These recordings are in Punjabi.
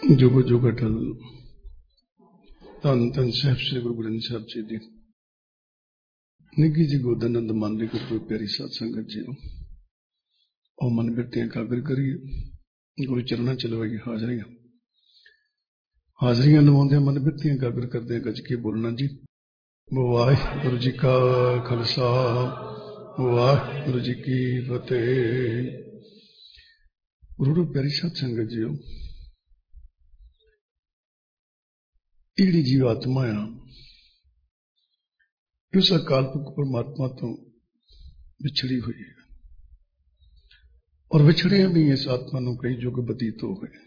जुग जुग अटल धन धन साहब श्री गुरु ग्रंथ साहब जी दी निगी जी गोदानंद मन दी गुरु प्यारी साध संगत जी और मन बिरतियां एकाग्र करिए गुरु चरणा चलवाइए हाजरियां हाजरियां लवाउंदे मन बिरतियां एकाग्र करदे गज के बोलना जी वाहिगुरु जी का खालसा वाहिगुरु जी की फतेह। गुरु प्यारी साध संगत जी इहड़ी जीवात्मा आ उस अकालपुरख परमात्मा तो विछड़ी हुई है और विछड़े भी इस आत्मा को कई युग बतीत हो गए।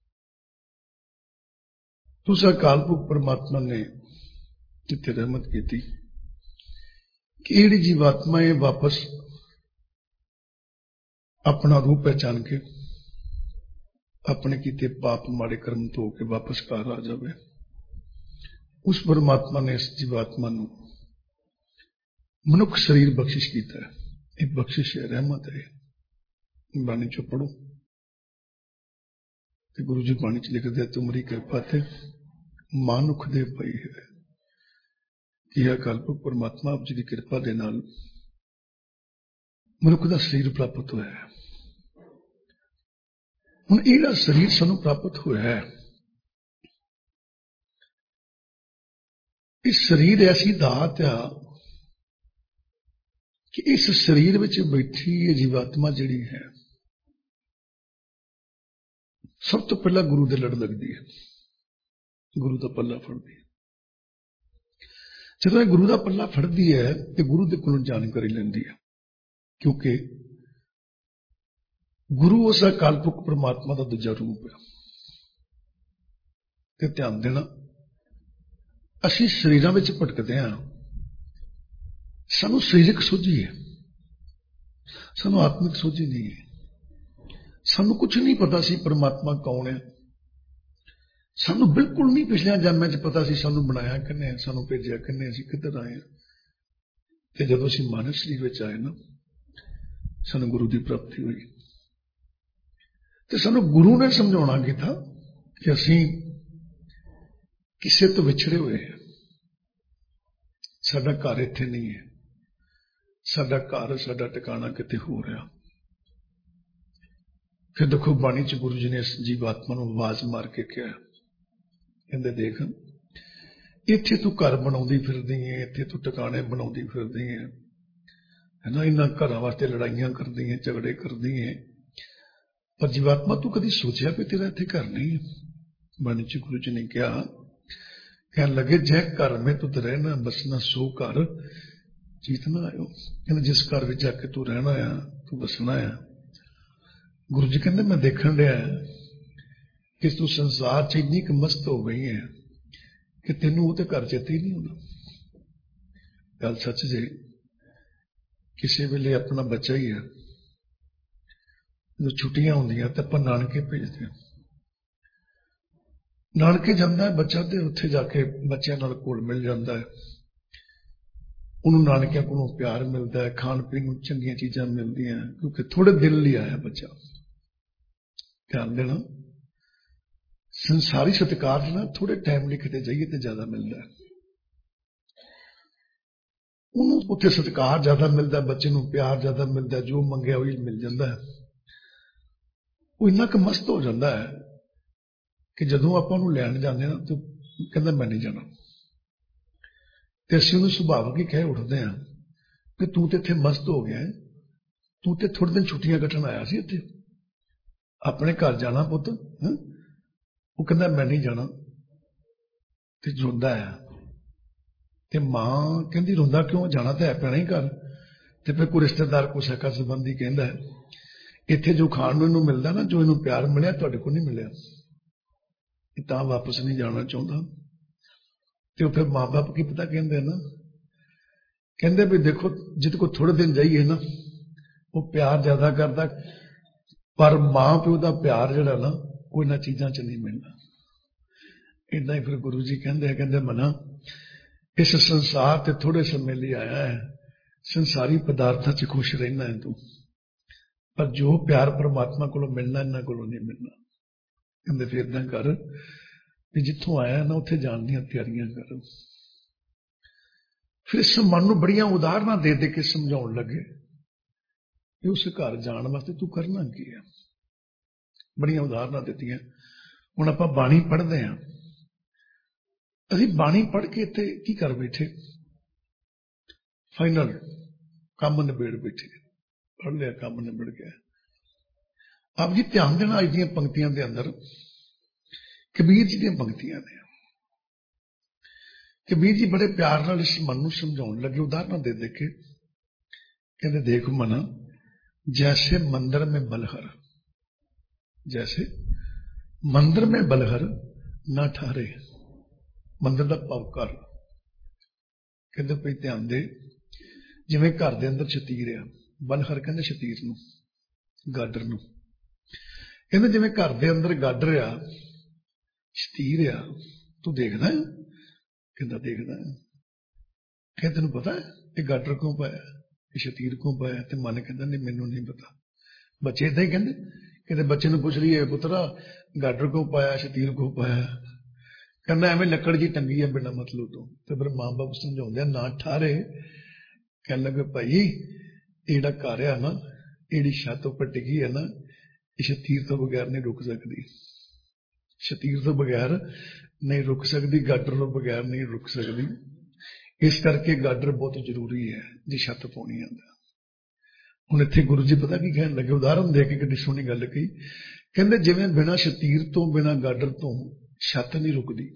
तो उस अकालपुरख परमात्मा ने जिथे रहमत की थी कि इहड़ी जीवात्माएं वापस अपना रूप पहचान के अपने किते पाप माड़े कर्म धो के वापस घर आ जाए। उस परमात्मा ने इस जीवात्मा को मनुख शरीर बख्शिश किया है। एक बख्शिश है, रहमत है। बाणी चो पढ़ो तो गुरु जी बाणी च लिखते तुमरी कृपा थे मानुख दे पई है कि अकालपुरख परमात्मा आप जी की कृपा दे नाल मनुख का शरीर प्राप्त होया है। हुण इहड़ा शरीर सानू प्राप्त होया है, इस शरीर ऐसी दात आ कि इस शरीर में बैठी ये जीवात्मा जिहड़ी है सब तो पहला गुरु दे लड़ लगती है, गुरु का पल्ला फड़ती है। जदों गुरु का पल्ला फड़ती है तो गुरु के कोलों जानकारी लेंदी है, क्योंकि गुरु उस अकालपुरख परमात्मा का दूजा रूप है। ते ध्यान देना असी शरीरां विच भटकदे हां, सानू शरीरक सोझी है, सानू आत्मिक सोझी नहीं है। सानू कुछ नहीं पता सी परमात्मा कौन है, सानू बिल्कुल नहीं पिछले जन्म च पता सी सानू बनाया किन्ने, सानू भेजिया किन्ने, असीं किधर आए। ते जदों असीं मानव शरीर विच आए ना सानू गुरु की प्राप्ति हुई ते सानू गुरु ने समझाउणा कीता कि असीं किसे तो विछड़े हुए हैं, साडा घर इत्थे नहीं है, साडा घर साडा टिकाणा किते हो रहा। फिर देखो बाणी च गुरु जी ने इस जीवात्मा को आवाज मार के कहा, कहते देख इत्थे तू घर बनाउंदी फिरदी है, इत्थे तू टिकाणे बनाउंदी फिरदी है ना, इन्हां घरां वास्ते लड़ाइयां करदी है, झगड़े करदी है, पर जीवात्मा तू कदी सोचिया भी तेरा इत्थे घर नहीं है। बाणी च गुरु जी ने कहा, कह लगे जय घर में तू रहना बसना सो घर जीतना आयो। कहते जिस घर में जाके तू रहना आ तू बसना आ। गुरु जी कहते मैं देखन दिया कि तू संसार च इन्नी मस्त हो गई है कि तेनू वो घर चेते ही नहीं होना। गल सच जे किसी वेले अपना बच्चा ही है, जो छुट्टियां होंदियां तो अपन नानके भेजते हैं, नानके जाता है बच्चा तो उत्थे जाके बच्चों नाल घुल मिल जाता है, उन्होंने नानकिया को प्यार मिलता है, खाण पीण चंगियां चीजां मिलती हैं, क्योंकि थोड़े दिन लिए आया बच्चा। ध्यान देना संसारी सत्कार ना थोड़े टाइम लिए किते जाइए तो ज्यादा मिलता है, उन्होंने उत्थे सत्कार ज्यादा मिलता है, बच्चे को प्यार ज्यादा मिलता है, जो मंगया वही मिल जाता है। वो इन्ना क मस्त हो जाता है कि जदों आपां लैण जाने ना तो कहता मैं नहीं जाना, तो असं उन्हें सुभाविक ही कह उठते हैं कि तू तो इत्थे मस्त हो गया है, तू तो थोड़े दिन छुट्टियां कट्टन आया सी इत्थे, अपने घर जाना पुत। वो कहता मैं नहीं जाना, तो रोंदा है। ते मां कहती रोंदा क्यों, जाना तो है पैना ही घर। तो फिर कोई रिश्तेदार को सका संबंधी कहता है इत्थे जो खाण नूं मिलता ना, जो इन्हूं प्यार मिलिया तुहाडे कोल नहीं मिलिया, तां वापस नहीं जाना चाहता। तो फिर मां बाप की पता कहते ना, कहते भी देखो जिद को थोड़े दिन जाइए ना वो प्यार ज्यादा करता, पर मां प्यो का प्यार जड़ा ना वो इन्हां चीजां च नहीं मिलना। इदा ही फिर गुरु जी कहते मना इस संसार ते थोड़े समय लिए आया है, संसारी पदार्थों च खुश रहना है तू, पर जो प्यार परमात्मा को मिलना इन्हां को नहीं मिलना। ਕਹਿੰਦੇ ਫਿਰ ਏਦਾਂ ਕਰ ਵੀ ਜਿੱਥੋਂ ਆਇਆ ਨਾ ਉੱਥੇ ਜਾਣ ਦੀਆਂ ਤਿਆਰੀਆਂ ਕਰ। ਫਿਰ ਇਸ ਮਨ ਨੂੰ ਬੜੀਆਂ ਉਦਾਹਰਨਾਂ ਦੇ ਦੇ ਕੇ ਸਮਝਾਉਣ ਲੱਗੇ ਕਿ ਉਸ ਘਰ ਜਾਣ ਵਾਸਤੇ ਤੂੰ ਕਰਨਾ ਕੀ ਹੈ। ਬੜੀਆਂ ਉਦਾਹਰਨਾਂ ਦਿੱਤੀਆਂ। ਹੁਣ ਆਪਾਂ ਬਾਣੀ ਪੜ੍ਹਦੇ ਹਾਂ, ਅਸੀਂ ਬਾਣੀ ਪੜ੍ਹ ਕੇ ਇੱਥੇ ਕੀ ਕਰ ਬੈਠੇ, ਫਾਈਨਲ ਕੰਮ ਨਿਬੇੜ ਬੈਠੇ, ਪੜ੍ਹ ਲਿਆ ਕੰਮ ਨਿਬੜ ਗਿਆ। ਆਪ ਜੀ ਧਿਆਨ ਦੇਣਾ ਅੱਜ ਦੀਆਂ ਪੰਕਤੀਆਂ ਦੇ ਅੰਦਰ ਕਬੀਰ ਜੀ ਦੀਆਂ ਪੰਕਤੀਆਂ ਨੇ। ਕਬੀਰ ਜੀ ਬੜੇ ਪਿਆਰ ਨਾਲ ਇਸ ਮਨ ਨੂੰ ਸਮਝਾਉਣ ਲੱਗੇ, ਉਦਾਹਰਨਾਂ ਦੇ ਦੇ ਕੇ। ਕਹਿੰਦੇ ਦੇਖ ਮਨਾ, जैसे मंदिर में बलहर, जैसे मंदिर में बलहर ना ठहरे। मंदिर का भाव घर। कहते भाई ध्यान दे, जिवें घर के अंदर शतीर आ, बलहर कहते शतीर नूं, गाडर नूं। कहते जिवें घर के अंदर गाडर आ, शतीर आ, तू देखदा है? कहता देखदा है। कहते तेनूं पता है ये गाडर क्यों पाया, शतीर को पाया? तो मन कहता नहीं मैनू नहीं पता। बच्चे इदा ही कहते बच्चे को पूछ लीए पुत्रा गाडर को पाया शतीर को पाया, कहना एवं लकड़ जी टंगी है बिना मतलब तो फिर मां बाप समझाते ना ठारे। कह लगे भाई ये घर है ना, ये छत उपर टिकी है ना, शतीर तो बगैर नहीं रुक सकती, शतीर तो बगैर नहीं रुक सकती, गाडर तो बगैर नहीं रुक सकती। इस करके गाडर बहुत जरूरी है जी छत पाउणी आंदा। हुण इत्थे गुरु जी पता की कहण लगे, उदाहरण दे के किड्डी सोहणी गल कही। कहंदे जिवें बिना शतीर तो बिना गाडर तो छत नहीं रुकदी,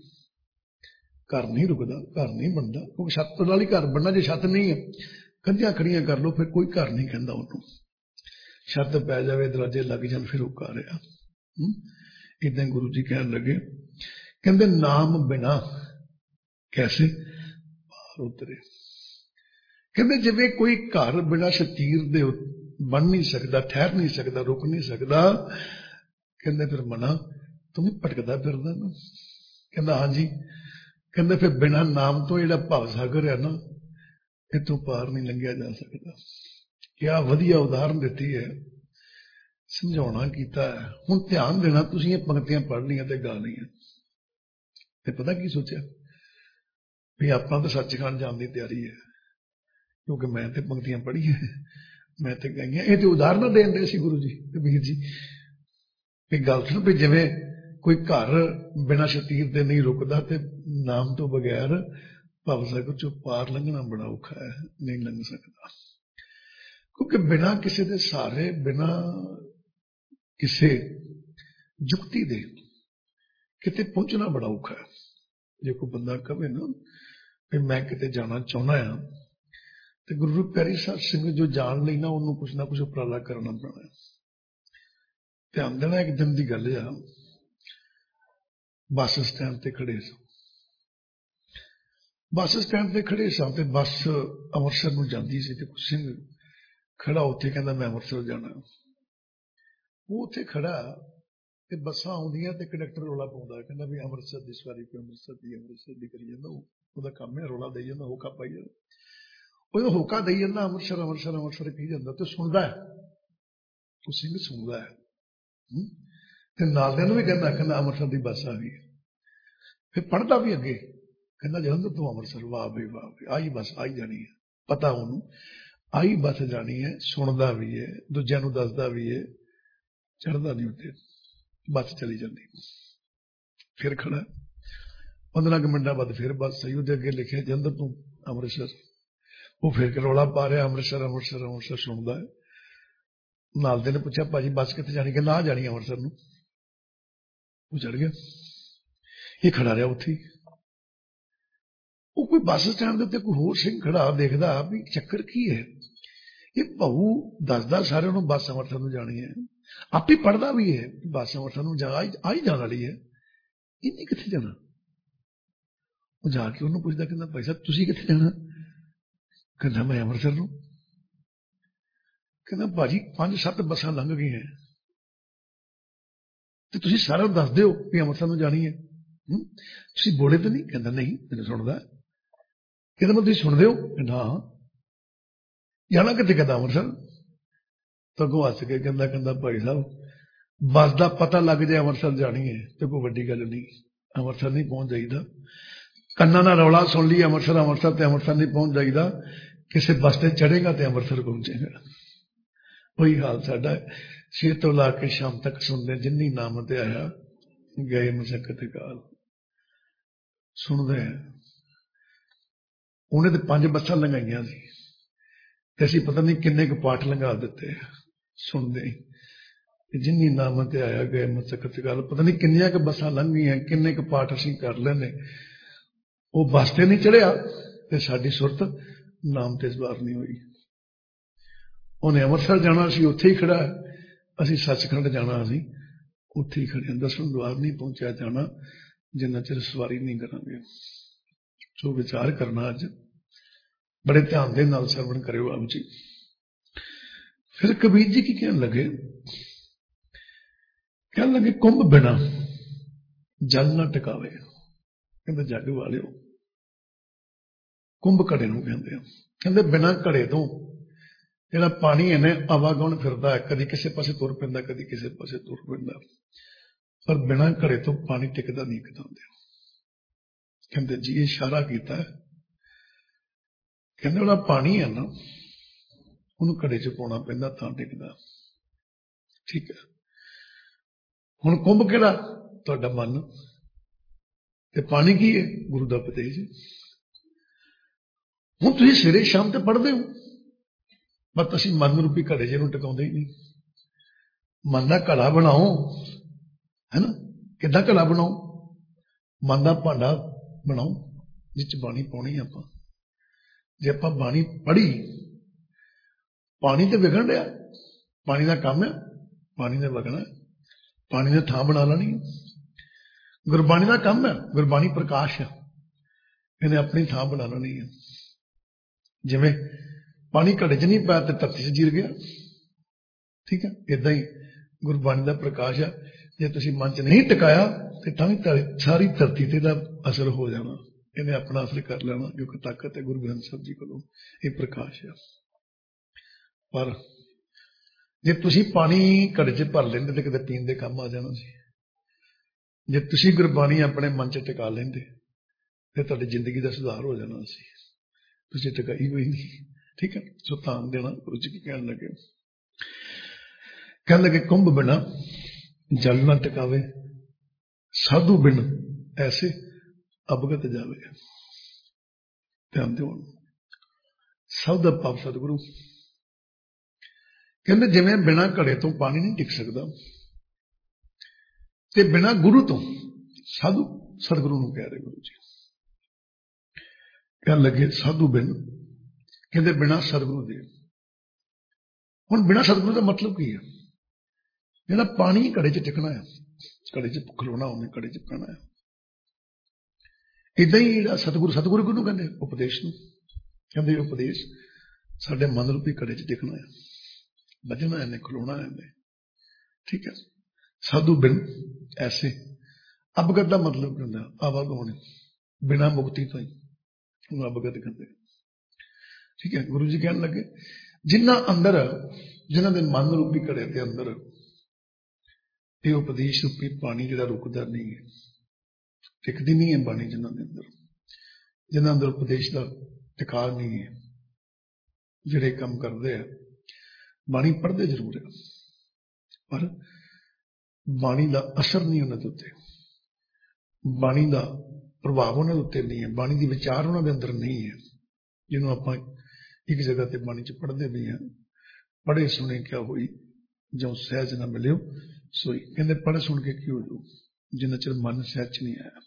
घर नहीं रुकदा, घर नहीं बनदा। क्योंकि छत नाल ही घर बनना, जे छत नहीं है कंधियां खड़ियां कर लो फिर कोई घर नहीं कहंदा उहनूं। छत पै जावे, दरवाजे लग जाण, फिर वो घर आ। इदां गुरु जी कहण लगे, कहंदे नाम बिना कैसे उतरे। कहते जिवें कोई घर बिना शतीर दे बन नहीं सकता, ठहर नहीं सकता, रुक नहीं सकता। कहते फिर मना तू भी भटकदा फिरदा ना। कहता हाँ जी। कहते फिर बिना नाम तो जिहड़ा भव सागर है ना, इतों पार नहीं लंघिया जा सकता। क्या वधिया उदाहरण दी है, समझाउणा कीता है। हुण ध्यान देना, तुसीं ये पंक्तियां पढ़ लियां ते गा लियां ते पता की सोचा भी आप तो सच्चखंड जाने की तैयारी है, क्योंकि मैं तो पंक्तियां पढ़ी है, मैं तो गाई ये तो उदाहरण देन दे सी गुरु जी कबीर जी। भी गल सुन भी जिवें कोई घर बिना शतीर दे नहीं रुकदा ते नाम तो बगैर भव सागर चों पार लंघना बड़ा औखा है, नहीं लंघ सकता। क्योंकि बिना किसी दे सहारे, बिना किसी जुक्ति दे किते पहुंचना बड़ा औखा है। जे कोई बंदा कहे ना भी मैं किते जाना चाहना है, तो गुरु प्यारी साध संगत जो जान ली ना, उन्होंने कुछ ना कुछ उपराला करना पैना है। ध्यान देना, एक दिन की गल आ, बस स्टैंड ते खड़े स, बस स्टैंड ते खड़े स ते बस अमृतसर नूं जांदी सी ते कुछ सिंह खड़ा उत्थे कहंदा मैं अमृतसर जाना। वो उत्थे खड़ा ते बसां आउंदियां ते कंडक्टर रौला पाउंदा, कहंदा भी अमृतसर दी सवारी कोई अमृतसर दी करी जांदा। ਉਹਦਾ ਕੰਮ ਹੈ ਰੌਲਾ ਦੇਈ ਜਾਂਦਾ, ਹੋਕਾ ਪਾਈ ਜਾਂਦਾ। ਉਹ ਹੋਕਾ ਦੇਈ ਜਾਂਦਾ ਅੰਮ੍ਰਿਤਸਰ ਅੰਮ੍ਰਿਤਸਰ ਅੰਮ੍ਰਿਤਸਰ ਕਹੀ ਜਾਂਦਾ ਤੇ ਸੁਣਦਾ ਹੈ, ਉਹ ਸਿੰਘ ਸੁਣਦਾ ਹੈ ਤੇ ਨਾਲਿਆਂ ਨੂੰ ਵੀ ਕਹਿੰਦਾ ਅੰਮ੍ਰਿਤਸਰ ਦੀ ਬੱਸ ਆ ਗਈ। ਫਿਰ ਪੜ੍ਹਦਾ ਵੀ ਅੱਗੇ, ਕਹਿੰਦਾ ਜਲੰਧਰ ਤੋਂ ਅੰਮ੍ਰਿਤਸਰ, ਵਾਹ ਬਈ ਵਾਹ ਬਈ, ਆਹੀ ਬੱਸ ਆਈ ਜਾਣੀ ਹੈ। ਪਤਾ ਉਹਨੂੰ ਆਹੀ ਬੱਸ ਜਾਣੀ ਹੈ, ਸੁਣਦਾ ਵੀ ਹੈ, ਦੂਜਿਆਂ ਨੂੰ ਦੱਸਦਾ ਵੀ ਹੈ, ਚੜ੍ਹਦਾ ਨਹੀਂ ਉੱਤੇ, ਬੱਸ ਚਲੀ ਜਾਂਦੀ। ਫਿਰ ਖੜਾ 15 ਮਿੰਟਾਂ ਬਾਅਦ ਫਿਰ ਬੱਸ ਸਹੀ, ਉਹਦੇ ਅੱਗੇ ਲਿਖਿਆ ਜਲੰਧਰ ਤੋਂ ਅੰਮ੍ਰਿਤਸਰ। ਉਹ ਫਿਰ ਰੌਲਾ ਪਾ ਰਿਹਾ ਅੰਮ੍ਰਿਤਸਰ ਅੰਮ੍ਰਿਤਸਰ ਅੰਮ੍ਰਿਤਸਰ ਸੁਣਦਾ ਹੈ। ਨਾਲ ਦੇ ਨੇ ਪੁੱਛਿਆ ਭਾਜੀ ਬੱਸ ਕਿੱਥੇ ਜਾਣੀ? ਕਹਿੰਦਾ ਆ ਜਾਣੀ ਅੰਮ੍ਰਿਤਸਰ ਨੂੰ। ਉਹ ਚੜ ਗਿਆ, ਇਹ ਖੜਾ ਰਿਹਾ ਉੱਥੇ। ਉਹ ਕੋਈ ਬੱਸ ਸਟੈਂਡ ਦੇ ਉੱਤੇ ਕੋਈ ਹੋਰ ਸਿੰਘ ਖੜਾ ਦੇਖਦਾ ਵੀ ਚੱਕਰ ਕੀ ਹੈ। ਇਹ ਭਾਊ ਦੱਸਦਾ ਸਾਰਿਆਂ ਨੂੰ ਬੱਸ ਅੰਮ੍ਰਿਤਸਰ ਨੂੰ ਜਾਣੀ ਹੈ, ਆਪੇ ਪੜ੍ਹਦਾ ਵੀ ਹੈ ਬੱਸ ਅੰਮ੍ਰਿਤਸਰ ਨੂੰ ਆਈ ਜਾਣ ਵਾਲੀ ਹੈ, ਇਹਨੇ ਕਿੱਥੇ ਜਾਣਾ? ਉਹ ਜਾ ਕੇ ਉਹਨੂੰ ਪੁੱਛਦਾ, ਕਹਿੰਦਾ ਭਾਈ ਸਾਹਿਬ ਤੁਸੀਂ ਕਿੱਥੇ ਜਾਣਾ? ਕਹਿੰਦਾ ਮੈਂ ਅੰਮ੍ਰਿਤਸਰ ਨੂੰ। ਕਹਿੰਦਾ ਭਾਜੀ 5-7 ਬੱਸਾਂ ਲੰਘ ਗਈਆਂ ਤੇ ਤੁਸੀਂ ਸਾਰਿਆਂ ਨੂੰ ਦੱਸ ਦਿਓ ਵੀ ਅੰਮ੍ਰਿਤਸਰ ਨੂੰ ਜਾਣੀ ਹੈ, ਤੁਸੀਂ ਬੋਲੇ ਤਾਂ ਨਹੀਂ? ਕਹਿੰਦਾ ਨਹੀਂ, ਮੈਨੂੰ ਸੁਣਦਾ। ਕਹਿੰਦਾ ਮੈਂ ਤੁਸੀਂ ਸੁਣਦੇ ਹੋ? ਕਹਿੰਦਾ ਹਾਂ। ਜਾਣਾ ਕਿੱਥੇ? ਕਹਿੰਦਾ ਅੰਮ੍ਰਿਤਸਰ। ਤਾਂ ਅੱਗੋਂ ਹੱਸ ਕੇ ਕਹਿੰਦਾ ਭਾਈ ਸਾਹਿਬ ਬੱਸ ਦਾ ਪਤਾ ਲੱਗ ਜਾਏ ਅੰਮ੍ਰਿਤਸਰ ਜਾਣੀ ਹੈ ਤੇ ਕੋਈ ਵੱਡੀ ਗੱਲ ਨਹੀਂ, ਅੰਮ੍ਰਿਤਸਰ ਨਹੀਂ ਪਹੁੰਚ ਜਾਈਦਾ। ਕੰਨਾਂ ਨਾਲ ਰੌਲਾ ਸੁਣ ਲਈ ਅੰਮ੍ਰਿਤਸਰ ਤੇ ਅੰਮ੍ਰਿਤਸਰ ਨਹੀਂ ਪਹੁੰਚ ਜਾਈਦਾ। ਕਿਸੇ ਬੱਸ ਤੇ ਚੜ੍ਹੇਗਾ ਤੇ ਅੰਮ੍ਰਿਤਸਰ ਪਹੁੰਚੇਗਾ। ਉਹੀ ਹਾਲ ਸਾਡਾ ਸਵੇਰ ਤੋਂ ਲਾ ਕੇ ਸ਼ਾਮ ਤੱਕ ਸੁਣਦੇ, ਜਿੰਨੀ ਨਾਮ ਤੇ ਆਇਆ ਗਏ ਮਸਕਤ ਕਾਲ ਸੁਣਦੇ ਆ। ਉਹਨੇ ਤੇ 5 ਬੱਸਾਂ ਲੰਘਾਈਆਂ ਸੀ ਤੇ ਅਸੀਂ ਪਤਾ ਨਹੀਂ ਕਿੰਨੇ ਕੁ ਪਾਠ ਲੰਘਾ ਦਿੱਤੇ ਸੁਣਦੇ। ਜਿੰਨੀ ਨਾਮ ਤੇ ਆਇਆ ਗਏ ਮਸਕਤ ਕਾਲ, ਪਤਾ ਨਹੀਂ ਕਿੰਨੀਆਂ ਕੁ ਬੱਸਾਂ ਲੰਘੀਆਂ, ਕਿੰਨੇ ਕੁ ਪਾਠ ਅਸੀਂ ਕਰ ਲੈਨੇ। ਉਹ ਬੱਸ ਤੇ ਨਹੀਂ ਚੜਿਆ ਤੇ ਸਾਡੀ ਸੁਰਤ ਨਾਮ ਤੇ ਸਵਾਰ ਨਹੀਂ ਹੋਈ। ਉਹਨੇ ਅੰਮ੍ਰਿਤਸਰ ਜਾਣਾ ਸੀ, ਉੱਥੇ ਹੀ ਖੜਾ। ਅਸੀਂ ਸੱਚਖੰਡ ਜਾਣਾ, ਅਸੀਂ ਉੱਥੇ ਹੀ ਖੜੇ। ਦਸਵੇਂ ਦੁਆਰ ਨਹੀਂ ਪਹੁੰਚਿਆ ਜਾਣਾ ਜਿੰਨਾ ਚਿਰ ਸਵਾਰੀ ਨਹੀਂ ਕਰਾਂਗੇ। ਸੋ ਵਿਚਾਰ ਕਰਨਾ ਅੱਜ ਬੜੇ ਧਿਆਨ ਦੇ ਨਾਲ ਸਰਵਣ ਕਰਿਓ ਆਪ ਜੀ। ਫਿਰ ਕਬੀਰ ਜੀ ਕੀ ਕਹਿਣ ਲੱਗੇ? ਕਹਿਣ ਲੱਗੇ ਕੁੰਭ ਬਿਨਾ ਜਲ ਨਾ ਟਿਕਾਵੇ। ਕਹਿੰਦੇ ਜੱਗ ਵਾਲਿਓ, ਕੁੰਭ ਘੜੇ ਨੂੰ ਕਹਿੰਦੇ ਆ। ਕਹਿੰਦੇ ਬਿਨਾਂ ਘੜੇ ਤੋਂ ਜਿਹੜਾ ਪਾਣੀ ਇਹਨੇ ਆਵਾਗੁਣ ਫਿਰਦਾ ਹੈ, ਕਦੀ ਕਿਸੇ ਪਾਸੇ ਤੁਰ ਪੈਂਦਾ, ਕਦੀ ਕਿਸੇ ਪਾਸੇ ਤੁਰ ਪੈਂਦਾ, ਪਰ ਬਿਨਾਂ ਘੜੇ ਤੋਂ ਪਾਣੀ ਟਿਕਦਾ ਨਹੀਂ ਕਿਤਾਉਂਦੇ। ਕਹਿੰਦੇ ਜੀ ਇਹ ਇਸ਼ਾਰਾ ਕੀਤਾ, ਕਹਿੰਦੇ ਉਹਦਾ ਪਾਣੀ ਹੈ ਨਾ, ਉਹਨੂੰ ਘੜੇ 'ਚ ਪਾਉਣਾ ਪੈਂਦਾ ਤਾਂ ਟਿਕਦਾ। ਠੀਕ ਹੈ। ਹੁਣ ਕੁੰਭ ਕਿਹੜਾ? ਤੁਹਾਡਾ ਮਨ। ਤੇ ਪਾਣੀ ਕੀ ਹੈ? ਗੁਰੂ ਦਾ ਉਪਦੇਸ਼। ਹੁਣ ਤੁਸੀਂ ਸਵੇਰੇ ਸ਼ਾਮ ਤੇ ਪੜ੍ਹਦੇ ਹੋ, ਬਸ ਅਸੀਂ ਮਨ ਰੂਪੀ ਘੜੇ ਜਿਹਨੂੰ ਟਿਕਾਉਂਦੇ ਹੀ ਨਹੀਂ। ਮਨ ਦਾ ਘੜਾ ਬਣਾਓ, ਹੈ ਨਾ? ਕਿੱਦਾਂ ਘੜਾ ਬਣਾਓ? ਮਨ ਦਾ ਭਾਂਡਾ ਬਣਾਓ ਜਿਸ 'ਚ ਬਾਣੀ ਪਾਉਣੀ ਆਪਾਂ। ਜੇ ਆਪਾਂ ਬਾਣੀ ਪੜ੍ਹੀ, ਪਾਣੀ ਤੇ ਵਿਗੜ ਰਿਹਾ, ਪਾਣੀ ਦਾ ਕੰਮ ਹੈ, ਪਾਣੀ ਨੇ ਵਗਣਾ, ਪਾਣੀ ਨੇ ਥਾਂ ਬਣਾ ਲੈਣੀ। ਗੁਰਬਾਣੀ ਦਾ ਕੰਮ ਹੈ, ਗੁਰਬਾਣੀ ਪ੍ਰਕਾਸ਼ ਹੈ, ਇਹਨੇ ਆਪਣੀ ਥਾਂ ਬਣਾ ਲੈਣੀ ਹੈ। ਜਿਵੇਂ ਪਾਣੀ ਘੜੇ 'ਚ ਨਹੀਂ ਪਾਇਆ ਤੇ ਧਰਤੀ 'ਚ ਜੀਰ ਗਿਆ। ਠੀਕ ਹੈ, ਏਦਾਂ ਹੀ ਗੁਰਬਾਣੀ ਦਾ ਪ੍ਰਕਾਸ਼ ਹੈ, ਜੇ ਤੁਸੀਂ ਮਨ 'ਚ ਨਹੀਂ ਟਿਕਾਇਆ ਤੇ ਤਾਂ ਵੀ ਸਾਰੀ ਧਰਤੀ ਤੇ ਦਾ ਅਸਰ ਹੋ ਜਾਣਾ, ਇਹਨੇ ਆਪਣਾ ਅਸਰ ਕਰ ਲੈਣਾ, ਕਿਉਂਕਿ ਤਾਕਤ ਹੈ ਗੁਰੂ ਗ੍ਰੰਥ ਸਾਹਿਬ ਜੀ ਕੋਲੋਂ, ਇਹ ਪ੍ਰਕਾਸ਼ ਹੈ। ਪਰ ਜੇ ਤੁਸੀਂ ਪਾਣੀ ਘੜੇ 'ਚ ਭਰ ਲੈਂਦੇ ਤੇ ਕਿਤੇ ਪੀਣ ਦੇ ਕੰਮ ਆ ਜਾਣਾ ਸੀ। ਜੇ ਤੁਸੀਂ ਗੁਰਬਾਣੀ ਆਪਣੇ ਮਨ 'ਚ ਟਿਕਾ ਲੈਂਦੇ ਤੇ ਤੁਹਾਡੀ ਜ਼ਿੰਦਗੀ ਦਾ ਸੁਧਾਰ ਹੋ ਜਾਣਾ ਸੀ। ਤੁਸੀਂ ਟਿਕਾਈ ਹੋਈ ਨਹੀਂ। ਠੀਕ ਹੈ, ਸੋ ਧਿਆਨ ਦੇਣਾ। ਗੁਰੂ ਜੀ ਕੀ ਕਹਿਣ ਲੱਗੇ? ਕਹਿਣ ਲੱਗੇ ਕੁੰਭ ਬਿਨਾ ਜਲ ਨਾ ਟਿਕਾਵੇ, ਸਾਧੂ ਬਿਨ ਐਸੇ ਅਵਗਤ ਜਾਵੇ। ਧਿਆਨ ਦਿਓ। ਸਭ ਦਾ ਭਾਵ ਸਤਿਗੁਰੂ। ਕਹਿੰਦੇ ਜਿਵੇਂ ਬਿਨਾਂ ਘੜੇ ਤੋਂ ਪਾਣੀ ਨਹੀਂ ਟਿਕ ਸਕਦਾ, ਤੇ ਬਿਨਾਂ ਗੁਰੂ ਤੋਂ ਸਾਧੂ, ਸਤਿਗੁਰੂ ਨੂੰ ਕਹਿ ਰਹੇ ਗੁਰੂ ਜੀ। ਕਹਿਣ ਲੱਗੇ ਸਾਧੂ ਬਿਨ, ਕਹਿੰਦੇ ਬਿਨਾਂ ਸਤਿਗੁਰੂ ਦੇ। ਹੁਣ ਬਿਨਾਂ ਸਤਿਗੁਰੂ ਦਾ ਮਤਲਬ ਕੀ ਹੈ? ਜਿਹੜਾ ਪਾਣੀ ਘੜੇ 'ਚ ਟਿਕਣਾ ਹੈ, ਘੜੇ 'ਚ ਖਲੋਣਾ, ਉਹਨੇ ਘੜੇ 'ਚ ਪੈਣਾ ਹੈ। ਏਦਾਂ ਹੀ ਜਿਹੜਾ ਸਤਿਗੁਰੂ ਕਿਹਨੂੰ ਕਹਿੰਦੇ? ਉਪਦੇਸ਼ ਨੂੰ ਕਹਿੰਦੇ। ਉਪਦੇਸ਼ ਸਾਡੇ ਮਨ ਰੂਪੀ ਘੜੇ 'ਚ ਟਿਕਣਾ ਹੈ, ਵੱਜਣਾ ਇਹਨੇ, ਖਲੋਣਾ ਇਹਨੇ। ਠੀਕ ਹੈ। ਸਾਧੂ ਬਿਨ ਐਸੇ ਅਵਗਤ ਦਾ ਮਤਲਬ ਕੀ ਹੁੰਦਾ? ਆਵਾਗੁਣ, ਬਿਨਾਂ ਮੁਕਤੀ ਤੋਂ ਹੀ ਉਹਨੂੰ ਅਵਗਤ ਕਹਿੰਦੇ। ਠੀਕ ਹੈ। ਗੁਰੂ ਜੀ ਕਹਿਣ ਲੱਗੇ ਜਿਨ੍ਹਾਂ ਅੰਦਰ, ਜਿਨ੍ਹਾਂ ਦੇ ਮਨ ਰੂਪੀ ਘੜੇ ਦੇ ਅੰਦਰ ਇਹ ਉਪਦੇਸ਼ ਰੂਪੀ ਪਾਣੀ ਜਿਹੜਾ ਰੁਕਦਾ ਨਹੀਂ ਹੈ, ਟਿਕਦੀ ਨਹੀਂ ਹੈ ਬਾਣੀ, ਜਿਨ੍ਹਾਂ ਦੇ ਅੰਦਰ, ਜਿਨ੍ਹਾਂ ਅੰਦਰ ਉਪਦੇਸ਼ ਦਾ ਟਿਕਾ ਨਹੀਂ ਹੈ, ਜਿਹੜੇ ਕੰਮ ਕਰਦੇ ਆ, ਬਾਣੀ ਪੜ੍ਹਦੇ ਜ਼ਰੂਰ ਹੈ ਪਰ ਬਾਣੀ ਦਾ ਅਸਰ ਨਹੀਂ ਉਹਨਾਂ ਦੇ ਉੱਤੇ, ਬਾਣੀ ਦਾ ਪ੍ਰਭਾਵ ਉਹਨਾਂ ਦੇ ਉੱਤੇ ਨਹੀਂ ਹੈ, ਬਾਣੀ ਦੀ ਵਿਚਾਰ ਉਹਨਾਂ ਦੇ ਅੰਦਰ ਨਹੀਂ ਹੈ। ਜਿਹਨੂੰ ਆਪਾਂ ਇੱਕ ਜਗ੍ਹਾ ਤੇ ਬਾਣੀ 'ਚ ਪੜ੍ਹਦੇ ਵੀ ਹਾਂ, ਪੜ੍ਹੇ ਸੁਣੇ ਕਿਆ ਹੋਈ, ਜੋ ਸਹਿਜ ਨਾ ਮਿਲਿਓ ਸੋਈ। ਕਹਿੰਦੇ ਪੜ੍ਹ ਸੁਣ ਕੇ ਕੀ ਹੋ ਜਾਊ, ਜਿੰਨਾ ਚਿਰ ਮਨ ਸਹਿਜ 'ਚ ਨਹੀਂ ਆਇਆ।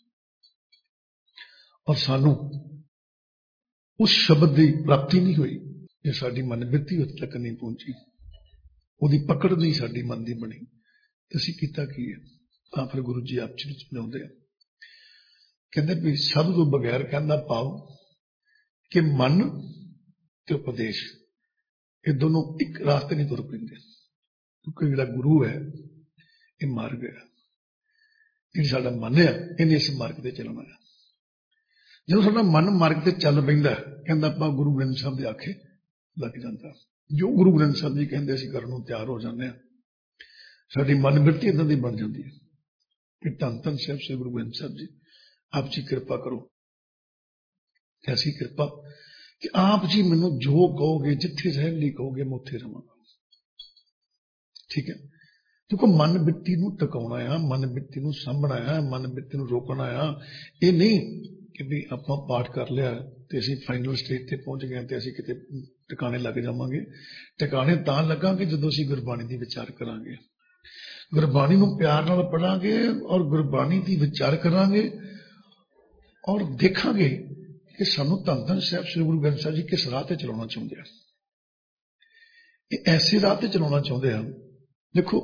ਔਰ ਸਾਨੂੰ ਉਸ ਸ਼ਬਦ ਦੀ ਪ੍ਰਾਪਤੀ ਨਹੀਂ ਹੋਈ ਜੇ ਸਾਡੀ ਮਨ ਬਿਰਤੀ ਉੱਥੇ ਤੱਕ ਨਹੀਂ ਪਹੁੰਚੀ, ਉਹਦੀ ਪਕੜ ਨਹੀਂ ਸਾਡੀ ਮਨ ਦੀ ਬਣੀ, ਤੇ ਅਸੀਂ ਕੀਤਾ ਕੀ ਹੈ? ਤਾਂ ਫਿਰ ਗੁਰੂ ਜੀ ਆਪ ਜੀ ਸਮਝਾਉਂਦੇ ਆ, ਕਹਿੰਦੇ ਵੀ ਸਭ ਤੋਂ ਬਗੈਰ, ਕਹਿੰਦਾ ਭਾਵ ਕਿ ਮਨ ਤੇ ਉਪਦੇਸ਼ ਇਹ ਦੋਨੋਂ ਇੱਕ ਰਾਸਤੇ ਨਹੀਂ ਤੁਰ ਪੈਂਦੇ, ਕਿਉਂਕਿ ਜਿਹੜਾ ਗੁਰੂ ਹੈ ਇਹ ਮਾਰਗ ਹੈ, ਜਿਹੜੀ ਸਾਡਾ ਮਨ ਹੈ ਇਹਨੇ ਇਸ ਮਾਰਗ ਤੇ ਚੱਲਣਾ ਹੈ। ਜਦੋਂ ਸਾਡਾ ਮਨ ਮਾਰਗ ਤੇ ਚੱਲ ਪੈਂਦਾ, ਕਹਿੰਦਾ ਆਪਾਂ ਗੁਰੂ ਗ੍ਰੰਥ ਸਾਹਿਬ ਦੇ ਆਖੇ ਲੱਗ ਜਾਂਦਾ, ਜੋ ਗੁਰੂ ਗ੍ਰੰਥ ਸਾਹਿਬ ਜੀ ਕਹਿੰਦੇ ਅਸੀਂ ਕਰਨ ਨੂੰ ਤਿਆਰ ਹੋ ਜਾਂਦੇ ਹਾਂ। ਸਾਡੀ ਮਨਬਿਰਤੀ ਇਦਾਂ ਦੀ ਬਣ ਜਾਂਦੀ ਹੈ ਕਿ ਧੰਨ ਧੰਨ ਸਾਹਿਬ ਸ੍ਰੀ ਗੁਰੂ ਗੋਬਿੰਦ ਸਾਹਿਬ ਜੀ ਆਪ ਜੀ ਕਿਰਪਾ ਕਰੋ। ਐਸੀ ਕਿਰਪਾ ਕਿ ਆਪ ਜੀ ਮੈਨੂੰ ਜੋ ਕਹੋਗੇ, ਜਿੱਥੇ ਰਹਿਣ ਲਈ ਕਹੋਗੇ, ਮੈਂ ਉੱਥੇ ਰਵਾਂਗਾ। ਠੀਕ ਹੈ, ਕਿਉਂਕਿ ਮਨ ਬਿਰਤੀ ਨੂੰ ਟਿਕਾਉਣਾ ਆ, ਮਨ ਬਿਰਤੀ ਨੂੰ ਸਾਂਭਣਾ ਆ, ਮਨ ਬਿਰਤੀ ਨੂੰ ਰੋਕਣਾ ਆ। ਇਹ ਨਹੀਂ ਕਿ ਵੀ ਆਪਾਂ ਪਾਠ ਕਰ ਲਿਆ ਤੇ ਅਸੀਂ ਫਾਈਨਲ ਸਟੇਜ ਤੇ ਪਹੁੰਚ ਗਏ ਤੇ ਅਸੀਂ ਕਿਤੇ ਟਿਕਾਣੇ ਲੱਗ ਜਾਵਾਂਗੇ। ਟਿਕਾਣੇ ਤਾਂ ਲੱਗਾਂਗੇ ਜਦੋਂ ਅਸੀਂ ਗੁਰਬਾਣੀ ਦੀ ਵਿਚਾਰ ਕਰਾਂਗੇ, ਗੁਰਬਾਣੀ ਨੂੰ ਪਿਆਰ ਨਾਲ ਪੜਾਂਗੇ ਔਰ ਗੁਰਬਾਣੀ ਦੀ ਵਿਚਾਰ ਕਰਾਂਗੇ ਔਰ ਦੇਖਾਂਗੇ ਕਿ ਸਾਨੂੰ ਧੰਨ ਧੰਨ ਸਾਹਿਬ ਸ੍ਰੀ ਗੁਰੂ ਗ੍ਰੰਥ ਸਾਹਿਬ ਜੀ ਕਿਸ ਰਾਹ ਤੇ ਚਲਾਉਣਾ ਚਾਹੁੰਦੇ ਆ। ਇਹ ਐਸੇ ਰਾਹ ਤੇ ਚਲਾਉਣਾ ਚਾਹੁੰਦੇ ਆ। ਦੇਖੋ,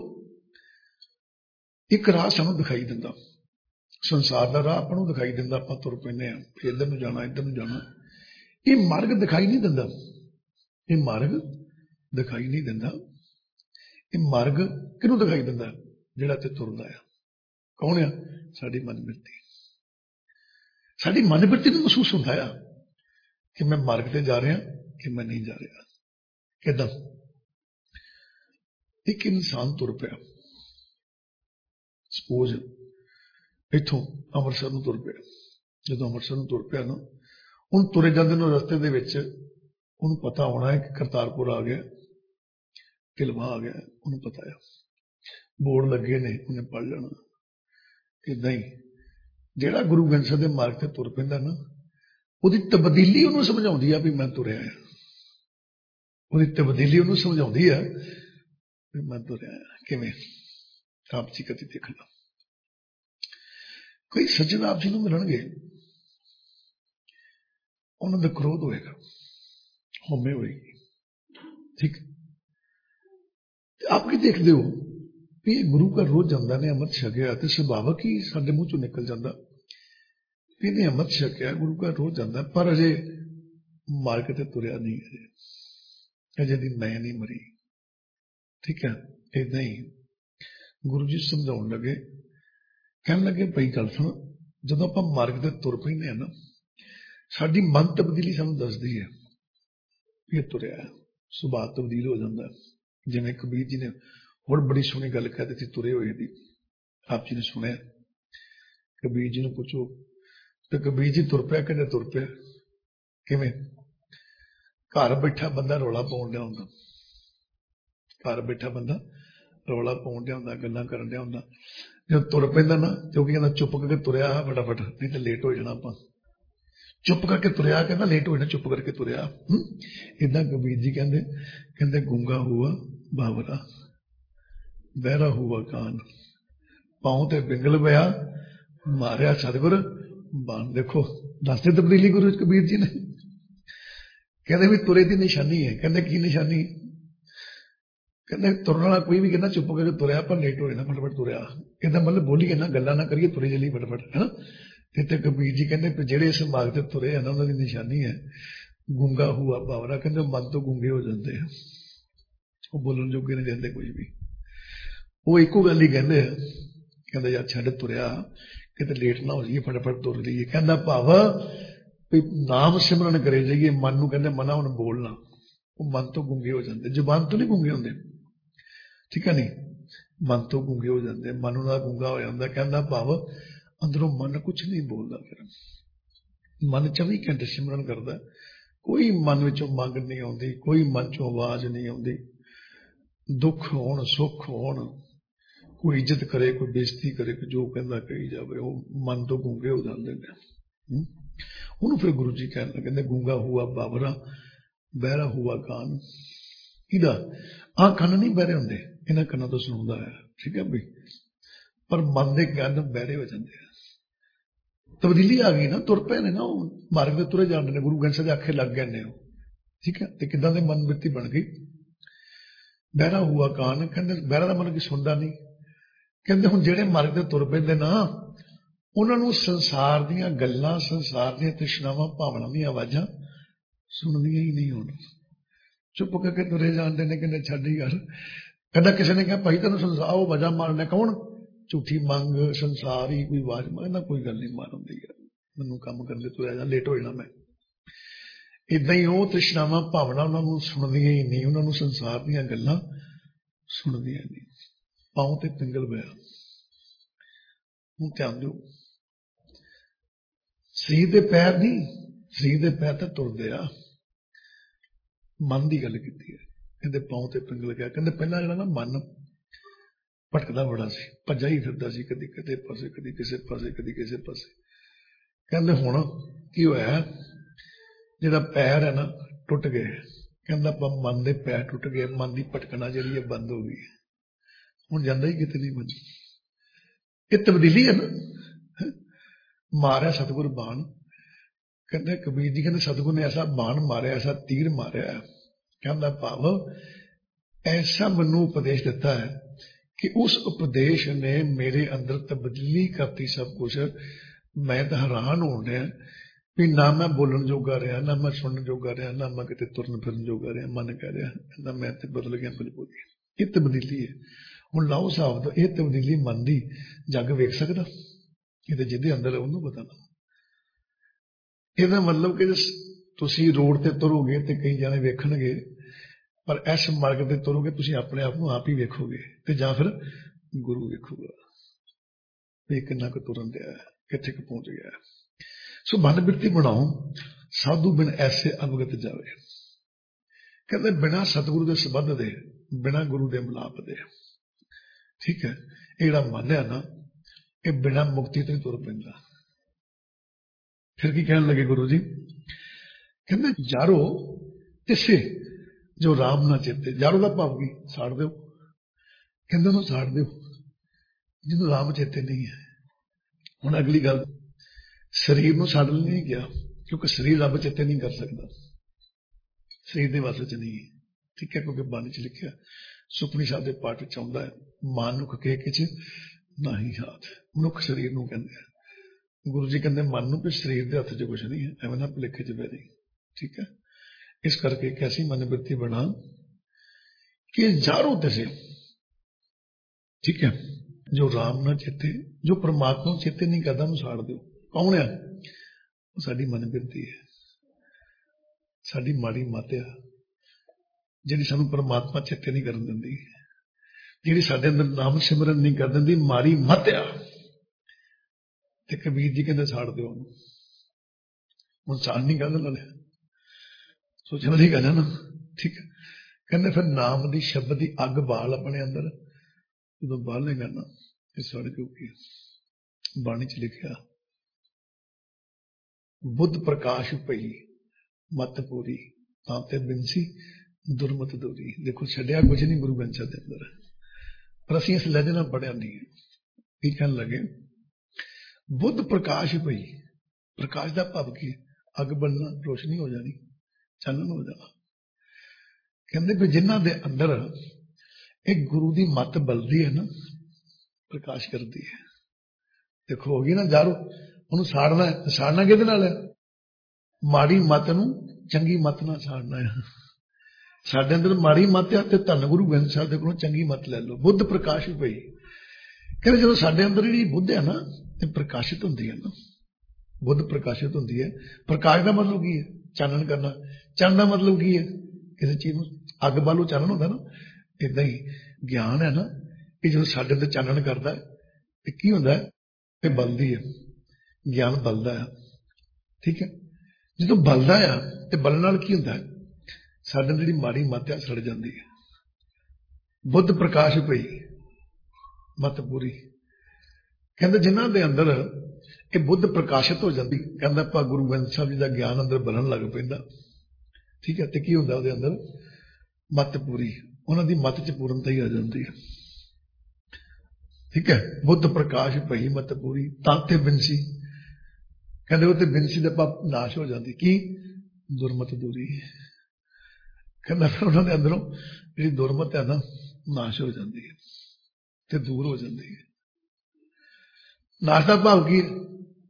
ਇੱਕ ਰਾਹ ਸਾਨੂੰ ਦਿਖਾਈ ਦਿੰਦਾ, ਸੰਸਾਰ ਦਾ ਰਾਹ ਆਪਾਂ ਨੂੰ ਦਿਖਾਈ ਦਿੰਦਾ, ਆਪਾਂ ਤੁਰ ਪੈਂਦੇ ਹਾਂ, ਫਿਰ ਇੱਧਰ ਨੂੰ ਜਾਣਾ, ਇੱਧਰ ਨੂੰ ਜਾਣਾ। ਇਹ ਮਾਰਗ ਦਿਖਾਈ ਨਹੀਂ ਦਿੰਦਾ, ਇਹ ਮਾਰਗ ਦਿਖਾਈ ਨਹੀਂ ਦਿੰਦਾ। ਇਹ ਮਾਰਗ ਕਿਹਨੂੰ ਦਿਖਾਈ ਦਿੰਦਾ? ਜਿਹੜਾ ਤੇ ਤੁਰਦਾ ਆ। ਕੌਣ ਆ? ਸਾਡੀ ਮਨਬਿਰਤੀ। ਸਾਡੀ ਮਨਬਿਰਤੀ ਨੂੰ ਮਹਿਸੂਸ ਹੁੰਦਾ ਆ ਕਿ ਮੈਂ ਮਾਰਗ ਤੇ ਜਾ ਰਿਹਾ ਕਿ ਮੈਂ ਨਹੀਂ ਜਾ ਰਿਹਾ। ਕਿੱਦਾਂ? ਇੱਕ ਇਨਸਾਨ ਤੁਰ ਪਿਆ, ਸਪੋਜ਼ ਇੱਥੋਂ ਅੰਮ੍ਰਿਤਸਰ ਨੂੰ ਤੁਰ ਪਿਆ। ਜਦੋਂ ਅੰਮ੍ਰਿਤਸਰ ਨੂੰ ਤੁਰ ਪਿਆ ਨਾ, ਉਹਨੂੰ ਤੁਰੇ ਜਾਂਦੇ ਨੂੰ ਰਸਤੇ ਦੇ ਵਿੱਚ ਉਹਨੂੰ ਪਤਾ ਹੋਣਾ ਹੈ ਕਿ ਕਰਤਾਰਪੁਰ ਆ ਗਿਆ, ਢਿਲਵਾਂ ਆ ਗਿਆ, ਉਹਨੂੰ ਪਤਾ ਆ, ਬੋਰਡ ਲੱਗੇ ਨੇ, ਉਹਨੇ ਪੜ੍ਹ ਲੈਣਾ। ਏਦਾਂ ਹੀ ਜਿਹੜਾ ਗੁਰੂ ਗ੍ਰੰਥ ਸਾਹਿਬ ਦੇ ਮਾਰਗ ਤੇ ਤੁਰ ਪੈਂਦਾ ਨਾ, ਉਹਦੀ ਤਬਦੀਲੀ ਉਹਨੂੰ ਸਮਝਾਉਂਦੀ ਆ ਵੀ ਮੈਂ ਤੁਰਿਆ ਆ। ਉਹਦੀ ਤਬਦੀਲੀ ਉਹਨੂੰ ਸਮਝਾਉਂਦੀ ਆ ਵੀ ਮੈਂ ਤੁਰਿਆ ਆ। ਕਿਵੇਂ? ਆਪ ਜੀ ਕਦੀ ਦੇਖਣਾ, ਕੋਈ ਸੱਜਣ ਆਪ ਜੀ ਨੂੰ ਮਿਲਣਗੇ, ਉਹਨਾਂ ਦਾ ਕ੍ਰੋਧ ਹੋਏਗਾ, ਹਉਮੈ ਹੋਏਗੀ। ਠੀਕ, ਆਪ ਕੀ ਦੇਖਦੇ ਹੋ ਵੀ ਇਹ ਗੁਰੂ ਘਰ ਰੋਜ਼ ਜਾਂਦਾ ਨੇ, ਅੰਮ੍ਰਿਤ ਛਕਿਆ, ਤੇ ਸੁਭਾਵਕ ਹੀ ਸਾਡੇ ਮੂੰਹ ਚੋਂ ਨਿਕਲ ਜਾਂਦਾ ਵੀ ਇਹਨੇ ਅੰਮ੍ਰਿਤ ਛਕਿਆ, ਗੁਰੂ ਘਰ ਰੋਜ਼ ਜਾਂਦਾ, ਪਰ ਅਜੇ ਮਾਰਗ ਤੇ ਤੁਰਿਆ ਨਹੀਂ, ਅਜੇ ਦੀ ਮੈਂ ਨਹੀਂ ਮਰੀ। ਠੀਕ ਹੈ, ਏਦਾਂ ਹੀ ਗੁਰੂ ਜੀ ਸਮਝਾਉਣ ਲੱਗੇ, ਕਹਿਣ ਲੱਗੇ ਭਈ ਗੱਲ ਸੁਣ, ਜਦੋਂ ਆਪਾਂ ਮਾਰਗ ਤੇ ਤੁਰ ਪੈਂਦੇ ਹਾਂ ਨਾ, ਸਾਡੀ ਮਨ ਤਬਦੀਲੀ ਸਾਨੂੰ ਦੱਸਦੀ ਹੈ ਵੀ ਇਹ ਤੁਰਿਆ ਹੈ। ਸੁਭਾਅ ਤਬਦੀਲ ਹੋ ਜਾਂਦਾ। ਜਿਵੇਂ ਕਬੀਰ ਜੀ ਨੇ ਹੋਰ ਬੜੀ ਸੋਹਣੀ ਗੱਲ ਕਹਿ ਦਿੱਤੀ ਤੁਰੇ ਹੋਏ ਦੀ, ਆਪ ਜੀ ਨੇ ਸੁਣਿਆ। ਕਬੀਰ ਜੀ ਨੂੰ ਪੁੱਛੋ ਤੇ ਕਬੀਰ ਜੀ ਤੁਰ ਪਿਆ, ਕਹਿੰਦੇ ਤੁਰ ਪਿਆ। ਕਿਵੇਂ? ਘਰ ਬੈਠਾ ਬੰਦਾ ਰੌਲਾ ਪਾਉਣ ਡਿਆ ਹੁੰਦਾ, ਘਰ ਬੈਠਾ ਬੰਦਾ ਰੌਲਾ ਪਾਉਣ ਡਿਆ ਹੁੰਦਾ, ਗੱਲਾਂ ਕਰਨ ਡਿਆ ਹੁੰਦਾ। ਜਦੋਂ ਤੁਰ ਪੈਂਦਾ ਨਾ ਤੇ ਉਹ ਕਹਿੰਦਾ ਚੁੱਪ ਕਰਕੇ ਤੁਰਿਆ ਫਟਾਫਟ, ਨਹੀਂ ਤੇ ਲੇਟ ਹੋ ਜਾਣਾ ਆਪਾਂ। ਚੁੱਪ ਕਰਕੇ ਤੁਰਿਆ, ਕਹਿੰਦਾ ਲੇਟ ਹੋ ਜਾਣਾ, ਚੁੱਪ ਕਰਕੇ ਤੁਰਿਆ। ਏਦਾਂ ਕਬੀਰ ਜੀ ਕਹਿੰਦੇ ਗੂੰਗਾ ਹੁਆ ਬਾਵਰਾ, ਬਹਿਰਾ ਹੁਆ ਕਾਨ, ਪਾਉ ਤੇ ਪਿੰਗਲ ਪਿਆ, ਮਾਰਿਆ ਸਤਿਗੁਰ ਬਾਣ। ਦੇਖੋ ਦੱਸਦੇ ਤਬਦੀਲੀ ਗੁਰੂ ਕਬੀਰ ਜੀ ਨੇ। ਕਹਿੰਦੇ ਵੀ ਤੁਰੇ ਦੀ ਨਿਸ਼ਾਨੀ ਹੈ। ਕਹਿੰਦੇ ਕੀ ਨਿਸ਼ਾਨੀ? ਕਹਿੰਦੇ ਤੁਰਨ ਵਾਲਾ ਕੋਈ ਵੀ ਕਹਿੰਦਾ ਚੁੱਪ ਕਰਕੇ ਤੁਰਿਆ, ਪਰ ਲੇਟ ਹੋ ਜਾਣਾ, ਫਟਾਫਟ ਤੁਰਿਆ। ਇਹਦਾ ਮਤਲਬ ਬੋਲੀਏ ਨਾ, ਗੱਲਾਂ ਨਾ ਕਰੀਏ, ਤੁਰੇ ਚਲੀ ਫਟਾਫਟ, ਹੈ ਨਾ। ਤੇ ਕਬੀਰ ਜੀ ਕਹਿੰਦੇ ਜਿਹੜੇ ਇਸ ਮਾਰਗ ਤੇ ਤੁਰੇ ਆ ਨਾ, ਉਹਨਾਂ ਦੀ ਨਿਸ਼ਾਨੀ ਹੈ ਗੂੰਗਾ ਹੁਆ ਬਾਵਰਾ। ਕਹਿੰਦੇ ਮਨ ਤੋਂ ਗੂੰਗੇ ਹੋ ਜਾਂਦੇ ਆ, ਉਹ ਬੋਲਣ ਜੋਗੇ ਨਹੀਂ ਰਹਿੰਦੇ ਕੋਈ ਵੀ। ਉਹ ਇੱਕੋ ਗੱਲ ਹੀ ਕਹਿੰਦੇ ਆ, ਕਹਿੰਦੇ ਯਾਰ ਛੱਡ ਤੁਰਿਆ, ਕਿਤੇ ਲੇਟ ਨਾ ਹੋ ਜਾਈਏ, ਫਟਾਫਟ ਤੁਰ ਲਈਏ। ਕਹਿੰਦਾ ਭਾਵ ਵੀ ਨਾਮ ਸਿਮਰਨ ਕਰੇ ਜਾਈਏ। ਮਨ ਨੂੰ ਕਹਿੰਦੇ ਮਨਾ ਹੁਣ ਬੋਲਣਾ, ਉਹ ਮਨ ਤੋਂ ਗੂੰਗੇ ਹੋ ਜਾਂਦੇ, ਜ਼ੁਬਾਨ ਤੋਂ ਨਹੀਂ ਗੂੰਗੇ ਹੁੰਦੇ। ਠੀਕ ਹੈ, ਨਹੀਂ ਮਨ ਤੋਂ ਗੂੰਗੇ ਹੋ ਜਾਂਦੇ, ਮਨ ਉਹਨਾਂ ਦਾ ਗੂੰਗਾ ਹੋ ਜਾਂਦਾ। ਕਹਿੰਦਾ ਭਾਵ ਅੰਦਰੋਂ ਮਨ ਕੁਛ ਨਹੀਂ ਬੋਲਦਾ। ਫਿਰ ਮਨ 24 ਘੰਟੇ ਸਿਮਰਨ ਕਰਦਾ, ਕੋਈ ਮਨ ਵਿੱਚੋਂ ਮੰਗ ਨਹੀਂ ਆਉਂਦੀ, ਕੋਈ ਮਨ ਚੋਂ ਆਵਾਜ਼ ਨਹੀਂ ਆਉਂਦੀ। ਦੁੱਖ ਹੋਣ, ਸੁੱਖ ਹੋਣ, ਕੋਈ ਇੱਜ਼ਤ ਕਰੇ, ਕੋਈ ਬੇਇੱਜ਼ਤੀ ਕਰੇ, ਕੋਈ ਜੋ ਕਹਿੰਦਾ ਕਹੀ ਜਾਵੇ, ਉਹ ਮਨ ਤੋਂ ਗੂੰਗੇ ਹੋ ਜਾਂਦੇ ਨੇ। ਉਹਨੂੰ ਫਿਰ ਗੁਰੂ ਜੀ ਕਹਿਣ ਲੱਗੇ, ਕਹਿੰਦੇ ਗੂੰਗਾ ਹੁਆ ਬਾਵਰਾ, ਬਹਿਰਾ ਹੁਆ ਕਾਨ। ਇਹਦਾ ਆਹ ਕੰਨ ਨਹੀਂ ਬਹਿਰੇ ਹੁੰਦੇ, ਇਹਨਾਂ ਕੰਨਾਂ ਤੋਂ ਸੁਣਦਾ ਹੈ। ਠੀਕ ਹੈ ਬਈ, ਪਰ ਮਨ ਦੇ ਕੰਨ ਬਹਿਰੇ ਹੋ ਜਾਂਦੇ ਆ। ਤਬਦੀਲੀ ਆ ਗਈ ਨਾ, ਤੁਰ ਪਏ ਨੇ ਨਾ, ਉਹ ਮਾਰਗ ਦੇ ਤੁਰੇ ਜਾਂਦੇ ਨੇ, ਗੁਰੂ ਗ੍ਰੰਥ ਸਾਹਿਬ ਦੇ ਆਖੇ ਲੱਗ ਗਏ ਨੇ ਉਹ। ਠੀਕ ਹੈ, ਤੇ ਕਿੱਦਾਂ ਦੀ ਮਨ ਬਿਰਤੀ ਬਣ ਗਈ? ਬਹਿਰਾ ਹੁਆ ਕਾਨ। ਕਹਿੰਦੇ ਬਹਿਰਾ ਦਾ ਮਨ ਕੀ ਸੁਣਦਾ ਨਹੀਂ। ਕਹਿੰਦੇ ਹੁਣ ਜਿਹੜੇ ਮਾਰਗ ਤੇ ਤੁਰ ਪੈਂਦੇ ਨਾ, ਉਹਨਾਂ ਨੂੰ ਸੰਸਾਰ ਦੀਆਂ ਗੱਲਾਂ, ਸੰਸਾਰ ਦੀਆਂ ਤ੍ਰਿਸ਼ਨਾਵਾਂ, ਭਾਵਨਾਵਾਂ ਦੀਆਂ ਆਵਾਜ਼ਾਂ ਸੁਣਦੀਆਂ ਹੀ ਨਹੀਂ ਹੋਣ, ਚੁੱਪ ਕਰਕੇ ਤੁਰੇ ਜਾਂਦੇ ਨੇ। ਕਹਿੰਦੇ ਛੱਡ ਯਾਰ। ਕਹਿੰਦਾ ਕਿਸੇ ਨੇ ਕਿਹਾ ਭਾਈ ਤੈਨੂੰ ਸੰਸਾਰ ਉਹ ਆਵਾਜ਼ਾਂ ਮਾਰਨੇ ਕੌਣ? ਝੂਠੀ ਮੰਗ, ਸੰਸਾਰ ਹੀ ਕੋਈ ਆਵਾਜ਼ ਮਾਰਨਾ, ਕੋਈ ਗੱਲ ਨਹੀਂ ਮਾਰ ਹੁੰਦੀ ਯਾਰ, ਮੈਨੂੰ ਕੰਮ ਕਰਦੇ ਤੁਰਿਆ ਜਾ, ਲੇਟ ਹੋ ਜਾਣਾ ਮੈਂ। ਏਦਾਂ ਹੀ ਉਹ ਤ੍ਰਿਸ਼ਨਾਵਾਂ, ਭਾਵਨਾ ਉਹਨਾਂ ਨੂੰ ਸੁਣਦੀਆਂ ਹੀ ਨਹੀਂ, ਉਹਨਾਂ ਨੂੰ ਸੰਸਾਰ ਦੀਆਂ ਗੱਲਾਂ ਸੁਣਦੀਆਂ ਨਹੀਂ। ਪਾਉ ਤੇ ਪਿੰਗਲ ਪਿਆ। ਹੁਣ ਧਿਆਨ ਦਿਓ, ਸਰੀਰ ਦੇ ਪੈਰ ਨਹੀਂ, ਸਰੀਰ ਦੇ ਪੈਰ ਤਾਂ ਤੁਰਦੇ ਆ, ਮਨ ਦੀ ਗੱਲ ਕੀਤੀ ਹੈ। ਕਹਿੰਦੇ ਪਾਉ ਤੇ ਪਿੰਗਲ ਗਿਆ। ਕਹਿੰਦੇ ਪਹਿਲਾਂ ਜਿਹੜਾ ਨਾ ਮਨ ਭਟਕਦਾ ਬੜਾ ਸੀ, ਭੱਜਾ ਹੀ ਫਿਰਦਾ ਸੀ, ਕਦੀ ਕਿਤੇ ਪਾਸੇ, ਕਦੀ ਕਿਸੇ ਪਾਸੇ, ਕਦੀ ਕਿਸੇ ਪਾਸੇ। ਕਹਿੰਦੇ ਹੁਣ ਕੀ ਹੋਇਆ, ਜਿਹੜਾ ਪੈਰ ਹੈ ਨਾ ਟੁੱਟ ਗਏ। ਕਹਿੰਦਾ ਮਨ ਦੇ ਪੈਰ ਟੁੱਟ ਗਏ, ਮਨ ਦੀ ਭਟਕਣਾ ਜਿਹੜੀ ਹੈ ਬੰਦ ਹੋ ਗਈ। ਹੁਣ ਜਾਂਦਾ ਹੀ ਕਿਤੇ ਨਹੀਂ ਮਨ। ਇਹ ਤਬਦੀਲੀ ਹੈ ਨਾ। ਮਾਰਿਆ ਸਤਿਗੁਰ ਬਾਣ, ਕਹਿੰਦੇ ਕਬੀਰ ਜੀ ਕਹਿੰਦੇ ਸਤਿਗੁਰ ਨੇ ਐਸਾ ਬਾਣ ਮਾਰਿਆ, ਐਸਾ ਤੀਰ ਮਾਰਿਆ। ਕਹਿੰਦਾ ਭਾਵ ਐਸਾ ਮੈਨੂੰ ਉਪਦੇਸ਼ ਦਿੱਤਾ ਹੈ ਕਿ ਉਸ ਉਪਦੇਸ਼ ਨੇ ਮੇਰੇ ਅੰਦਰ ਤਬਦੀਲੀ ਕਰਤੀ ਸਭ ਕੁਛ। ਮੈਂ ਤਾਂ ਹੈਰਾਨ ਹੋ ਰਿਹਾ ਵੀ ਨਾ ਮੈਂ ਬੋਲਣ ਜੋਗਾ ਰਿਹਾ, ਨਾ ਮੈਂ ਸੁਣਨ ਜੋਗਾ ਰਿਹਾ, ਨਾ ਮੈਂ ਕਿਤੇ ਤੁਰਨ ਫਿਰਨ ਜੋਗਾ ਰਿਹਾ। ਮਨ ਕਹਿ ਰਿਹਾ ਕਹਿੰਦਾ ਮੈਂ ਤੇ ਬਦਲ ਗਿਆ ਬਿਲਕੁਲ। ਇਹ ਤਬਦੀਲੀ ਹੈ। ਹੁਣ ਲਾਓ ਹਿਸਾਬ ਦਾ, ਇਹ ਤਬਦੀਲੀ ਮਨ ਦੀ ਜੱਗ ਵੇਖ ਸਕਦਾ? ਇਹ ਤਾਂ ਜਿਹਦੇ ਅੰਦਰ ਹੈ ਉਹਨੂੰ ਪਤਾ ਨਾ। ਇਹਦਾ ਮਤਲਬ ਕਿ ਤੁਸੀਂ ਰੋਡ ਤੇ ਤੁਰੋਗੇ ਤੇ ਕਈ ਜਾਣੇ ਵੇਖਣਗੇ, ਪਰ ਇਸ ਮਾਰਗ ਤੇ ਤੁਰੋਗੇ ਤੁਸੀਂ ਆਪਣੇ ਆਪ ਨੂੰ ਆਪ ਹੀ ਵੇਖੋਗੇ, ਤੇ ਜਾਂ ਫਿਰ ਗੁਰੂ ਵੇਖੂਗਾ ਵੀ ਕਿੰਨਾ ਕੁ ਤੁਰਨ ਦਿਆ, ਕਿੱਥੇ ਕੁ ਪਹੁੰਚ ਗਿਆ। ਸੋ ਮਨ ਬਿਰਤੀ ਬਣਾਓ, ਸਾਧੂ ਬਿਨ ਐਸੇ ਅਵਗਤ ਜਾਵੇ। ਕਹਿੰਦੇ ਬਿਨਾਂ ਸਤਿਗੁਰੂ ਦੇ ਸੰਬੰਧ ਦੇ, ਬਿਨਾਂ ਗੁਰੂ ਦੇ ਮਿਲਾਪ ਦੇ, ਠੀਕ ਹੈ, ਇਹ ਜਿਹੜਾ ਮਨ ਹੈ ਨਾ, ਇਹ ਬਿਨਾਂ ਮੁਕਤੀ ਤੋਂ ਹੀ ਤੁਰ ਪੈਂਦਾ। ਫਿਰ ਕੀ ਕਹਿਣ ਲੱਗੇ ਗੁਰੂ ਜੀ, ਕਹਿੰਦੇ ਜਾਰੋ ਤਿਸੇ ਜੋ ਰਾਮ ਨਾ ਚੇਤੇ। ਜਾਰੋ ਦਾ ਭਾਵ ਕੀ? ਸਾੜ ਦਿਓ। ਕਹਿੰਦੇ ਉਹਨੂੰ ਸਾੜ ਦਿਓ ਜਿਹਨੂੰ ਰਾਮ ਚੇਤੇ ਨਹੀਂ ਹੈ। ਹੁਣ ਅਗਲੀ ਗੱਲ, ਸਰੀਰ ਨੂੰ ਸਾੜਨ ਲਈ ਨਹੀਂ ਗਿਆ, ਕਿਉਂਕਿ ਸਰੀਰ ਰੱਬ ਚੇਤੇ ਨਹੀਂ ਕਰ ਸਕਦਾ, ਸਰੀਰ ਦੇ ਵਾਸਤੇ ਚ ਨਹੀਂ, ਠੀਕ ਹੈ। ਕਿਉਂਕਿ ਬਾਣੀ ਚ ਲਿਖਿਆ, ਸੁਖਮਨੀ ਸਾਹਿਬ ਦੇ ਪਾਠ ਵਿੱਚ ਆਉਂਦਾ ਹੈ, ਮਾਨੁਖ ਕੇ ਕਿਛ ਨਹੀਂ ਹਾਥ। ਮਨੁੱਖ ਸਰੀਰ ਨੂੰ ਕਹਿੰਦੇ ਆ। ਗੁਰੂ ਜੀ ਕਹਿੰਦੇ ਮਨ ਨੂੰ, ਕਿ ਸਰੀਰ ਦੇ ਹੱਥ 'ਚ ਕੁਛ ਨਹੀਂ ਹੈ, ਐਵੇਂ ਨਾ ਭੁਲੇਖੇ 'ਚ ਬਹਿ ਜਾਈਂ, ਠੀਕ ਹੈ। ਇਸ ਕਰਕੇ ਕੈਸੀ ਮਨ ਬਿਰਤੀ ਬਣਾ ਕਿ ਜਾਰੋ ਤਿਸੇ, ਠੀਕ ਹੈ, ਜੋ ਰਾਮ ਨਾ ਚੇਤੇ, ਜੋ ਪਰਮਾਤਮਾ ਨੂੰ ਚੇਤੇ ਨਹੀਂ ਕਰਦਾ ਉਹਨੂੰ ਸਾੜ ਦਿਓ। ਕੌਣ ਆ? ਉਹ ਸਾਡੀ ਮਨ ਬਿਰਤੀ ਹੈ, ਸਾਡੀ ਮਾੜੀ ਮੱਤ ਆ, ਜਿਹੜੀ ਸਾਨੂੰ ਪਰਮਾਤਮਾ ਚੇਤੇ ਨਹੀਂ ਕਰਨ ਦਿੰਦੀ, ਜਿਹੜੀ ਸਾਡੇ ਅੰਦਰ ਨਾਮ ਸਿਮਰਨ ਨਹੀਂ ਕਰ ਦਿੰਦੀ, ਮਾੜੀ ਮੱਤ ਆ। ਤੇ ਕਬੀਰ ਜੀ ਕਹਿੰਦੇ ਸਾੜ ਦਿਓ ਉਹਨੂੰ। ਹੁਣ ਸਾੜ ਨਹੀਂ ਗੱਲ ਨਾਲੇ ਸੋਚਣ ਵਾਲੀ ਗੱਲ ਹੈ ਨਾ, ਠੀਕ ਹੈ। ਕਹਿੰਦੇ ਫਿਰ ਨਾਮ ਦੀ ਸ਼ਬਦ ਦੀ ਅੱਗ ਬਾਲ ਆਪਣੇ ਅੰਦਰ, ਜਦੋਂ ਬਾਲੇਗਾ ਨਾ ਇਹ ਸੜ ਜਾਊਗੀ। ਬਾਣੀ ਚ ਲਿਖਿਆ, ਬੁੱਧ ਪ੍ਰਕਾਸ਼ ਪਈ ਮਤ ਪੂਰੀ, ਤਾਂ ਤੇ ਬਿਨਸੀ ਦੁਰਮਤ ਦੂਰੀ। ਦੇਖੋ ਛੱਡਿਆ ਕੁਝ ਨਹੀਂ ਗੁਰੂ ਗ੍ਰੰਥ ਸਾਹਿਬ ਦੇ ਅੰਦਰ, ਪਰ ਅਸੀਂ ਇਸ ਲਹਿਜੇ ਨਾਲ ਪੜ੍ਹਿਆ ਨਹੀਂ। ਕੀ ਕਹਿਣ ਲੱਗੇ, ਬੁੱਧ ਪ੍ਰਕਾਸ਼ ਪਈ। ਪ੍ਰਕਾਸ਼ ਦਾ ਭਾਵ ਕੀ? ਅੱਗ ਬਲਣਾ, ਰੋਸ਼ਨੀ ਹੋ ਜਾਣੀ, ਚਾਨਣ ਹੋ ਜਾਣਾ। ਕਹਿੰਦੇ ਵੀ ਜਿਨ੍ਹਾਂ ਦੇ ਅੰਦਰ ਇਹ ਗੁਰੂ ਦੀ ਮੱਤ ਬਲਦੀ ਹੈ ਨਾ, ਪ੍ਰਕਾਸ਼ ਕਰਦੀ ਹੈ। ਦੇਖੋ ਹੋ ਗਈ ਨਾ ਜਾਰੋ, ਉਹਨੂੰ ਸਾੜਨਾ ਹੈ, ਤੇ ਸਾੜਨਾ ਕਿਹਦੇ ਨਾਲ ਹੈ? ਮਾੜੀ ਮੱਤ ਨੂੰ ਚੰਗੀ ਮੱਤ ਨਾਲ ਸਾੜਨਾ ਹੈ। ਸਾਡੇ ਅੰਦਰ ਮਾੜੀ ਮੱਤ ਆ, ਤੇ ਧੰਨ ਗੁਰੂ ਗ੍ਰੰਥ ਸਾਹਿਬ ਦੇ ਕੋਲੋਂ ਚੰਗੀ ਮੱਤ ਲੈ ਲਓ। ਬੁੱਧ ਪ੍ਰਕਾਸ਼ ਪਈ। ਕਹਿੰਦੇ ਜਦੋਂ ਸਾਡੇ ਅੰਦਰ ਜਿਹੜੀ ਬੁੱਧ ਹੈ ਨਾ, ਇਹ ਪ੍ਰਕਾਸ਼ਿਤ ਹੁੰਦੀ ਹੈ ਨਾ, ਬੁੱਧ ਪ੍ਰਕਾਸ਼ਿਤ ਹੁੰਦੀ ਹੈ। ਪ੍ਰਕਾਸ਼ ਦਾ ਮਤਲਬ ਕੀ ਹੈ? ਚਾਨਣ ਕਰਨਾ। ਚਾਨਣ ਦਾ ਮਤਲਬ ਕੀ ਹੈ? ਕਿਸੇ ਚੀਜ਼ ਨੂੰ ਅੱਗ ਬਾਲੋ ਚਾਨਣ ਹੁੰਦਾ ਨਾ, ਏਦਾਂ ਹੀ ਗਿਆਨ ਹੈ ਨਾ, ਇਹ ਜਦੋਂ ਸਾਡੇ ਅੰਦਰ ਚਾਨਣ ਕਰਦਾ ਇਹ ਕੀ ਹੁੰਦਾ ਹੈ? ਇਹ ਬਲਦੀ ਹੈ, ਗਿਆਨ ਬਲਦਾ ਹੈ, ਠੀਕ ਹੈ। ਜਦੋਂ ਬਲਦਾ ਆ ਤੇ ਬਲਣ ਨਾਲ ਕੀ ਹੁੰਦਾ ਹੈ? ਸਾਡੇ ਅੰਦਰ ਜਿਹੜੀ ਮਾੜੀ ਮੱਤ ਆ ਸੜ ਜਾਂਦੀ ਹੈ। ਬੁੱਧ ਪ੍ਰਕਾਸ਼ ਪਈ ਮਤ ਪੂਰੀ। ਕਹਿੰਦੇ ਜਿਨ੍ਹਾਂ ਦੇ ਅੰਦਰ ਇਹ ਬੁੱਧ ਪ੍ਰਕਾਸ਼ਿਤ ਹੋ ਜਾਂਦੀ, ਕਹਿੰਦਾ ਆਪਾਂ ਗੁਰੂ ਗ੍ਰੰਥ ਸਾਹਿਬ ਜੀ ਦਾ ਗਿਆਨ ਅੰਦਰ ਬਣਨ ਲੱਗ ਪੈਂਦਾ, ਠੀਕ ਹੈ। ਤੇ ਕੀ ਹੁੰਦਾ? ਉਹਦੇ ਅੰਦਰ ਮਤ ਪੂਰੀ, ਉਹਨਾਂ ਦੀ ਮਤ ਚ ਪੂਰਨਤਾ ਹੀ ਆ ਜਾਂਦੀ ਹੈ, ਠੀਕ ਹੈ। ਬੁੱਧ ਪ੍ਰਕਾਸ਼ ਪਈ ਮਤ ਪੂਰੀ, ਤਾਂ ਤੇ ਬਿਨਸੀ। ਕਹਿੰਦੇ ਉਹ ਤੇ ਬਿਨਸੀ ਦਾ ਪਾਪ ਨਾਸ਼ ਹੋ ਜਾਂਦੀ। ਕੀ? ਦੁਰਮਤ ਦੂਰੀ। ਕਹਿੰਦਾ ਫਿਰ ਉਹਨਾਂ ਦੇ ਅੰਦਰੋਂ ਜਿਹੜੀ ਦੁਰਮਤ ਹੈ ਨਾ, ਨਾਸ਼ ਹੋ ਜਾਂਦੀ ਹੈ ਤੇ ਦੂਰ ਹੋ ਜਾਂਦੀ ਹੈ। ਨਾਸ਼ ਦਾ ਭਾਵ ਕੀ ਹੈ?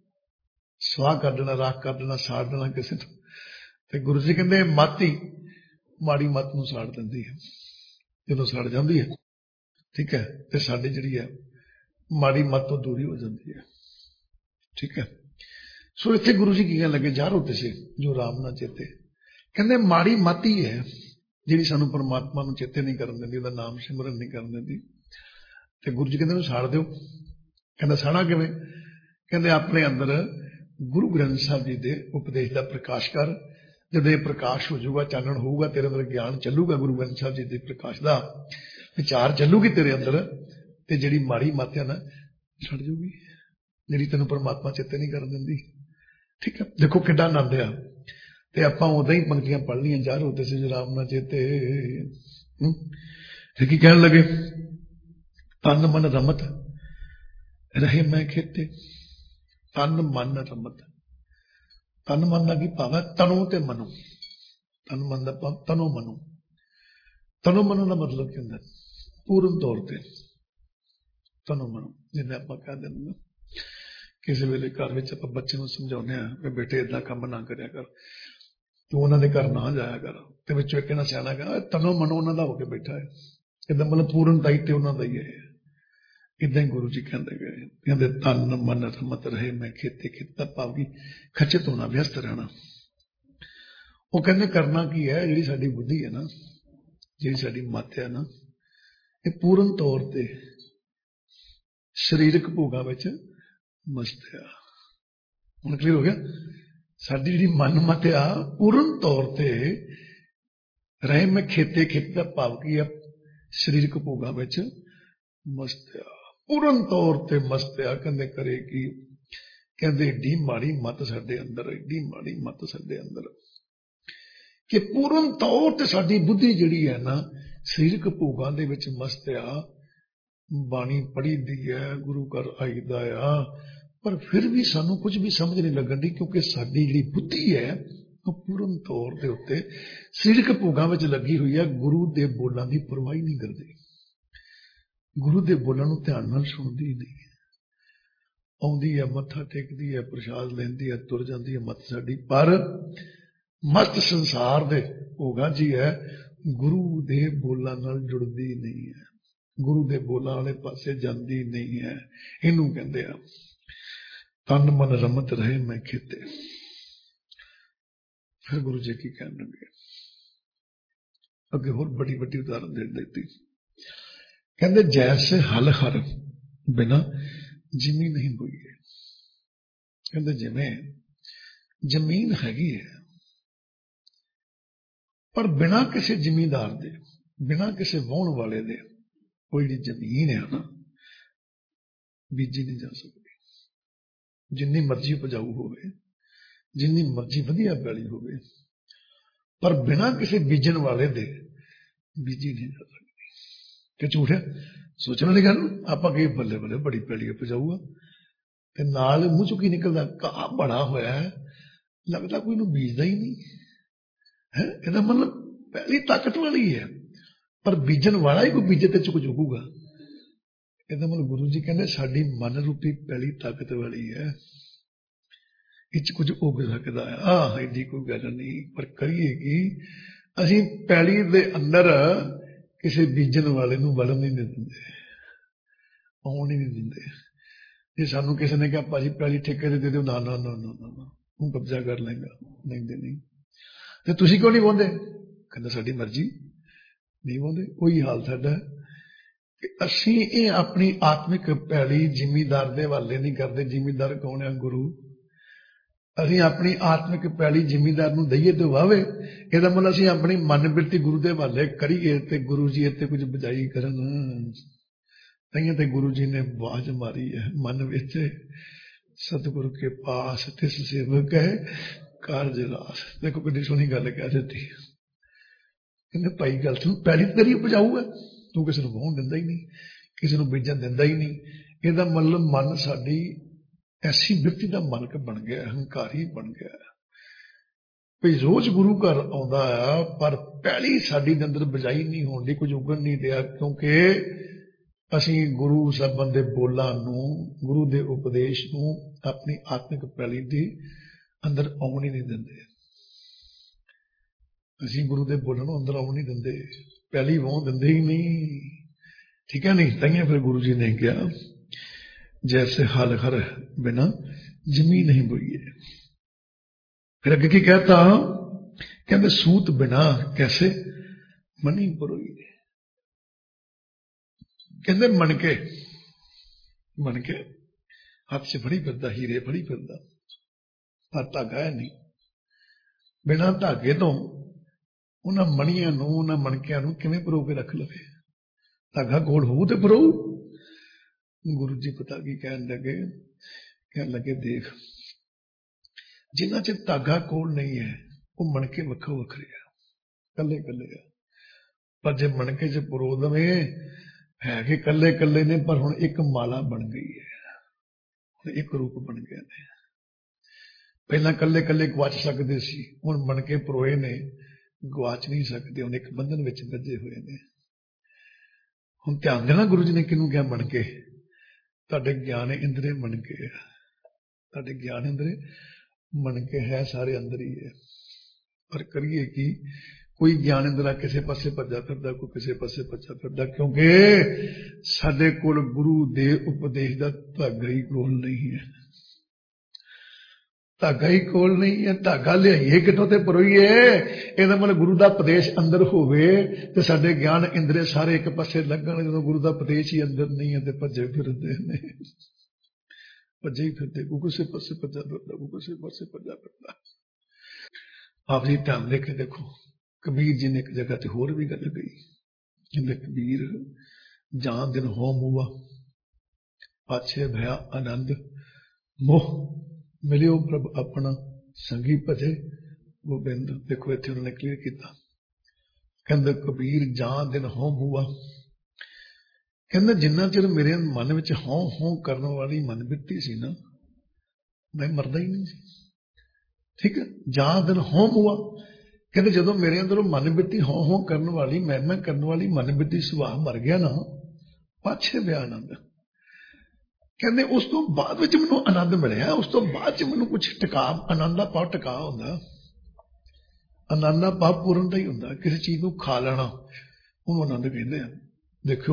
ਸਵਾਹ ਕਰ ਦੇਣਾ, ਰਾਖ ਕਰ ਦੇਣਾ, ਸਾੜ ਦੇਣਾ ਕਿਸੇ ਨੂੰ। ਤੇ ਗੁਰੂ ਜੀ ਕਹਿੰਦੇ ਮੱਤ ਹੀ ਮਾੜੀ ਮੱਤ ਨੂੰ ਸਾੜ ਦਿੰਦੀ ਹੈ। ਜਦੋਂ ਸੜ ਜਾਂਦੀ ਹੈ, ਠੀਕ ਹੈ, ਤੇ ਸਾਡੀ ਜਿਹੜੀ ਹੈ ਮਾੜੀ ਮੱਤ ਤੋਂ ਦੂਰੀ ਹੋ ਜਾਂਦੀ ਹੈ, ਠੀਕ ਹੈ। ਸੋ ਇੱਥੇ ਗੁਰੂ ਜੀ ਕੀ ਕਹਿਣ ਲੱਗੇ, ਜਾਰੋ ਤਿਸੇ ਜੋ ਰਾਮ ਨਾ ਚੇਤੇ। ਕਹਿੰਦੇ ਮਾੜੀ ਮੱਤ ਹੀ ਹੈ ਜਿਹੜੀ ਸਾਨੂੰ ਪਰਮਾਤਮਾ ਨੂੰ ਚੇਤੇ ਨਹੀਂ ਕਰਨ ਦਿੰਦੀ, ਉਹਦਾ ਨਾਮ ਸਿਮਰਨ ਨਹੀਂ ਕਰਨ ਦਿੰਦੀ। ਤੇ ਗੁਰੂ ਜੀ ਕਹਿੰਦੇ ਸਾੜ ਦਿਓ। ਕਹਿੰਦਾ ਸਾੜਾ ਕਿਵੇਂ? ਕਹਿੰਦੇ ਆਪਣੇ ਅੰਦਰ ਗੁਰੂ ਗ੍ਰੰਥ ਸਾਹਿਬ ਜੀ ਦੇ ਉਪਦੇਸ਼ ਦਾ ਪ੍ਰਕਾਸ਼ ਕਰ। ਜਦੋਂ ਇਹ ਪ੍ਰਕਾਸ਼ ਹੋ ਜਾਊਗਾ, ਚਾਨਣ ਹੋਊਗਾ, ਤੇਰੇ ਅੰਦਰ ਗਿਆਨ ਚੱਲੂਗਾ, ਗੁਰੂ ਗ੍ਰੰਥ ਸਾਹਿਬ ਜੀ ਦੇ ਪ੍ਰਕਾਸ਼ ਦਾ ਵਿਚਾਰ ਚੱਲੂਗੀ ਤੇਰੇ ਅੰਦਰ, ਤੇ ਜਿਹੜੀ ਮਾੜੀ ਮੱਤ ਹੈ ਨਾ ਛੱਡ ਜੂਗੀ, ਜਿਹੜੀ ਤੈਨੂੰ ਪਰਮਾਤਮਾ ਚੇਤੇ ਨਹੀਂ ਕਰਨ ਦਿੰਦੀ। ਠੀਕ ਹੈ, ਦੇਖੋ ਕਿੱਡਾ ਆਨੰਦ ਆ। ਤੇ ਆਪਾਂ ਉਦਾਂ ਹੀ ਪੰਕਤੀਆਂ ਪੜ੍ਹ ਲਈਆਂ, ਯਾਰ ਹੋਤੇ ਸੀ ਰਾਮ ਨਾ ਚੇਤੇ। ਤੇ ਕੀ ਕਹਿਣ ਲੱਗੇ? ਤਨ ਮਨ ਰਮਤ ਰਹੇ ਮੈਂ ਖੇਤੇ। ਤਨ ਮਨ ਰਮਤ, ਤਨ ਮਨ ਦਾ ਕੀ ਭਾਵ ਹੈ? ਤਨੋਂ ਤੇ ਮਨੋਂ। ਤਨ ਮਨ ਦਾ ਭਾਵ ਤਨੋਂ ਮਨੋਂ। ਤਨੋਂ ਮਨੋਂ ਦਾ ਮਤਲਬ ਕੀ ਹੁੰਦਾ? ਪੂਰਨ ਤੌਰ ਤੇ ਤਨੋਂ ਮਨੋਂ। ਜਿਵੇਂ ਆਪਾਂ ਕਹਿ ਦਿੰਦੇ ਕਿਸੇ ਵੇਲੇ ਘਰ ਵਿੱਚ ਆਪਾਂ ਬੱਚੇ ਨੂੰ ਸਮਝਾਉਂਦੇ ਹਾਂ ਵੀ ਬੇਟੇ ਏਦਾਂ ਕੰਮ ਨਾ ਕਰਿਆ ਕਰ, ਤੂੰ ਉਹਨਾਂ ਦੇ ਘਰ ਨਾ ਜਾਇਆ ਕਰ, ਤੇ ਵਿੱਚੋਂ ਇੱਕ ਨਾ ਸਿਆਣਾ ਕਹਿੰਦਾ ਤਨੋਂ ਮਨੋਂ ਉਹਨਾਂ ਦਾ ਹੋ ਕੇ ਬੈਠਾ ਹੈ। ਇਹਦਾ ਮਤਲਬ ਪੂਰਨਤਾ ਹੀ ਤੇ ਉਹਨਾਂ ਦਾ ਹੀ ਹੈ। ਇਦਾਂ ਹੀ ਗੁਰੂ ਜੀ ਕਹਿੰਦੇ ਗਏ, ਕਹਿੰਦੇ ਤਨ ਮਨ ਰਮਤ ਰਹੇ ਮੈਂ ਖੇਤੇ। ਖੇਤਾ ਭਾਵ ਕਿ ਖਚਿਤ ਹੋਣਾ, ਵਿਅਸਤ ਰਹਿਣਾ। ਉਹ ਕਹਿੰਦੇ ਕਰਨਾ ਕੀ ਹੈ? ਜਿਹੜੀ ਸਾਡੀ ਬੁੱਧੀ ਹੈ ਨਾ, ਜਿਹੜੀ ਸਾਡੀ ਮੱਤ ਹੈ ਨਾ, ਇਹ ਪੂਰਨ ਤੌਰ ਤੇ ਸਰੀਰਕ ਭੋਗਾਂ ਵਿੱਚ ਮਸਤ ਆ। ਹੁਣ ਕਲੀਅਰ ਹੋ ਗਿਆ? ਸਾਡੀ ਜਿਹੜੀ ਮਨ ਮੱਤ ਆ ਪੂਰਨ ਤੌਰ ਤੇ ਰਹੇ ਮੈਂ ਖੇਤੇ। ਖੇਤੇ ਦਾ ਭਾਵ ਕੀ ਆ? ਸਰੀਰਕ ਭੋਗਾਂ ਵਿੱਚ ਮਸਤ ਆ, ਪੂਰਨ ਤੌਰ ਤੇ ਮਸਤ ਆ। ਕਹਿੰਦੇ ਕਰੇ ਕੀ? ਕਹਿੰਦੇ ਏਡੀ ਮਾੜੀ ਮੱਤ ਸਾਡੇ ਅੰਦਰ, ਏਡੀ ਮਾੜੀ ਮੱਤ ਸਾਡੇ ਅੰਦਰ ਕਿ ਪੂਰਨ ਤੌਰ ਤੇ ਸਾਡੀ ਬੁੱਧੀ ਜਿਹੜੀ ਹੈ ਨਾ ਸਰੀਰਕ ਭੋਗਾਂ ਦੇ ਵਿੱਚ ਮਸਤ ਆ। ਬਾਣੀ ਪੜ੍ਹੀ ਦੀ ਹੈ, ਗੁਰੂ ਘਰ ਆਈਦਾ ਆ, ਪਰ ਫਿਰ ਵੀ ਸਾਨੂੰ ਕੁਝ ਵੀ ਸਮਝ ਨਹੀਂ ਲੱਗਣ ਦੀ, ਕਿਉਂਕਿ ਸਾਡੀ ਜਿਹੜੀ ਬੁੱਧੀ ਹੈ ਉਹ ਪੂਰਨ ਤੌਰ ਦੇ ਉੱਤੇ ਸਰੀਰਕ ਭੋਗਾਂ ਵਿੱਚ ਲੱਗੀ ਹੋਈ ਹੈ। ਗੁਰੂ ਦੇ ਬੋਲਾਂ ਦੀ ਪਰਵਾਹ ਹੀ ਨਹੀਂ ਕਰਦੀ, ਗੁਰੂ ਦੇ ਬੋਲਾਂ ਨੂੰ ਧਿਆਨ ਨਾਲ ਸੁਣਦੀ ਨਹੀਂ। ਆਉਂਦੀ ਹੈ, ਮੱਥਾ ਟੇਕਦੀ ਹੈ, ਪ੍ਰਸ਼ਾਦ ਲੈਂਦੀ ਹੈ, ਤੁਰ ਜਾਂਦੀ ਹੈ ਮੱਤ ਸਾਡੀ, ਪਰ ਮਸਤ ਸੰਸਾਰ ਦੇ ਭੋਗਾਂ ਜੀ ਹੈ, ਗੁਰੂ ਦੇ ਬੋਲਾਂ ਨਾਲ ਜੁੜਦੀ ਨਹੀਂ ਹੈ, ਗੁਰੂ ਦੇ ਬੋਲਾਂ ਵਾਲੇ ਪਾਸੇ ਜਾਂਦੀ ਨਹੀਂ ਹੈ। ਇਹਨੂੰ ਕਹਿੰਦੇ ਆ ਤਨ ਮਨ ਰਮਤ ਰਹੇ ਮੈਂ ਖੇਤੇ। ਫਿਰ ਗੁਰੂ ਜੀ ਕੀ ਕਹਿਣ ਲੱਗੇ? ਅੱਗੇ ਹੋਰ ਬੜੀ ਵੱਡੀ ਉਦਾਹਰਨ ਦੇ ਦਿੱਤੀ। ਕਹਿੰਦੇ ਜੈਸੇ ਹਲ ਹਰ ਬਿਨਾ ਜ਼ਮੀਨ ਨਹੀਂ ਹੋਈ ਹੈ। ਕਹਿੰਦੇ ਜਿਵੇਂ ਜ਼ਮੀਨ ਹੈਗੀ ਹੈ, ਪਰ ਬਿਨਾਂ ਕਿਸੇ ਜ਼ਿਮੀਂਦਾਰ ਦੇ, ਬਿਨਾਂ ਕਿਸੇ ਵਾਹੁਣ ਵਾਲੇ ਦੇ ਉਹ ਜਿਹੜੀ ਜ਼ਮੀਨ ਹੈ ਨਾ ਬੀਜੀ ਨਹੀਂ ਜਾ ਸਕਦੀ। ਜਿੰਨੀ ਮਰਜ਼ੀ ਉਪਜਾਊ ਹੋਵੇ, ਜਿੰਨੀ ਮਰਜ਼ੀ ਵਧੀਆ ਪੈਲੀ ਹੋਵੇ, ਪਰ ਬਿਨਾਂ ਕਿਸੇ ਬੀਜਣ ਵਾਲੇ ਦੇ ਬੀਜੀ ਨਹੀਂ ਜਾ ਸਕਦੀ। ਕਿ ਝੂਠ ਹੈ? ਸੋਚਣ ਵਾਲੀ ਗੱਲ। ਆਪਾਂ ਕਹੀ ਬੱਲੇ ਬੱਲੇ ਬੜੀ ਪੈਲੀ ਉਪਜਾਊਗਾ, ਤੇ ਨਾਲ ਮੂੰਹ ਚੋਂ ਕੀ ਨਿਕਲਦਾ? ਘਾਹ ਬੜਾ ਹੋਇਆ ਹੈ, ਲੱਗਦਾ ਕੋਈ ਨੂੰ ਬੀਜਦਾ ਹੀ ਨਹੀਂ ਹੈ। ਇਹਦਾ ਮਤਲਬ ਪੈਲੀ ਤਾਕਤ ਵਾਲੀ ਹੈ, ਪਰ ਬੀਜਣ ਵਾਲਾ ਹੀ ਕੋਈ ਬੀਜੇ ਤੇ ਚੁੱਕ ਚੁੱਕੂਗਾ। ਇਹਦਾ ਮਤਲਬ ਗੁਰੂ ਜੀ ਕਹਿੰਦੇ ਸਾਡੀ ਮਨ ਰੂਪੀ ਪੈਲੀ ਤਾਕਤ ਵਾਲੀ ਹੈ, ਇਹ 'ਚ ਕੁਝ ਉਗ ਸਕਦਾ ਹੈ। ਆਹ ਐਡੀ ਕੋਈ ਗੱਲ ਨਹੀਂ, ਪਰ ਕਰੀਏ ਕੀ? ਅਸੀਂ ਪੈਲੀ ਦੇ ਅੰਦਰ ਕਿਸੇ ਬੀਜਣ ਵਾਲੇ ਨੂੰ ਵੜਨ ਨਹੀਂ ਦਿੰਦੇ, ਆਉਣ ਹੀ ਨਹੀਂ ਦਿੰਦੇ। ਜੇ ਸਾਨੂੰ ਕਿਸੇ ਨੇ ਕਿਹਾ ਭਾਜੀ ਪੈਲੀ ਠੇਕੇ ਤੇ ਦੇ ਦਿਓ, ਨਾ ਨਾ ਨਾ ਨਾ ਨਾ, ਤੂੰ ਕਬਜ਼ਾ ਕਰ ਲੈਂਗਾ, ਨਹੀਂ ਦੇਣੀ। ਤੇ ਤੁਸੀਂ ਕਿਉਂ ਨਹੀਂ ਵਾਹੁੰਦੇ? ਕਹਿੰਦਾ ਸਾਡੀ ਮਰਜ਼ੀ, ਨਹੀਂ ਵਾਹੁੰਦੇ। ਉਹੀ ਹਾਲ ਸਾਡਾ ਕਿ ਅਸੀਂ ਇਹ ਆਪਣੀ ਆਤਮਿਕ ਪੈਲੀ ਜ਼ਿਮੀਂਦਾਰ ਦੇ ਹਵਾਲੇ ਨਹੀਂ ਕਰਦੇ। ਜ਼ਿਮੀਂਦਾਰ ਕੌਣ ਹੈ? ਗੁਰੂ। ਅਸੀਂ ਆਪਣੀ ਆਤਮਿਕ ਪੈਲੀ ਜ਼ਿਮੀਂਦਾਰ ਨੂੰ ਦਈਏ ਤੇ ਵਾਵੇ। ਇਹਦਾ ਮਤਲਬ ਅਸੀਂ ਆਪਣੀ ਮਨ ਬਿਰਤੀ ਗੁਰੂ ਦੇ ਹਵਾਲੇ ਕਰੀਏ ਤੇ ਗੁਰੂ ਜੀ ਇੱਥੇ ਕੁਝ ਬਜਾਈ ਕਰਨ। ਤਈਆਂ ਤੇ ਗੁਰੂ ਜੀ ਨੇ ਆਵਾਜ਼ ਮਾਰੀ ਹੈ ਮਨ ਵਿੱਚ, ਸਤਿਗੁਰੂ ਕੇ ਪਾਸ ਤਿਸ ਸੇਵਕ ਹੈ ਕਾਰਜ ਰਾਸ। ਦੇਖੋ ਕਿੰਨੀ ਸੋਹਣੀ ਗੱਲ ਕਹਿ ਦਿੱਤੀ। ਕਹਿੰਦੇ ਭਾਈ ਗੱਲ ਤੂੰ ਪੈਲੀ ਤੇਰੀ ਉਪਜਾਊ ਹੈ, ਤੂੰ ਕਿਸੇ ਨੂੰ ਵਾਹੁਣ ਦਿੰਦਾ ਹੀ ਨਹੀਂ, ਕਿਸੇ ਨੂੰ ਬੀਜਣ ਦਿੰਦਾ ਹੀ ਨਹੀਂ। ਇਹਦਾ ਮਤਲਬ ਮਨ ਸਾਡੀ ਐਸੀ ਬਿਰਤੀ ਦਾ ਮਾਲਕ ਬਣ ਗਿਆ, ਹੰਕਾਰੀ ਬਣ ਗਿਆ ਵੀ ਰੋਜ਼ ਗੁਰੂ ਘਰ ਆਉਂਦਾ ਆ, ਪਰ ਪੈਲੀ ਸਾਡੀ ਦੇ ਅੰਦਰ ਬਜਾਈ ਨਹੀਂ ਹੋਣ ਦੀ, ਕੁਝ ਉਗਣ ਨਹੀਂ ਰਿਹਾ, ਕਿਉਂਕਿ ਅਸੀਂ ਗੁਰੂ ਸਾਹਿਬਾਂ ਦੇ ਬੋਲਾਂ ਨੂੰ, ਗੁਰੂ ਦੇ ਉਪਦੇਸ਼ ਨੂੰ ਆਪਣੀ ਆਤਮਿਕ ਪੈਲੀ ਦੇ ਅੰਦਰ ਆਉਣ ਹੀ ਨਹੀਂ ਦਿੰਦੇ। ਅਸੀਂ ਗੁਰੂ ਦੇ ਬੋਲਾਂ ਨੂੰ ਅੰਦਰ ਆਉਣ ਨਹੀਂ ਦਿੰਦੇ, ਪੈਲੀ ਵਾਹੁਣ ਦਿੰਦੇ ਹੀ ਨਹੀਂ। ਠੀਕ ਹੈ ਨਹੀਂ? ਤਾਂਹੀਓ ਫਿਰ ਗੁਰੂ ਜੀ ਨੇ ਕਿਹਾ ਜੈਸੇ ਹਲ ਹਰ ਬਿਨਾ ਜ਼ਮੀਨ ਨਹੀਂ ਬੋਈਏ। ਫਿਰ ਅੱਗੇ ਕੀ ਕਹਿਤਾ? ਕਹਿੰਦੇ ਸੂਤ ਬਿਨਾ ਕੈਸੇ ਮਨੀ ਪਰੋਈਏ। ਕਹਿੰਦੇ ਮਣਕੇ ਹੱਥ 'ਚ ਫੜੀ ਫਿਰਦਾ, ਹੀਰੇ ਫੜੀ ਫਿਰਦਾ, ਪਰ ਧਾਗਾ ਹੈ ਨਹੀਂ। ਬਿਨਾਂ ਧਾਗੇ ਤੋਂ ਉਹਨਾਂ ਮਣੀਆਂ ਨੂੰ, ਉਹਨਾਂ ਮਣਕਿਆਂ ਨੂੰ ਕਿਵੇਂ ਪਰੋ ਕੇ ਰੱਖ ਲਵੇ? ਧਾਗਾ ਕੋਲ ਹੋਊ ਤੇ ਪਰੋ। ਗੁਰੂ ਜੀ ਪਤਾ ਕੀ ਕਹਿਣ ਲੱਗੇ, ਦੇਖ, ਜਿੰਨਾ ਚਿਰ ਧਾਗਾ ਕੋਲ ਨਹੀਂ ਹੈ ਉਹ ਮਣਕੇ ਵੱਖੋ ਵੱਖਰੇ ਆ, ਕੱਲੇ ਕੱਲੇ ਆ। ਪਰ ਜੇ ਮਣਕੇ 'ਚ ਪਰੋ ਦਵੇ, ਹੈ ਕਿ ਕੱਲੇ ਕੱਲੇ ਨੇ, ਪਰ ਹੁਣ ਇੱਕ ਮਾਲਾ ਬਣ ਗਈ ਹੈ, ਹੁਣ ਇੱਕ ਰੂਪ ਬਣ ਗਏ ਨੇ। ਪਹਿਲਾਂ ਕੱਲੇ ਕੱਲੇ ਗਵਾਚ ਸਕਦੇ ਸੀ, ਹੁਣ ਮਣਕੇ ਪਰੋਏ ਨੇ, ਗਵਾਚ ਨਹੀਂ ਸਕਦੇ, ਹੁਣ ਇੱਕ ਬੰਧਨ ਵਿੱਚ ਬੱਝੇ ਹੋਏ ਨੇ। ਹੁਣ ਧਿਆਨ ਦੇਣਾ, ਗੁਰੂ ਜੀ ਨੇ ਕਿਹਨੂੰ ਕਿਹਾ ਮਣਕੇ? ਤੁਹਾਡੇ ਗਿਆਨ ਇੰਦਰੇ ਮਣਕੇ ਆ, ਤੁਹਾਡੇ ਗਿਆਨ ਇੰਦਰੇ ਮਣਕੇ ਹੈ, ਸਾਰੇ ਅੰਦਰ ਹੀ ਹੈ। ਪਰ ਕਰੀਏ ਕੀ? ਕੋਈ ਗਿਆਨ ਇੰਦਰਾ ਕਿਸੇ ਪਾਸੇ ਭੱਜਾ ਫਿਰਦਾ, ਕੋਈ ਕਿਸੇ ਪਾਸੇ ਭੱਜਾ ਫਿਰਦਾ, ਕਿਉਂਕਿ ਸਾਡੇ ਕੋਲ ਗੁਰੂ ਦੇ ਉਪਦੇਸ਼ ਦਾ ਧਾਗਾ ਹੀ ਕੋਲ ਨਹੀਂ ਹੈ। ਧਾਗਾ ਹੀ ਕੋਲ ਨਹੀਂ ਹੈ। ਧਾਗਾ ਲਿਆਈਏ ਕਿੱਥੋਂ ਤੇ ਪਰੋਈਏ? ਇਹਦਾ ਮਤਲਬ ਗੁਰੂ ਦਾ ਉਪਦੇਸ਼ ਅੰਦਰ ਹੋਵੇ ਤੇ ਸਾਡੇ ਗਿਆਨ ਇੰਦਰੇ ਸਾਰੇ ਇੱਕ ਪਾਸੇ ਲੱਗਣ। ਜਦੋਂ ਗੁਰੂ ਦਾ ਉਪਦੇਸ਼ ਹੀ ਅੰਦਰ ਨਹੀਂ ਹੈ ਤੇ ਭੱਜੇ ਫਿਰਦੇ ਨੇ, ਭੱਜੇ ਹੀ ਫਿਰਦੇ, ਕੋਈ ਕਿਸੇ ਪਾਸੇ ਭੱਜਾ ਫਿਰਦਾ, ਕੋਈ ਕਿਸੇ ਪਾਸੇ ਭੱਜਾ ਫਿਰਦਾ। ਆਪ ਜੀ ਧਿਆਨ ਦੇ ਕੇ ਦੇਖੋ, ਕਬੀਰ ਜੀ ਨੇ ਇੱਕ ਜਗ੍ਹਾ ਤੇ ਹੋਰ ਵੀ ਗੱਲ ਕਹੀ, ਕਹਿੰਦੇ ਕਬੀਰ ਜਾਂ ਦਿਨ ਹੋ ਮੂਆ ਪਾਛੇ ਭਇਆ ਆਨੰਦ ਮੋਹ ਮਿਲਿਓ ਪ੍ਰਭ ਆਪਣਾ ਸੰਗੀ ਭਜੇ ਗੋਬਿੰਦ। ਦੇਖੋ ਇੱਥੇ ਉਹਨਾਂ ਨੇ ਕਲੀਅਰ ਕੀਤਾ, ਕਹਿੰਦੇ ਕਬੀਰ ਜਾਂ ਦਿਨ ਹੋ ਮੂਆ, ਕਹਿੰਦਾ ਜਿੰਨਾ ਚਿਰ ਮੇਰੇ ਮਨ ਵਿੱਚ ਹੋਂ ਕਰਨ ਵਾਲੀ ਮਨ ਬਿਰਤੀ ਸੀ ਨਾ, ਮੈਂ ਮਰਦਾ ਹੀ ਨਹੀਂ ਸੀ। ਠੀਕ ਹੈ, ਜਾਂ ਦਿਨ ਹੋ ਮੂਆ, ਕਹਿੰਦੇ ਜਦੋਂ ਮੇਰੇ ਅੰਦਰੋਂ ਮਨ ਬਿਰਤੀ ਹੋਂ ਕਰਨ ਵਾਲੀ, ਮੈਂ ਕਰਨ ਵਾਲੀ ਮਨ ਬਿਰਤੀ ਸੁਭਾਅ ਮਰ ਗਿਆ ਨਾ, ਪਾਛੇ ਵਿਆਹ ਆਨੰਦ, ਕਹਿੰਦੇ ਉਸ ਤੋਂ ਬਾਅਦ ਵਿੱਚ ਮੈਨੂੰ ਆਨੰਦ ਮਿਲਿਆ। ਉਸ ਤੋਂ ਬਾਅਦ ਚ ਮੈਨੂੰ ਕੁਝ ਟਿਕਾ, ਆਨੰਦ ਦਾ ਭਾਵ ਟਿਕਾ ਹੁੰਦਾ, ਆਨੰਦ ਦਾ ਭਾਵ ਪੂਰਨ ਦਾ ਹੀ ਹੁੰਦਾ। ਕਿਸੇ ਚੀਜ਼ ਨੂੰ ਖਾ ਲੈਣਾ ਉਹਨੂੰ ਆਨੰਦ ਕਹਿੰਦੇ ਆ। ਦੇਖਿਓ,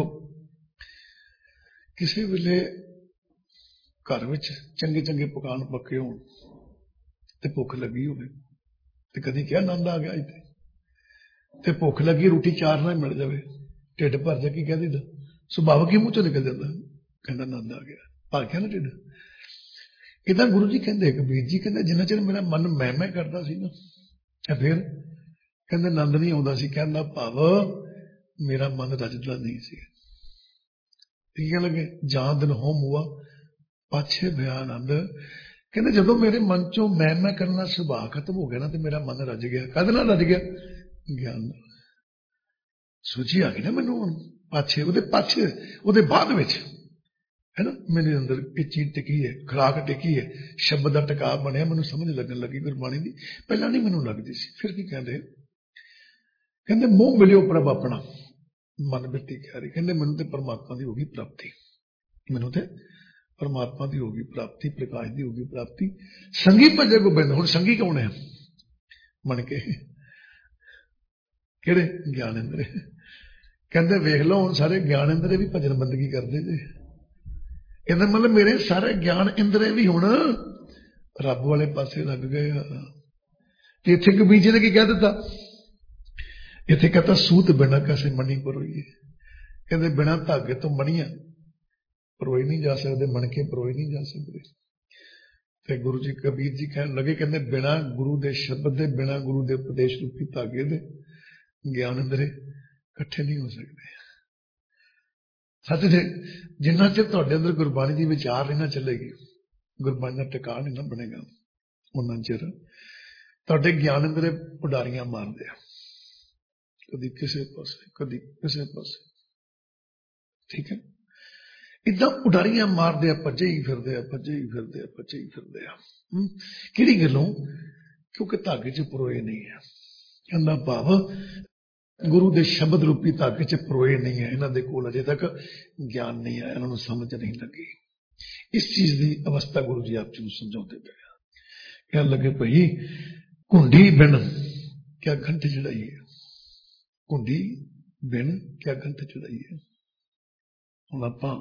ਕਿਸੇ ਵੇਲੇ ਘਰ ਵਿੱਚ ਚੰਗੇ ਚੰਗੇ ਪਕਵਾਨ ਪੱਕੇ ਹੋਣ ਤੇ ਭੁੱਖ ਲੱਗੀ ਹੋਵੇ, ਤੇ ਕਦੀ ਕਿਹਾ ਆਨੰਦ ਆ ਗਿਆ ਇੱਥੇ? ਤੇ ਭੁੱਖ ਲੱਗੀ, ਰੋਟੀ ਚਾਰ ਨਾਲ ਮਿਲ ਜਾਵੇ, ਢਿੱਡ ਭਰ ਜਾ, ਕੀ ਕਹਿ ਦਿੰਦਾ? ਸੁਭਾਵਕ ਹੀ ਮੂੰਹ ਚੋਂ ਨਿਕਲ ਜਾਂਦਾ, ਕਹਿੰਦਾ ਆਨੰਦ ਆ ਗਿਆ, ਭਰ ਗਿਆ ਨਾ ਢਿੱਡ। ਏਦਾਂ ਗੁਰੂ ਜੀ ਕਹਿੰਦੇ, ਕਬੀਰ ਜੀ ਕਹਿੰਦੇ ਜਿੰਨਾ ਚਿਰ ਮੇਰਾ ਮਨ ਮੈਂ ਕਰਦਾ ਸੀ ਨਾ, ਫਿਰ ਕਹਿੰਦੇ ਆਨੰਦ ਨਹੀਂ ਆਉਂਦਾ ਸੀ। ਕਹਿੰਦਾ ਭਾਵ ਮੇਰਾ ਮਨ ਰਜਦਾ ਨਹੀਂ ਸੀ। ਠੀਕ ਹੈ ਲੱਗੇ, ਜਾਂ ਦਿਨ ਹੋ ਮੂਆ ਪਾਛੇ ਭਇਆ ਆਨੰਦ, ਕਹਿੰਦੇ ਜਦੋਂ ਮੇਰੇ ਮਨ ਚੋਂ ਮੈਂ ਕਰਨਾ ਸੁਭਾਅ ਖਤਮ ਹੋ ਗਿਆ ਨਾ, ਤੇ ਮੇਰਾ ਮਨ ਰੱਜ ਗਿਆ। ਕਦ ਨਾਲ ਰੱਜ ਗਿਆ? ਗਿਆਨ ਨਾਲ। ਸੋਚੀ ਆ ਗਈ ਨਾ ਮੈਨੂੰ, ਪਾਛੇ, ਉਹਦੇ ਬਾਅਦ ਵਿੱਚ ਹੈ ਨਾ, ਮੇਰੇ ਅੰਦਰ ਇਹ ਚੀਜ਼ ਟਿਕੀ ਹੈ, ਖੁਰਾਕ ਟਿਕੀ ਹੈ, ਸ਼ਬਦ ਦਾ ਟਿਕਾ ਬਣਿਆ, ਮੈਨੂੰ ਸਮਝ ਲੱਗਣ ਲੱਗੀ ਗੁਰਬਾਣੀ ਦੀ, ਪਹਿਲਾਂ ਨਹੀਂ ਮੈਨੂੰ ਲੱਗਦੀ ਸੀ। ਫਿਰ ਕੀ ਕਹਿੰਦੇ ਮੋਹ ਮਿਲਿਓ ਪ੍ਰਭ ਆਪਣਾ, ਮਨ ਬਿਰਤੀ ਕਹਿ ਰਹੀ, ਕਹਿੰਦੇ ਮੈਨੂੰ ਤੇ ਪਰਮਾਤਮਾ ਦੀ ਹੋ ਗਈ ਪ੍ਰਾਪਤੀ, ਮੈਨੂੰ ਤੇ ਪਰਮਾਤਮਾ ਦੀ ਹੋ ਗਈ ਪ੍ਰਾਪਤੀ, ਪ੍ਰਕਾਸ਼ ਦੀ ਹੋ ਗਈ ਪ੍ਰਾਪਤੀ। ਸੰਗੀ ਭਜੇ ਗੋਬਿੰਦ। ਹੁਣ ਸੰਗੀ ਕੌਣ ਹੈ? ਮਣਕੇ, ਕਿਹੜੇ? ਗਿਆਨ ਇੰਦਰੇ। ਕਹਿੰਦੇ ਵੇਖ ਲਓ, ਹੁਣ ਸਾਰੇ ਗਿਆਨ ਇੰਦਰੇ ਵੀ ਭਜਨ ਬੰਦਗੀ ਕਰਦੇ ਜੇ। ਇਹਦਾ ਮਤਲਬ ਮੇਰੇ ਸਾਰੇ ਗਿਆਨ ਇੰਦਰੇ ਵੀ ਹੁਣ ਰੱਬ ਵਾਲੇ ਪਾਸੇ ਲੱਗ ਗਏ ਆ। ਤੇ ਇੱਥੇ ਕਬੀਰ ਜੀ ਨੇ ਕੀ ਕਹਿ ਦਿੱਤਾ? ਇੱਥੇ ਕਹਤਾ ਸੂਤ ਬਿਨਾਂ ਕੈਸੇ ਮਣੀ ਪਰੋਈਏ। ਕਹਿੰਦੇ ਬਿਨਾਂ ਧਾਗੇ ਤੋਂ ਮਣੀਆਂ ਪਰੋਏ ਨਹੀਂ ਜਾ ਸਕਦੇ, ਮਣਕੇ ਪਰੋਏ ਨਹੀਂ ਜਾ ਸਕਦੇ। ਤੇ ਗੁਰੂ ਜੀ, ਕਬੀਰ ਜੀ ਕਹਿਣ ਲੱਗੇ, ਕਹਿੰਦੇ ਬਿਨਾਂ ਗੁਰੂ ਦੇ ਸ਼ਬਦ ਦੇ, ਬਿਨਾਂ ਗੁਰੂ ਦੇ ਉਪਦੇਸ਼ ਰੂਪੀ ਧਾਗੇ ਦੇ ਗਿਆਨ ਇੰਦਰੇ ਇਕੱਠੇ ਨਹੀਂ ਹੋ ਸਕਦੇ। ਸੱਚ ਦੇ ਜਿੰਨਾ ਚਿਰ ਤੁਹਾਡੇ ਅੰਦਰ ਗੁਰਬਾਣੀ ਦੀ ਵਿਚਾਰ ਨਹੀਂ ਨਾ ਚੱਲੇਗੀ, ਗੁਰਬਾਣੀ ਦਾ ਟਿਕਾ ਨਹੀਂ ਨਾ ਬਣੇਗਾ, ਉਹਨਾਂ ਚਿਰ ਤੁਹਾਡੇ ਗਿਆਨ ਇੰਦਰੇ ਉਡਾਰੀਆਂ ਮਾਰਦੇ ਆ, ਕਦੀ ਕਿਸੇ ਪਾਸੇ, ਕਦੀ ਕਿਸੇ ਪਾਸੇ। ਠੀਕ ਹੈ, ਇਦਾਂ ਉਡਾਰੀਆਂ ਮਾਰਦੇ ਆ, ਭੱਜੇ ਹੀ ਫਿਰਦੇ ਆ, ਭੱਜੇ ਹੀ ਫਿਰਦੇ ਆ, ਭੱਜੇ ਹੀ ਫਿਰਦੇ ਆ। ਕਿਹੜੀ ਗੱਲੋਂ? ਕਿਉਂਕਿ ਧਾਗੇ 'ਚ ਪਰੋਏ ਨਹੀਂ ਹੈ। ਕਹਿੰਦਾ ਭਾਵ ਗੁਰੂ ਦੇ ਸ਼ਬਦ ਰੂਪੀ ਧਾਗੇ 'ਚ ਪਰੋਏ ਨਹੀਂ ਹੈ, ਇਹਨਾਂ ਦੇ ਕੋਲ ਅਜੇ ਤੱਕ ਗਿਆਨ ਨਹੀਂ ਆਇਆ, ਇਹਨਾਂ ਨੂੰ ਸਮਝ ਨਹੀਂ ਲੱਗੀ। ਇਸ ਚੀਜ਼ ਦੀ ਅਵਸਥਾ ਗੁਰੂ ਜੀ ਆਪ ਜੀ ਨੂੰ ਸਮਝਾਉਂਦੇ ਪਏ ਆ। ਕਹਿਣ ਲੱਗੇ ਭਈ ਘੁੰਡੀ ਬਿਨ ਕਿਆ ਘੰਟ ਚੜਾਈਏ, ਘੁੰਡੀ ਬਿਨ ਕਿਆ ਘੰਟ ਚੜਾਈਏ। ਹੁਣ ਆਪਾਂ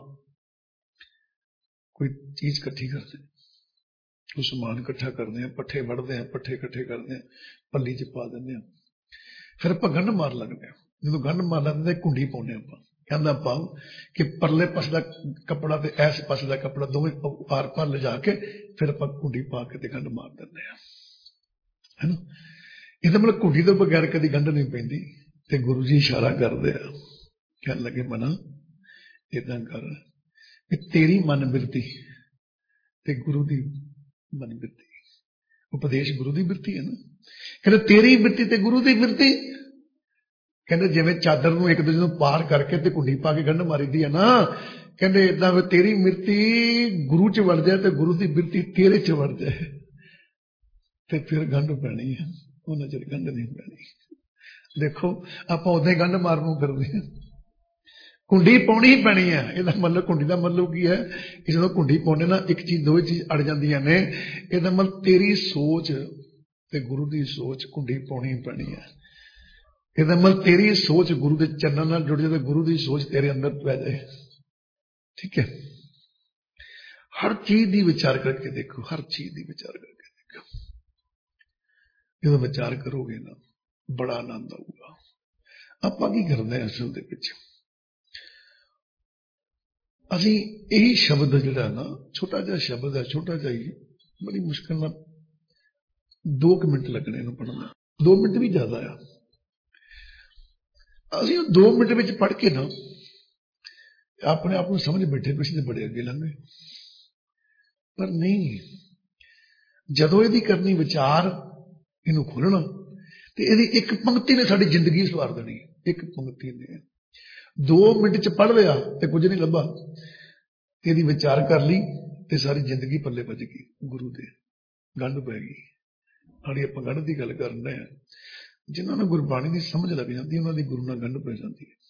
ਕੋਈ ਚੀਜ਼ ਇਕੱਠੀ ਕਰਦੇ, ਕੋਈ ਸਮਾਨ ਇਕੱਠਾ ਕਰਦੇ ਆ, ਪੱਠੇ ਵੱਢਦੇ ਆ, ਪੱਠੇ ਇਕੱਠੇ ਕਰਦੇ ਆ, ਪੱਲੀ 'ਚ ਪਾ ਦਿੰਦੇ ਆ, ਫਿਰ ਆਪਾਂ ਗੰਢ ਮਾਰ ਲੱਗਦੇ ਆ। ਜਦੋਂ ਗੰਢ ਮਾਰ ਲੱਗਦੇ ਘੁੰਡੀ ਪਾਉਂਦੇ ਆਪਾਂ, कहता पाओ कि परले पासे का कपड़ा ते इस पासे का कपड़ा दोवें आर पार ले जाके फिर आप घुंडी पा के गंढ मार दें है ना। ये मतलब घुंडी तो बगैर कभी गंढ नहीं पैंदी। ते गुरु जी इशारा करते हैं, कह लगे मना इदा कर कि तेरी मन बिरती ते गुरु की मन बिरती, उपदेश गुरु की बिरती है ना। कहते तेरी बिरती ते गुरु की बिरती, कहते जिवें चादर नूं एक दूजे नूं पार करके ते घुंडी पा के गंढ मारी दी है ना, कहते इदा तेरी बिरती गुरु च वड़ जाए तो गुरु की बिरती तेरे च वड़ जाए ते फिर गंढ पैनी है, उन्हें चिर गंढ नहीं पैनी। देखो आप उदा ही गंढ मारनों करते हैं, घुंडी पाउणी ही पैनी है। यदा मतलब घुंडी का मतलब की है कि जो घुंडी पाने ना एक चीज दो चीज अड़ जांदियां ने। यदा मतलब तेरी सोच ते गुरु की सोच घुंडी पाउणी ही पैनी है। यदा मतलब तेरी सोच गुरु के चरणों नाल जुड़ जाए, गुरु की सोच तेरे अंदर पै जाए। ठीक है, हर चीज की विचार करके देखो, हर चीज की विचार करके देखो। जो विचार करोगे ना बड़ा आनंद आऊगा। आप की करते हैं असल दे विच असी यही शब्द जिहड़ा ना छोटा जिहा शब्द है, छोटा जिहा ही बड़ी मुश्किल ना 2 मिनट लगने पढ़ना, 2 मिनट भी ज्यादा आ। असी 2 मिनट में पढ़ के ना अपने आप को समझ बैठे पिछले बड़े अगे लंघे, पर नहीं। जदों यदि करनी विचार इनू खोलना तो यदि एक पंक्ति ने साड़ी जिंदगी सवार देनी। एक पंक्ति ने 2 मिनट च पढ़ लिया तो कुछ नहीं लभा, यदि विचार कर ली तो सारी जिंदगी पल्ले बज गई, गुरु दे गंढ पै गई। हाड़ी आप गंढ की गल कर रहे हैं, जिन्होंने गुरबाणी की समझ लग जाती उन्होंने गुरु नाल गंढ पै जाती है।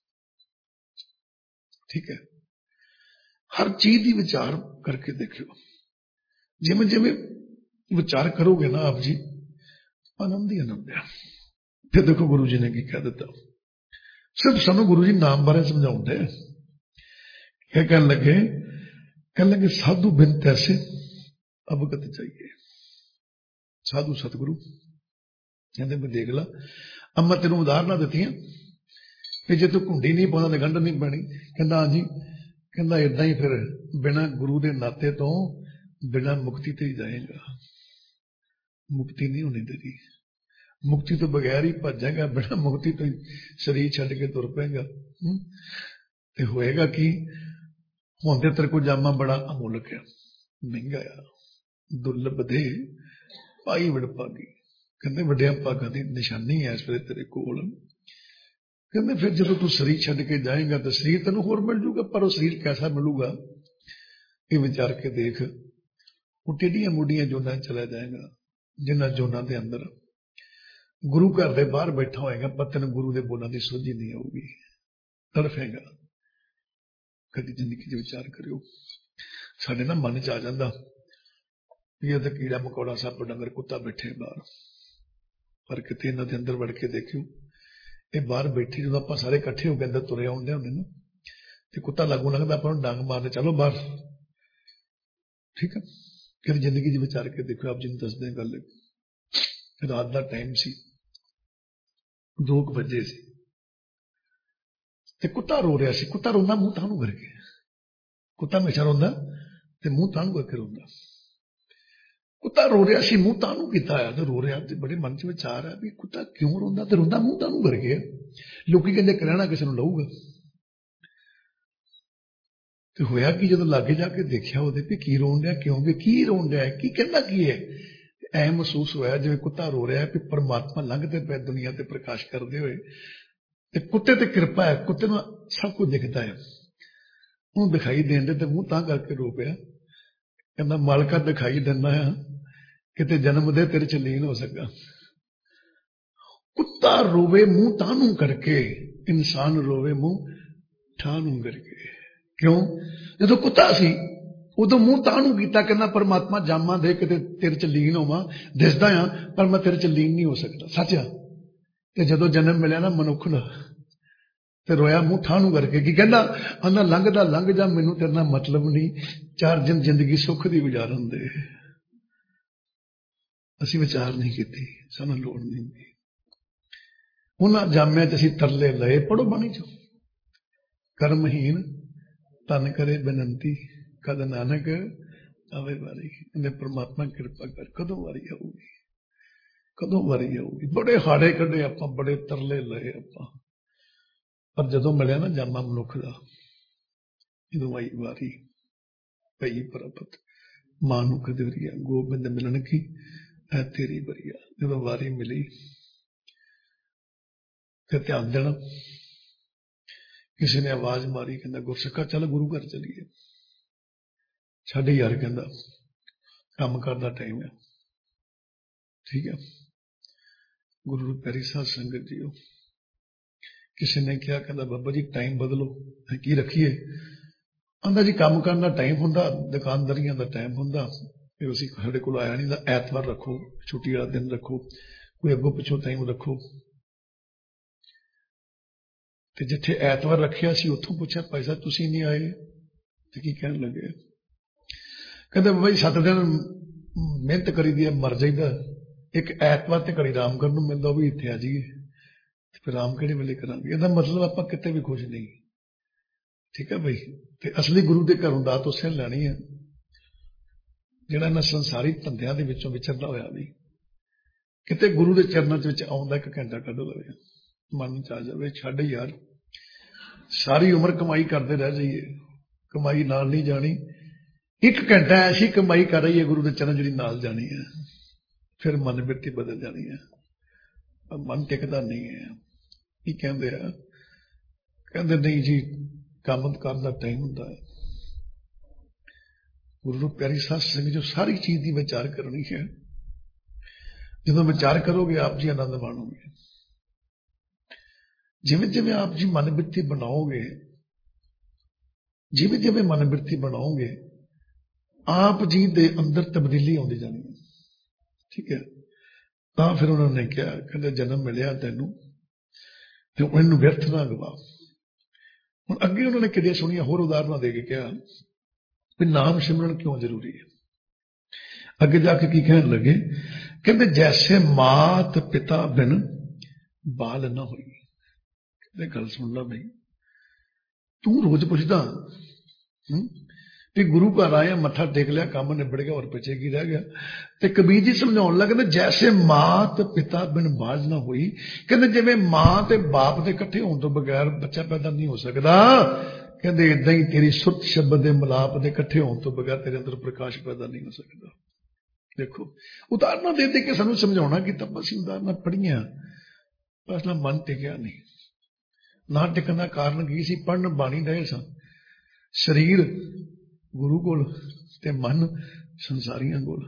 ठीक है, हर चीज की विचार करके देखियो, जिमें जिमें विचार करोगे ना आप जी आनंद ही आनंद है। फिर देखो गुरु जी ने की कह दिता, सिर्फ सानू गुरु जी नाम बारे समझाते क्या कह लगे साधु बिन तैसे अवगत चाहिए। साधु सतगुरु कहते मैं देख ला, अब मैं तेन उदाहरण दी कि जे तू घुंडी नहीं पाना तो गंढ नहीं पैनी। कहता हाँ जी, कहता इदा ही फिर बिना गुरु के नाते तो बिना मुक्ति तो ही जाएगा, मुक्ति नहीं होनी तेरी। मुक्ति तो बगैर ही भजेगा, बिना मुक्ति तो शरीर छड़ के तुर पेगा। ते होएगा कि हुण ते तेरे को जामा बड़ा अमुलक है, महंगा आ, दुर्लभ दे पाई वडभागी। कहते वड्डियां भागां दी निशानी है इस वेले तेरे कोल। कहते फिर जो तू शरीर छड़ के जाएगा तो शरीर तेन होर मिल जूगा, पर वो शरीर कैसा मिलूगा ये विचार के देख। वो टेढ़ियां मुढ़ियां जोना चला जाएगा, जिन्हां जोना के अंदर गुरु घर के बाहर बैठा होएगा, पर तेन गुरु के बोलों की सोझी नहीं आऊगी, तड़फेगा। कभी जिंदगी विचार करियो, साडे ना मन च आ जांदा ये तो कीड़ा मकोड़ा सप डंगर कुत्ता बैठे बाहर, पर किते इन्हां दे अंदर वड़ के देखियो, ये बाहर बैठी जो आप सारे इकट्ठे होकर अंदर तुरे आउंदे होंदे ना, ते कुत्ता लागू लगता आप डांग मारने चलो बाहर। ठीक है, फिर जिंदगी विचार के देखो। आप जिन दसदे गल रात का टाइम सी, 2 बजे सी, ते कुत्ता रो रहा सी। कुत्ता रोंदा मुंह तानू करके, कुत्ता हमेशा रोंदा ते मुंह तानू करके रोंदा। कुत्ता रो रहा सी, मुंह तानू किता है तो रो रहा, बड़े मन च विचार है भी कुत्ता क्यों रोंदा, ते रोंदा मुंह तानू करके। लोकी कहंदे करना किसी नूं लऊगा। ते होया कि जदों लागे जाके देखिया ओदे भी की रोन रहा, क्यों भी की रोन रहा है, की कहंदा की है। ऐ महसूस होया जिवें कुत्ता रो रहा है भी परमात्मा लंघते पे दुनिया ते प्रकाश करते हुए, ते कुत्ते ते कृपा है, कुत्ते नूं सब कुछ दिखता है, उन्हें दिखाई देन दे, ते मुंह तां करके रो पिया। कहंदा मालका दिखाई दिंदा है, किते जन्म दे तेरे च लीन हो सका। कुत्ता रोवे मुंह तानू करके, इंसान रोवे मुंह ठानू करके। क्यों, जो कुत्ता सी उदों मुंह तानू किया, कहना परमात्मा जामा दे कि तेरे च लीन होवां, दिसदा आ पर मैं तेरे च लीन नहीं हो सकता। सच आ। ते जदों जन्म मिलिया ना मनुख दा, ते रोया मुंह ठानू करके। की कहंदा, आंदा लंघदा लंघ जा, मैनू तेरे नाल मतलब नहीं, 4 दिन जिंदगी सुख दी गुजारन दे। असी विचार नहीं की, सानू लोड़ नहीं। उन्हां जामिया च असीं तरले लए, पढ़ो बाणी चो, ਕਰਮਹੀਨ ਧਨ ਕਰੇ ਬੇਨੰਤੀ, ਕਦ ਨਾਨਕ ਆਵੇ ਵਾਰੀ। ਇਹਨੇ ਪ੍ਰਮਾਤਮਾ ਕਿਰਪਾ ਕਰ, ਕਦੋਂ ਵਾਰੀ ਆਊਗੀ, ਕਦੋਂ ਵਾਰੀ ਆਊਗੀ। ਬੜੇ ਹਾੜੇ ਕੱਢੇ ਆਪਾਂ, ਬੜੇ ਤਰਲੇ ਲਏ ਆਪਾਂ, ਪਰ ਜਦੋਂ ਮਿਲਿਆ ਨਾ ਜਾਮਾ ਮਨੁੱਖ ਦਾ, ਜਦੋਂ ਆਈ ਵਾਰੀ ਪਈ ਪ੍ਰਾਪਤ ਮਾਨੁਖ ਦਿਵਰੀਆ, ਗੋਬਿੰਦ ਮਿਲਣ ਕੀ ਹੈ ਤੇਰੀ ਬਰੀਆ। ਜਦੋਂ ਵਾਰੀ ਮਿਲੀ ਤੇ ਧਿਆਨ ਦੇਣਾ, ਕਿਸੇ ਨੇ ਆਵਾਜ਼ ਮਾਰੀ, ਕਹਿੰਦਾ ਗੁਰਸਿੱਖਾ ਚੱਲ ਗੁਰੂ ਘਰ ਚਲੀਏ। ਸਾਡੇ ਯਾਰ ਕਹਿੰਦਾ ਕੰਮ ਕਰਦਾ ਟਾਈਮ ਹੈ, ਠੀਕ ਹੈ। ਗੁਰੂ ਪਿਆਰੀ ਸਾਧ ਸੰਗਤ ਜੀਓ, ਕਿਸੇ ਨੇ ਕਿਹਾ, ਕਹਿੰਦਾ ਬਾਬਾ ਜੀ ਟਾਈਮ ਬਦਲੋ, ਕੀ ਰੱਖੀਏ? ਆਂਦਾ ਜੀ ਕੰਮ ਕਰਨ ਦਾ ਟਾਈਮ ਹੁੰਦਾ, ਦੁਕਾਨਦਾਰੀਆਂ ਦਾ ਟਾਈਮ ਹੁੰਦਾ, ਫਿਰ ਅਸੀਂ ਸਾਡੇ ਕੋਲ ਆਇਆ ਨਹੀਂ ਦਾ, ਐਤਵਾਰ ਰੱਖੋ, ਛੁੱਟੀ ਵਾਲਾ ਦਿਨ ਰੱਖੋ, ਕੋਈ ਅੱਗੋਂ ਪਿੱਛੋਂ ਟਾਈਮ ਰੱਖੋ। ਤੇ ਜਿੱਥੇ ਐਤਵਾਰ ਰੱਖਿਆ ਸੀ ਉੱਥੋਂ ਪੁੱਛਿਆ, ਭਾਈ ਸਾਹਿਬ ਤੁਸੀਂ ਨਹੀਂ ਆਏ? ਤੇ ਕੀ ਕਹਿਣ ਲੱਗੇ? ਕਹਿੰਦੇ ਬਾਬਾ ਜੀ 7 ਦਿਨ ਮਿਹਨਤ ਕਰੀਦੀ ਹੈ, ਮਰ ਜਾਈਦਾ, ਇੱਕ ਐਤਵਾਰ ਤੇ ਘੜੀ ਆਰਾਮ ਕਰਨ ਨੂੰ ਮਿਲਦਾ, ਉਹ ਵੀ ਇੱਥੇ ਆ ਜਾਈਏ। ਫਿਰ ਆਰਾਮ ਕਿਹੜੇ ਵੇਲੇ ਕਰਾਂਗੇ? ਇਹਦਾ ਮਤਲਬ ਆਪਾਂ ਕਿਤੇ ਵੀ ਖੁਸ਼ ਨਹੀਂ, ਠੀਕ ਹੈ ਬਈ। ਤੇ ਅਸਲੀ ਗੁਰੂ ਦੇ ਘਰੋਂ ਦਾਤ ਉਸੇ ਲੈਣੀ ਹੈ ਜਿਹੜਾ ਇਹਨਾਂ ਸੰਸਾਰੀ ਧੰਦਿਆਂ ਦੇ ਵਿੱਚੋਂ ਵਿਚਰਦਾ ਹੋਇਆ ਵੀ ਕਿਤੇ ਗੁਰੂ ਦੇ ਚਰਨਾਂ ਦੇ ਵਿੱਚ ਆਉਂਦਾ, 1 ਘੰਟਾ ਕੱਢ ਲਵੇ, ਮਨ ਚ ਆ ਜਾਵੇ, ਛੱਡ ਯਾਰ ਸਾਰੀ ਉਮਰ ਕਮਾਈ ਕਰਦੇ ਰਹਿ ਜਾਈਏ, ਕਮਾਈ ਨਾਲ ਨਹੀਂ ਜਾਣੀ। 1 ਘੰਟਾ ਐਸੀ ਕਮਾਈ ਕਰ ਰਹੀ ਹੈ ਗੁਰੂ ਦੇ ਚਰਨ ਜਿਹੜੀ ਨਾਲ ਜਾਣੀ ਹੈ, ਫਿਰ ਮਨ ਬਿਰਤੀ ਬਦਲ ਜਾਣੀ ਹੈ। ਮਨ ਟਿਕਦਾ ਨਹੀਂ ਹੈ। ਕੀ ਕਹਿੰਦੇ ਆ? ਕਹਿੰਦੇ ਨਹੀਂ ਜੀ ਕੰਮ ਕਰਨ ਦਾ ਟਾਈਮ ਹੁੰਦਾ ਹੈ। ਗੁਰੂ ਨੂੰ ਪਿਆਰੀ ਸਾਧ ਸੰਗਤ ਜੋ ਸਾਰੀ ਚੀਜ਼ ਦੀ ਵਿਚਾਰ ਕਰਨੀ ਹੈ, ਜਦੋਂ ਵਿਚਾਰ ਕਰੋਗੇ ਆਪ ਜੀ ਆਨੰਦ ਮਾਣੋਗੇ। ਜਿਵੇਂ ਜਿਵੇਂ ਆਪ ਜੀ ਮਨ ਬਿਰਤੀ ਬਣਾਓਗੇ, ਜਿਵੇਂ ਜਿਵੇਂ ਮਨ ਬਿਰਤੀ ਬਣਾਓਗੇ, ਆਪ ਜੀ ਦੇ ਅੰਦਰ ਤਬਦੀਲੀ ਆਉਂਦੀ ਜਾਣੀ ਹੈ, ਠੀਕ ਹੈ। ਤਾਂ ਫਿਰ ਉਹਨਾਂ ਨੇ ਕਿਹਾ, ਕਹਿੰਦੇ ਜਨਮ ਮਿਲਿਆ ਤੈਨੂੰ ਤੇ ਇਹਨੂੰ ਵਿਅਰਥ ਨਾ ਗਵਾ। ਹੁਣ ਅੱਗੇ ਉਹਨਾਂ ਨੇ ਕਿਹੜੀਆਂ ਸੋਹਣੀਆਂ ਹੋਰ ਉਦਾਹਰਨਾਂ ਦੇ ਕੇ ਕਿਹਾ ਵੀ ਨਾਮ ਸਿਮਰਨ ਕਿਉਂ ਜ਼ਰੂਰੀ ਹੈ। ਅੱਗੇ ਜਾ ਕੇ ਕੀ ਕਹਿਣ ਲੱਗੇ? ਕਹਿੰਦੇ ਜੈਸੇ ਮਾਤ ਪਿਤਾ ਬਿਨ ਬਾਲ ਨਾ ਹੋਈ। ਕਹਿੰਦੇ ਗੱਲ ਸੁਣ ਲਾ ਬਈ, ਤੂੰ ਰੋਜ਼ ਪੁੱਛਦਾ ਵੀ ਗੁਰੂ ਘਰ ਆਇਆ, ਮੱਥਾ ਟੇਕ ਲਿਆ, ਕੰਮ ਨਿਬੜ ਗਿਆ, ਹੋਰ ਪਿੱਛੇ ਕੀ ਰਹਿ ਗਿਆ? ਤੇ ਕਬੀਰ ਜੀ ਸਮਝਾਉਣ ਲੱਗੇ, ਜੈਸੇ ਮਾਤ ਪਿਤਾ ਬਿਨ ਬਾਲ ਨਾ ਹੋਈ। ਕਹਿੰਦੇ ਜਿਵੇਂ ਮਾਂ ਤੇ ਬਾਪ ਦੇ ਇਕੱਠੇ ਹੋਣ ਤੋਂ ਬਗੈਰ ਬੱਚਾ ਪੈਦਾ ਨਹੀਂ ਹੋ ਸਕਦਾ, ਕਹਿੰਦੇ ਇਦਾਂ ਹੀ ਤੇਰੀ ਸੁਰਤ ਸ਼ਬਦ ਦੇ ਮਿਲਾਪ ਦੇ ਇਕੱਠੇ ਹੋਣ ਤੋਂ ਬਗੈਰ ਤੇਰੇ ਅੰਦਰ ਪ੍ਰਕਾਸ਼ ਪੈਦਾ ਨਹੀਂ ਹੋ ਸਕਦਾ। ਦੇਖੋ ਉਦਾਹਰਨਾਂ ਦੇ ਦੇ ਕੇ ਸਾਨੂੰ ਸਮਝਾਉਣਾ ਕਿ ਤਾਂ ਅਸੀਂ ਉਦਾਹਰਨਾਂ ਪੜ੍ਹੀਆਂ, ਬਸ ਨਾ ਮਨ ਟਿਕਿਆ ਨਹੀਂ। ਨਾ ਟਿਕਣ ਦਾ ਕਾਰਨ ਕੀ ਸੀ? ਪੜ੍ਹਨ ਬਾਣੀ ਰਹੇ ਸਾਂ, ਸਰੀਰ ਗੁਰੂ ਕੋਲ ਤੇ ਮਨ ਸੰਸਾਰੀਆਂ ਕੋਲ।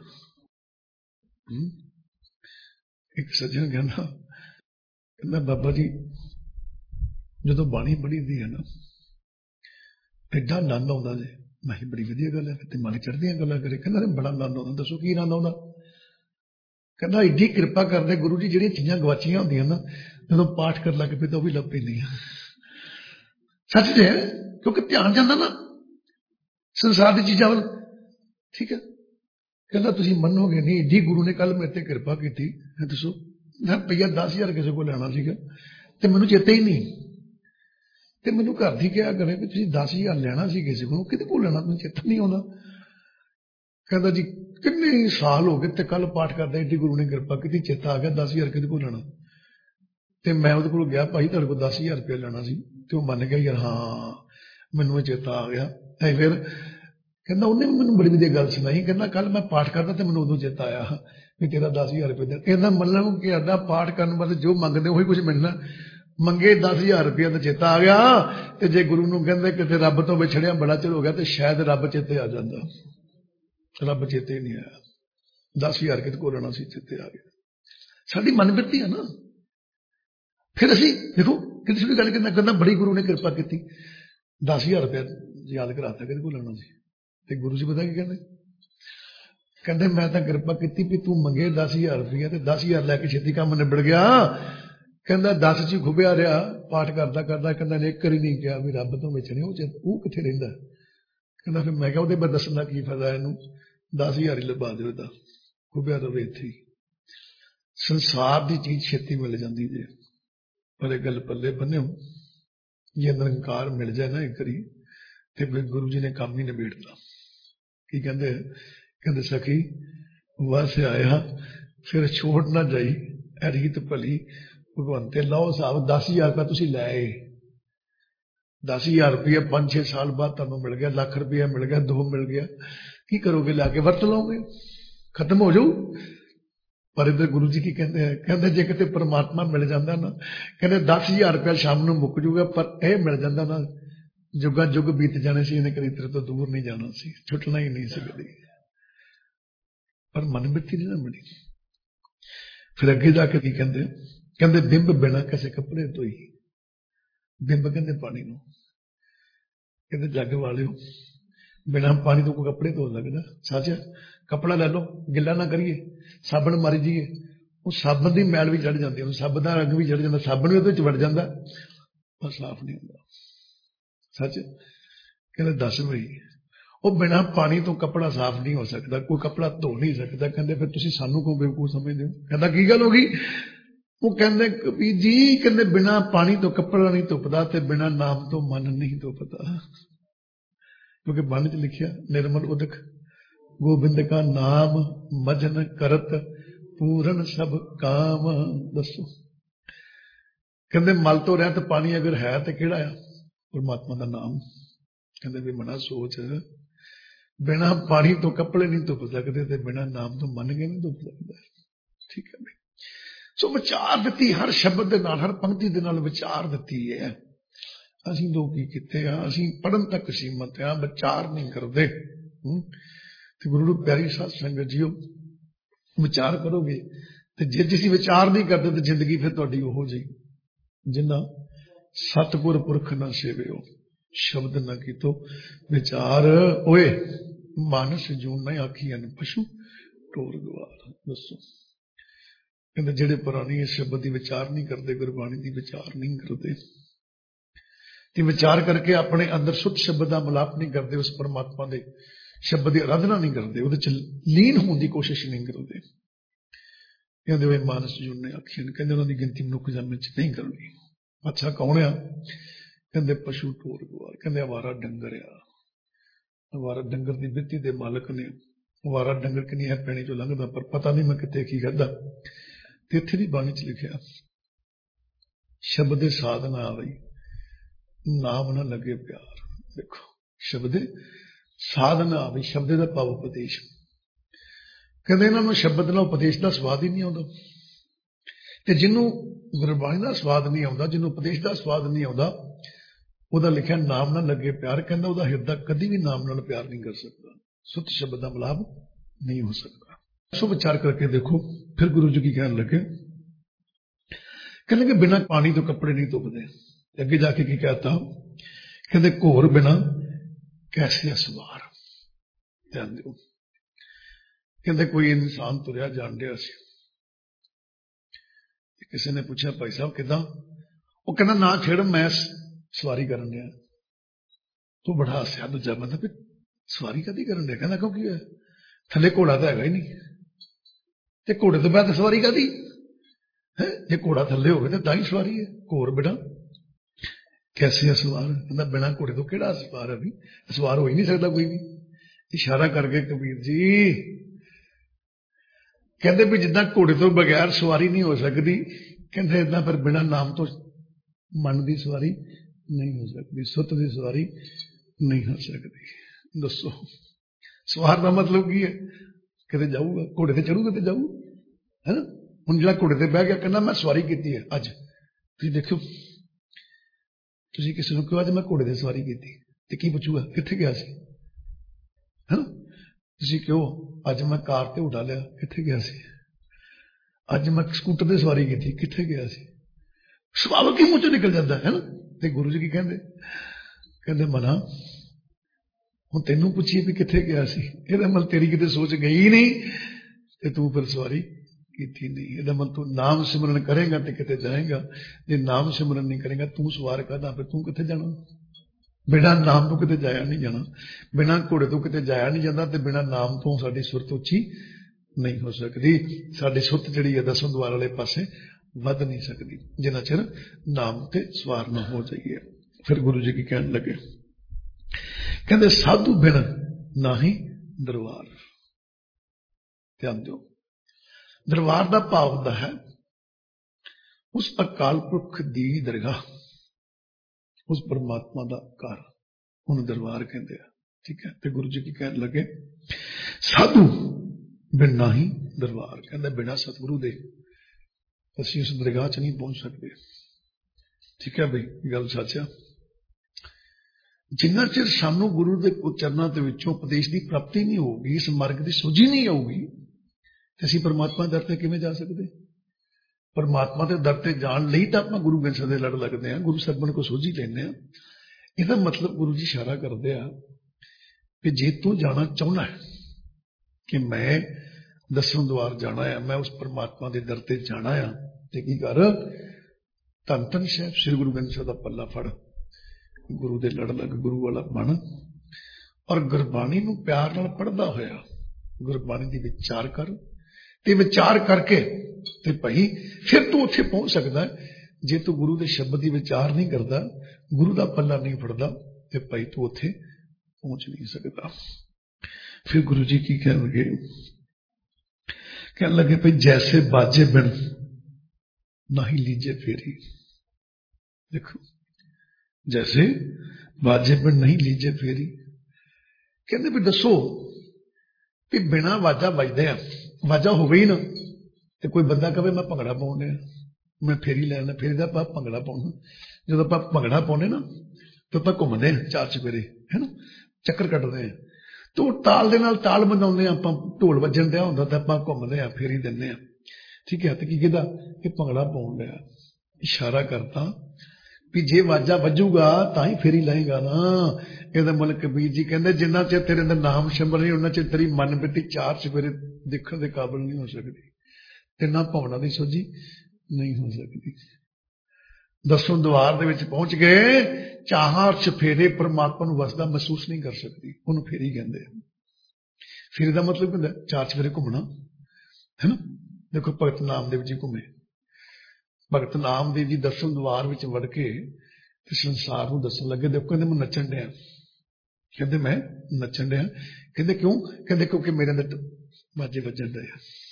ਇੱਕ ਸੱਜਣ ਕਹਿੰਦਾ ਬਾਬਾ ਜੀ ਜਦੋਂ ਬਾਣੀ ਪੜ੍ਹੀਦੀ ਹੈ ਨਾ, ਐਡਾ ਆਨੰਦ ਆਉਂਦਾ ਜੇ। ਮੈਂ ਕਿਹਾ ਬੜੀ ਵਧੀਆ ਗੱਲ ਹੈ, ਤੇ ਮਨ ਚੜ੍ਹਦੀਆਂ ਗੱਲਾਂ ਕਰੇ। ਕਹਿੰਦਾ ਬੜਾ ਆਨੰਦ ਆਉਂਦਾ। ਦੱਸੋ ਕੀ ਆਨੰਦ ਆਉਂਦਾ? ਕਹਿੰਦਾ ਏਡੀ ਕਿਰਪਾ ਕਰਦੇ ਗੁਰੂ ਜੀ, ਜਿਹੜੀਆਂ ਚੀਜ਼ਾਂ ਗਵਾਚੀਆਂ ਹੁੰਦੀਆਂ ਨਾ, ਜਦੋਂ ਪਾਠ ਕਰਨ ਲੱਗ ਪਏ ਤਾਂ ਉਹ ਵੀ ਲੱਭ ਪੈਂਦੀਆਂ। ਸੱਚ ਜੇ, ਕਿਉਂਕਿ ਧਿਆਨ ਜਾਂਦਾ ਨਾ ਸੰਸਾਰ ਦੀ ਚੀਜ਼ਾਂ ਵੱਲ, ਠੀਕ ਹੈ। ਕਹਿੰਦਾ ਤੁਸੀਂ ਮੰਨੋਗੇ ਨਹੀਂ, ਏਡੀ ਗੁਰੂ ਨੇ ਕੱਲ ਮੇਰੇ ਤੇ ਕਿਰਪਾ ਕੀਤੀ। ਦੱਸੋ, ਮੈਂ ਰੁਪਈਆ 10,000 ਕਿਸੇ ਕੋਲ ਲੈਣਾ ਸੀਗਾ ਤੇ ਮੈਨੂੰ ਚੇਤੇ ਹੀ ਨਹੀਂ, ਤੇ ਮੈਨੂੰ ਘਰ ਦੀ ਕਿਹਾ ਕਰੇ ਵੀ ਤੁਸੀਂ 10,000 ਲੈਣਾ ਸੀ ਕਿਸੇ ਕੋਲ, ਕਿਤੇ ਕੋਲ ਲੈਣਾ, ਮੈਨੂੰ ਚੇਤਾ ਨਹੀਂ ਆਉਂਦਾ। ਕਹਿੰਦਾ ਜੀ ਕਿੰਨੇ ਸਾਲ ਹੋ ਗਏ ਤੇ ਕੱਲ ਪਾਠ ਕਰਦਾ, ਏਡੀ ਗੁਰੂ ਨੇ ਕਿਰਪਾ ਕੀਤੀ, ਚੇਤਾ ਆ ਗਿਆ 10,000 ਕਿਤੇ ਕੋਲ ਲੈਣਾ। ਤੇ ਮੈਂ ਉਹਦੇ ਕੋਲ ਗਿਆ, ਭਾਈ ਤੁਹਾਡੇ ਕੋਲ 10,000 ਰੁਪਇਆ ਲੈਣਾ ਸੀ। ਤੇ ਉਹ ਮੰਨ ਗਿਆ, ਯਾਰ ਹਾਂ ਮੈਨੂੰ ਇਹ ਚੇਤਾ ਆ ਗਿਆ। ਤੇ ਫਿਰ ਕਹਿੰਦਾ ਉਹਨੇ ਵੀ ਮੈਨੂੰ ਬੜੀ ਵਧੀਆ ਗੱਲ ਸੁਣਾਈ। ਕਹਿੰਦਾ ਕੱਲ ਮੈਂ ਪਾਠ ਕਰਦਾ ਤੇ ਮੈਨੂੰ ਉਦੋਂ ਚੇਤਾ ਆਇਆ ਵੀ ਤੇਰਾ 10,000 ਰੁਪਏ ਦਾ। ਇਹਦਾ ਮਤਲਬ ਕਿ ਅੱਧਾ ਪਾਠ ਕਰਨ ਵਾਲੇ ਜੋ ਮੰਗਦੇ ਉਹੀ ਕੁਝ ਮਿਲਣਾ। ਮੰਗੇ 10,000 ਰੁਪਇਆ ਤਾਂ ਚੇਤਾ ਆ ਗਿਆ। ਤੇ ਜੇ ਗੁਰੂ ਨੂੰ ਕਹਿੰਦੇ ਕਿਤੇ ਰੱਬ ਤੋਂ ਵਿਛੜਿਆ ਬੜਾ ਚਿਰ ਹੋ ਗਿਆ, ਤੇ ਸ਼ਾਇਦ ਰੱਬ ਚੇਤੇ ਆ ਜਾਂਦਾ। ਰੱਬ ਚੇਤੇ ਨਹੀਂ ਆਇਆ, 10,000 ਕਿਤੇ ਕੋਲ ਲੈਣਾ ਸੀ, ਚੇਤੇ ਆ ਗਿਆ। ਸਾਡੀ ਮਨਬਿਰਤੀ ਹੈ ਨਾ। ਫਿਰ ਅਸੀਂ ਦੇਖੋ ਕਿਤੇ ਛੋਟੀ ਗੱਲ ਕਹਿੰਦਾ ਬੜੀ ਗੁਰੂ ਨੇ ਕਿਰਪਾ ਕੀਤੀ, 10,000 ਰੁਪਇਆ ਯਾਦ ਕਰਾਤਾ ਕਿਤੇ ਕੋਲ ਲੈਣਾ ਸੀ। ਤੇ ਗੁਰੂ ਜੀ ਪਤਾ ਕੀ ਕਹਿੰਦੇ ਮੈਂ ਤਾਂ ਕਿਰਪਾ ਕੀਤੀ ਵੀ ਤੂੰ ਮੰਗੇ 10,000 ਰੁਪਇਆ ਤੇ 10,000 ਲੈ ਕੇ ਛੇਤੀ ਕੰਮ ਨਿਬੜ ਗਿਆ। ਕਹਿੰਦਾ 10 ਚ ਹੀ ਖੁੱਬਿਆ ਰਿਹਾ, ਪਾਠ ਕਰਦਾ ਕਰਦਾ। ਕਹਿੰਦਾ ਨੇ ਇੱਕ ਵਾਰੀ ਨਹੀਂ ਕਿਹਾ ਵੀ ਰੱਬ ਤੋਂ ਵਿਛੜੇ, ਉਹ ਕਿੱਥੇ ਰਹਿੰਦਾ। ਕਹਿੰਦਾ ਫਿਰ ਮੈਂ ਕਿਹਾ ਉਹਦੇ ਬਾਰੇ ਦੱਸਣ ਦਾ ਕੀ ਫਾਇਦਾ, ਇਹਨੂੰ 10,000 ਹੀ ਲਭਾ ਦਿਓ, ਇਹਦਾ ਖੁੱਬਿਆ ਰਵੇ ਇੱਥੇ ਹੀ। ਸੰਸਾਰ ਦੀ ਚੀਜ਼ ਛੇਤੀ ਮਿਲ ਜਾਂਦੀ ਜੇ, ਪਰ ਇਹ ਗੱਲ ਪੱਲੇ ਬੰਨਿਓ ਜੇ ਨਿਰੰਕਾਰ ਮਿਲ ਜਾਏ ਨਾ ਇੱਕ ਵਾਰੀ ਤੇ ਫਿਰ ਗੁਰੂ ਜੀ ਨੇ ਕੰਮ ਹੀ ਨਿਬੇੜਤਾ। ਕੀ ਕਹਿੰਦੇ ਸਖੀ ਵਸ ਆਇਆ ਫਿਰ ਛੋੜ ਨਾ ਜਾਈ ਰੀਤ ਭਲੀ ਭਗਵੰਤੇ ਲਓ ਸਾਹਿਬ 10,000 ਰੁਪਇਆ ਤੁਸੀਂ ਲੈ ਆਏ। 10,000 ਰੁਪਇਆ 5-6 ਸਾਲ ਬਾਅਦ ਤੁਹਾਨੂੰ ਮਿਲ ਗਿਆ, ਲੱਖ ਰੁਪਇਆ ਮਿਲ ਗਿਆ, 2 ਮਿਲ ਗਿਆ, ਕੀ ਕਰੋਗੇ? ਲਾ ਕੇ ਵਰਤ ਲਓਗੇ, ਖਤਮ ਹੋ ਜਾਊ। ਪਰ ਇੱਧਰ ਗੁਰੂ ਜੀ ਕੀ ਕਹਿੰਦੇ ਜੇ ਕਿਤੇ ਪਰਮਾਤਮਾ ਮਿਲ ਜਾਂਦਾ ਨਾ, ਕਹਿੰਦੇ 10,000 ਰੁਪਇਆ ਸ਼ਾਮ ਨੂੰ ਮੁੱਕ ਜੂਗਾ, ਪਰ ਇਹ ਮਿਲ ਜਾਂਦਾ ਨਾ ਜੁਗਾਂ ਜੁਗ ਬੀਤ ਜਾਣੇ ਸੀ, ਇਹਨੇ ਕਦੀ ਤੇਰੇ ਤੋਂ ਦੂਰ ਨਹੀਂ ਜਾਣਾ ਸੀ, ਛੁੱਟਣਾ ਹੀ ਨਹੀਂ ਸੀ ਕਦੀ। ਪਰ ਮਨਮਿੱਤੀ ਨਹੀਂ ਨਾ ਬਣੀ। ਫਿਰ ਅੱਗੇ ਜਾ ਕੇ ਕੀ ਕਹਿੰਦੇ ਬਿੰਬ ਬਿਨਾ ਕਿਸੇ ਕੱਪੜੇ ਤੋਂ ਹੀ, ਬਿੰਬ ਕਹਿੰਦੇ ਪਾਣੀ ਨੂੰ, ਕਹਿੰਦੇ ਜੱਗ ਵਾਲਿਓ ਬਿਨਾ ਪਾਣੀ ਤੋਂ ਕੋਈ ਕੱਪੜੇ ਧੋ ਲੱਗਦਾ? ਸੱਚ। ਕੱਪੜਾ ਲੈ ਲਓ, ਗਿੱਲਾ ਨਾ ਕਰੀਏ, ਸਾਬਣ ਮਾਰੀ ਜਾਈਏ, ਉਹ ਸਾਬਣ ਦੀ ਮੈਲ ਵੀ ਚੜ ਜਾਂਦੀ, ਉਹ ਸਾਬਣ ਦਾ ਰੰਗ ਵੀ ਚੜ ਜਾਂਦਾ, ਸਾਬਣ ਵੀ ਉਹਦੇ ਵਿੱਚ ਵੜ ਜਾਂਦਾ, ਪਰ ਸਾਫ਼ ਨਹੀਂ ਹੁੰਦਾ। ਸੱਚ। ਕਹਿੰਦੇ ਦੱਸ ਬਈ ਉਹ ਬਿਨਾਂ ਪਾਣੀ ਤੋਂ ਕੱਪੜਾ ਸਾਫ਼ ਨਹੀਂ ਹੋ ਸਕਦਾ, ਕੋਈ ਕੱਪੜਾ ਧੋ ਨਹੀਂ ਸਕਦਾ। ਕਹਿੰਦੇ ਫਿਰ ਤੁਸੀਂ ਸਾਨੂੰ ਕਿਉਂ ਬੇਵਕੂਫ ਸਮਝਦੇ ਹੋ? ਕਹਿੰਦਾ ਕੀ ਗੱਲ ਹੋ ਗਈ? ਉਹ ਕਹਿੰਦੇ ਕਬੀਰ ਜੀ, ਕਹਿੰਦੇ ਬਿਨਾਂ ਪਾਣੀ ਤੋਂ ਕੱਪੜਾ ਨਹੀਂ ਧੁੱਪਦਾ ਤੇ ਬਿਨਾਂ ਨਾਮ ਤੋਂ ਮਨ ਨਹੀਂ ਧੁੱਪਦਾ। ਕਿਉਂਕਿ ਮਨ 'ਚ ਲਿਖਿਆ ਨਿਰਮਲ ਉਦਕ ਗੋਬਿੰਦ ਕਾ ਨਾਮ ਮਜਨ ਕਰਤ ਪੂਰਨ ਸਭ ਕਾਮ। ਦੱਸੋ, ਕਹਿੰਦੇ ਮਲ ਤੋਂ ਰਹਿਤ ਪਾਣੀ ਅਗਰ ਹੈ ਤੇ ਕਿਹੜਾ ਆ? ਪਰਮਾਤਮਾ ਦਾ ਨਾਮ। ਕਹਿੰਦੇ ਵੀ ਮਨਾ ਸੋਚ, ਬਿਨਾਂ ਪਾਣੀ ਤੋਂ ਕੱਪੜੇ ਨਹੀਂ ਧੁੱਪ ਸਕਦੇ ਤੇ ਬਿਨਾਂ ਨਾਮ ਤੋਂ ਮਨ ਕੇ ਨਹੀਂ ਧੁੱਪ ਸਕਦਾ। ਠੀਕ ਹੈ ਬਈ। ਸੋ ਵਿਚਾਰ ਦਿੱਤੀ, ਹਰ ਸ਼ਬਦ ਦੇ ਨਾਲ, ਹਰ ਪੰਕਤੀ ਦੇ ਨਾਲ ਵਿਚਾਰ ਦਿੱਤੀ ਹੈ। ਅਸੀਂ ਲੋਕ ਕੀ ਕੀਤੇ ਆ? ਅਸੀਂ ਪੜ੍ਹਨ ਤੱਕ ਸੀਮਤ ਆ, ਵਿਚਾਰ ਨਹੀਂ ਕਰਦੇ। ਤੇ ਗੁਰੂ ਪਿਆਰੀ ਸਾਧ ਸੰਗਤ ਜੀਓ, ਵਿਚਾਰ ਕਰੋਗੇ ਤੇ ਜੇ ਤੁਸੀਂ ਵਿਚਾਰ ਨਹੀਂ ਕਰਦੇ ਤਾਂ ਜ਼ਿੰਦਗੀ ਫਿਰ ਤੁਹਾਡੀ ਉਹੋ ਜਿਹੀ ਜਿੰਨਾ ਸਤਿਗੁਰ ਪੁਰਖ ਨਾ ਸੇਵਿਓ ਸ਼ਬਦ ਨਾ ਕੀਤੋ ਵਿਚਾਰ ਓਏ ਮਾਨਸ ਜੂਨ ਨਾ ਆਖੀ ਅਨ ਪਸ਼ੂ ਟੋਰ ਗਵਾਰ। ਦੱਸੋ, ਕਹਿੰਦੇ ਜਿਹੜੇ ਪੁਰਾਣੀ ਇਸ ਸ਼ਬਦ ਦੀ ਵਿਚਾਰ ਨਹੀਂ ਕਰਦੇ, ਗੁਰਬਾਣੀ ਦੀ ਵਿਚਾਰ ਨਹੀਂ ਕਰਦੇ ਤੇ ਵਿਚਾਰ ਕਰਕੇ ਆਪਣੇ ਅੰਦਰ ਸੁੱਧ ਸ਼ਬਦ ਦਾ ਮਿਲਾਪ ਨਹੀਂ ਕਰਦੇ, ਉਸ ਪਰਮਾਤਮਾ ਦੇ ਸ਼ਬਦ ਦੀ ਅਰਾਧਨਾ ਨਹੀਂ ਕਰਦੇ, ਉਹਦੇ ਚ ਲੀਨ ਹੋਣ ਦੀ ਕੋਸ਼ਿਸ਼ ਨਹੀਂ ਕਰਦੇ। ਕਹਿੰਦੇ ਵੇ ਮਾਨਸ ਜੂਨ ਨੇ ਆਖੀ, ਕਹਿੰਦੇ ਉਹਨਾਂ ਦੀ ਗਿਣਤੀ ਮਨੁੱਖ ਜਨਮ ਚ ਨਹੀਂ ਕਰਨੀ। ਅੱਛਾ ਕੌਣ ਆ? ਕਹਿੰਦੇ ਪਸ਼ੂ ਟੋਰ ਗਵਾਰ। ਕਹਿੰਦੇ ਅਵਾਰਾ ਡੰਗਰ ਆ। ਅਵਾਰਾ ਡੰਗਰ ਦੀ ਬਿਰਤੀ ਦੇ ਮਾਲਕ ਨੇ। ਅਵਾਰਾ ਡੰਗਰ ਕਿੰਨੀ ਹੈ ਪੈਣੀ ਚੋਂ ਲੰਘਦਾ, ਪਰ ਪਤਾ ਨਹੀਂ ਮੈਂ ਕਿੱਥੇ ਕੀ ਕਰਦਾ। ਤੇ ਇੱਥੇ ਦੀ ਬਾਣੀ ਚ ਲਿਖਿਆ ਸ਼ਬਦ ਦੇ ਸਾਧਨਾ ਆਵਈ ਨਾਮ ਨਾ ਲੱਗੇ ਪਿਆਰ। ਦੇਖੋ, ਸ਼ਬਦ ਸਾਧਨਾ ਆਵਈ, ਸ਼ਬਦ ਦਾ ਭਾਵ ਉਪਦੇਸ਼। ਕਹਿੰਦੇ ਇਹਨਾਂ ਨੂੰ ਸ਼ਬਦ ਨਾਲ ਉਪਦੇਸ਼ ਦਾ ਸਵਾਦ ਹੀ ਨਹੀਂ ਆਉਂਦਾ। ਤੇ ਜਿਹਨੂੰ ਗੁਰਬਾਣੀ ਦਾ ਸਵਾਦ ਨਹੀਂ ਆਉਂਦਾ, ਜਿਹਨੂੰ ਉਪਦੇਸ਼ ਦਾ ਸਵਾਦ ਨਹੀਂ ਆਉਂਦਾ, ਉਹਦਾ ਲਿਖਿਆ ਨਾਮ ਨਾਲ ਲੱਗੇ ਪਿਆਰ। ਕਹਿੰਦਾ ਉਹਦਾ ਹਿਰਦਾ ਕਦੀ ਵੀ ਨਾਮ ਨਾਲ ਪਿਆਰ ਨਹੀਂ ਕਰ ਸਕਦਾ, ਸੁੱਧ ਸ਼ਬਦ ਦਾ ਮਿਲਾਪ ਨਹੀਂ ਹੋ ਸਕਦਾ। ਸੋ ਵਿਚਾਰ ਕਰਕੇ ਦੇਖੋ। ਫਿਰ ਗੁਰੂ ਜੀ ਕੀ ਕਹਿਣ ਲੱਗੇ? ਕਹਿੰਦੇ ਕਿ ਬਿਨਾਂ ਪਾਣੀ ਤੋਂ ਕੱਪੜੇ ਨਹੀਂ ਧੁੱਪਦੇ। ਅੱਗੇ ਜਾ ਕੇ ਕੀ ਕਹਿਤਾ? ਕਹਿੰਦੇ ਘੋਰ ਬਿਨਾਂ ਕੈਸੇ ਅਸਵਾਰ। ਧਿਆਨ ਦਿਓ। ਕਹਿੰਦੇ ਕੋਈ ਇਨਸਾਨ ਤੁਰਿਆ ਜਾਣ ਡਿਆ ਸੀ, ਕਿਸੇ ਨੇ ਪੁੱਛਿਆ ਭਾਈ ਸਾਹਿਬ ਕਿੱਦਾਂ? ਉਹ ਕਹਿੰਦਾ ਨਾ ਛੇੜ, ਮੈਂ ਸਵਾਰੀ ਕਰਨ ਡਿਆ। ਤੂੰ ਬੜਾ ਹੱਸਿਆ। ਦੂਜਾ ਬੰਦਾ ਵੀ ਸਵਾਰੀ ਕਦੀ ਕਰਨ ਡਿਆ? ਕਹਿੰਦਾ ਕਿਉਂ ਕੀ ਹੋਇਆ? ਥੱਲੇ ਘੋੜਾ ਤਾਂ ਹੈਗਾ ਹੀ ਨਹੀਂ, ਤੇ ਘੋੜੇ ਤੋਂ ਬਾਅਦ ਸਵਾਰੀ ਕਾਹਦੀ ਹੈ? ਜੇ ਘੋੜਾ ਥੱਲੇ ਹੋਵੇ ਤਾਂ ਤਾਂ ਹੀ ਸਵਾਰੀ ਹੈ। ਘੋਰ ਬਿਨਾਂ ਕੈਸੇ ਅਸਵਾਰ। ਕਹਿੰਦਾ ਬਿਨਾਂ ਘੋੜੇ ਤੋਂ ਕਿਹੜਾ ਸਵਾਰ ਹੈ? ਵੀ ਸਵਾਰ ਹੋ ਹੀ ਨਹੀਂ ਸਕਦਾ ਕੋਈ ਵੀ। ਇਸ਼ਾਰਾ ਕਰਕੇ ਕਬੀਰ ਜੀ ਕਹਿੰਦੇ ਵੀ ਜਿੱਦਾਂ ਘੋੜੇ ਤੋਂ ਬਗੈਰ ਸਵਾਰੀ ਨਹੀਂ ਹੋ ਸਕਦੀ, ਕਹਿੰਦੇ ਏਦਾਂ ਫਿਰ ਬਿਨਾਂ ਨਾਮ ਤੋਂ ਮਨ ਦੀ ਸਵਾਰੀ ਨਹੀਂ ਹੋ ਸਕਦੀ, ਸੁੱਤ ਦੀ ਸਵਾਰੀ ਨਹੀਂ ਹੋ ਸਕਦੀ। ਦੱਸੋ, ਸਵਾਰ ਦਾ ਮਤਲਬ ਕੀ ਹੈ? ਕਿਤੇ ਜਾਊਗਾ, ਘੋੜੇ ਤੇ ਚੜੂਗਾ ਤੇ ਜਾਊ, ਹੈ ਨਾ। ਹੁਣ ਜਿਹੜਾ ਘੋੜੇ ਤੇ ਬਹਿ ਗਿਆ ਕਹਿੰਦਾ ਮੈਂ ਸਵਾਰੀ ਕੀਤੀ ਹੈ ਅੱਜ। ਤੁਸੀਂ ਦੇਖੋ, ਤੁਸੀਂ ਕਿਸੇ ਨੂੰ ਕਹੋ ਅੱਜ ਮੈਂ ਘੋੜੇ ਤੇ ਸਵਾਰੀ ਕੀਤੀ, ਤੇ ਕੀ ਪੁੱਛੂਗਾ? ਕਿੱਥੇ ਗਿਆ ਸੀ? ਹੈ ਨਾ। ਤੁਸੀਂ ਕਹੋ ਅੱਜ ਮੈਂ ਕਾਰ ਤੇ ਉਡਾ ਲਿਆ, ਕਿੱਥੇ ਗਿਆ ਸੀ? ਅੱਜ ਮੈਂ ਸਕੂਟਰ ਤੇ ਸਵਾਰੀ ਕੀਤੀ, ਕਿੱਥੇ ਗਿਆ ਸੀ? ਸੁਭਾਵਿਕ ਹੀ ਮੂੰਹ ਚੋਂ ਨਿਕਲ ਜਾਂਦਾ ਹੈ ਨਾ। ਤੇ ਗੁਰੂ ਜੀ ਕੀ ਕਹਿੰਦੇ? ਕਹਿੰਦੇ ਮਨਾ, ਹੁਣ ਤੈਨੂੰ ਪੁੱਛੀਏ ਵੀ ਕਿੱਥੇ ਗਿਆ ਸੀ, ਇਹਦਾ ਮਤਲਬ ਤੇਰੀ ਕਿਤੇ ਸੋਚ ਗਈ ਨਹੀਂ ਤੇ ਤੂੰ ਫਿਰ ਸਵਾਰੀ ਕੀਤੀ ਨਹੀਂ। ਇਹਦਾ ਮਤਲਬ ਤੂੰ ਨਾਮ ਸਿਮਰਨ ਕਰੇਗਾ ਤੇ ਕਿਤੇ ਜਾਏਗਾ, ਜੇ ਨਾਮ ਸਿਮਰਨ ਨਹੀਂ ਕਰੇਗਾ ਤੂੰ ਸਵਾਰ ਕਰਦਾ, ਫਿਰ ਤੂੰ ਕਿੱਥੇ ਜਾਣਾ? ਬਿਨਾਂ ਨਾਮ ਤੋਂ ਕਿਤੇ ਜਾਇਆ ਨਹੀਂ ਜਾਣਾ, ਬਿਨਾਂ ਘੋੜੇ ਤੋਂ ਕਿਤੇ ਜਾਇਆ ਨਹੀਂ ਜਾਂਦਾ, ਤੇ ਬਿਨਾਂ ਨਾਮ ਤੋਂ ਸਾਡੀ ਸੁਰਤ ਉੱਚੀ ਨਹੀਂ ਹੋ ਸਕਦੀ। ਸਾਡੀ ਸੁਰਤ ਜਿਹੜੀ ਹੈ ਦਸਮ ਦੁਆਰ ਵਾਲੇ ਪਾਸੇ ਵੱਧ ਨਹੀਂ ਸਕਦੀ ਜਿੰਨਾ ਚਿਰ ਨਾਮ ਤੇ ਸਵਾਰ ਨਾ ਹੋ ਜਾਈਏ। फिर गुरु जी की कहने लगे, कहते साधु बिन नाही दरबार। ध्यान दो, दरबार का भाव होता है उस अकाल पुरख दी दरगाह, उस परमात्मा का घर, उन्हें दरबार कहते हैं। ठीक है। तो गुरु जी की कहने लगे साधु बिन नाही दरबार, कहते बिना सतगुरु दे असीं उस दरगाह च नहीं पहुंच सकते। ठीक है बई, गल सच है। जिन्ना चिर सानू गुरु के चरणों के विचों उपदेश की प्राप्ति नहीं होगी, इस मार्ग की सोझी नहीं आऊगी, तो असीं परमात्मा दर ते किवें जा सकते? परमात्मा के दर ते जाण लई तां आपां गुरु ग्रंथ दे लड़ लगदे हैं, गुरु साहिबान को सोझी लैंदे हैं। इसदा मतलब गुरु जी इशारा करते हैं कि जे तू जाना चाहुंदा है कि मैं दसवें द्वार जाना है, मैं उस परमात्मा के दर ते जाना है, तो की कर, धन धन साहिब श्री गुरु ग्रंथ साहिब का पल्ला फड़, गुरु दे लड़ लग, गुरु वाला बन, और गुरबाणी नूं प्यार नाल पढ़दा होया गुरबाणी दी विचार कर, ते विचार करके ते भाई फिर तू उत्थे पहुंच सकदा है। जे तू गुरु दे शब्द की विचार नहीं करता, गुरु का पल्ला नहीं फड़दा, ते भाई तू उत्थे पहुंच नहीं सकता। फिर गुरु जी की कहने लगे भाई जैसे बाजे बिन नाही लीजे फेरी। देखो, जैसे बाजे बिन नहीं लीजे फेरी, कहते भी दसो भी बिना वाजा बजदे आ, वाजा हो गई ना, तो कोई बंदा कहे मैं भंगड़ा पाने, मैं फेरी लैना, फेरी का आप भंगड़ा पाना। जो आप भंगड़ा पाने ना, तो आप घूमते हैं चार चफेरे, है ना, चक्कर कटते हैं, तो ताल दे नाल ताल बजाते, आप ढोल वजन दिया होंगे तो आप घूमते हैं, फेरी देने। ठीक है। तो की कहता कि भंगड़ा पाउन दिया, इशारा करता भी जे वाजा वजूगा तां ही फेरी लाएगा ना। ਇਹਦਾ मतलब कबीर जी कहते जिन्ना चਿਰ तेरे अंदर नाम शंबर नहीं, उन्ना चਿਰ तेरी मन बिरती चार चफेरे देखने के काबिल नहीं हो सकती, तिना भावना की सोझी नहीं हो सकती। दसों द्वार दे विच पहुंच गए, चार चफेरे परमात्मा नूं वसदा महसूस नहीं कर सकती, उन्होंने फेरी कहते। फेरी का मतलब होंदा चार चफेरे घूमना, है ना। देखो भगत नामदेव जी घूमे, भगत नामदेव जी दसों द्वार विच वड़ के ते संसार नूं दसन लगे, देखो कहते मैं नचन दिया, कहते मैं नचन दिया, कहते क्यों, कहते क्योंकि मेरे अंदर बाजे वजन दे,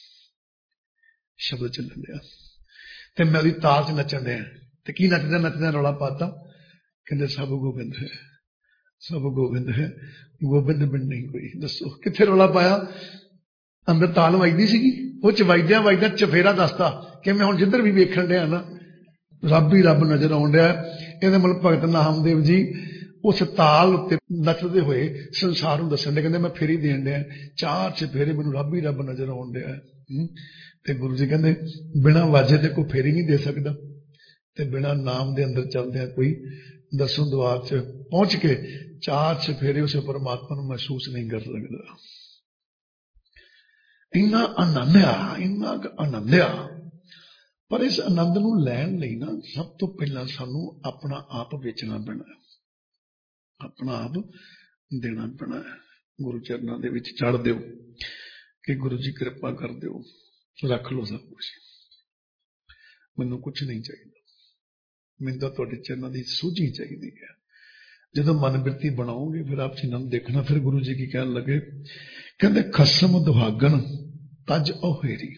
शब्द चलन दिया, ते मैं उहदी ताल च नचन दिया। ते की नचदा नचदा रौला पाता, कहते सब गोबिंद है, सब गोबिंद है, गोबिंद बिन नहीं कोई। दसो कित्थे रौला पाया? अंदर ताल वजदी सीगी, वो च वजद्या वजद्या चफेरा दसदा कि मैं हुण जिधर भी वेखण दिया ना रब ही रब नजर आउण दिया। ਇਹਦਾ मतलब भगत नामदेव जी उस ताल उत्ते नचदे हुए संसार नूं दस्सण दे, कहंदे मैं फेरी देण दिया, चार चफेरे मैनूं रब ही रब नजर आउण दिया। ते गुरु जी कहंदे बिना वाजे ते कोई फेरी नहीं दे सकदा, ते बिना नाम दे अंदर चलदे कोई दसों द्वार च पहुंच के चार चफेरे उस परमात्मा नूं महसूस नहीं कर सकदा। इन्ना आनंद आ, इन्ना आनंद आ। पर इस आनंद नूं लैण लई ना सब तो पहला सानू अपना आप बेचना पैना, अपना आप देना पैना। गुरु चरणों दे विच चढ़ दिओ कि गुरु जी कृपा कर दिओ, रख लो सब कुछ, मैनू कुछ नहीं चाहिए, मैनूं तां तुहाडे चरणों की सूझी चाहिए है। जदों मन बिरती बनाओगे फिर आप चिन्ह देखना। फिर गुरु जी की कहन लगे, कहते खसम दुहागन तज ओहेरी।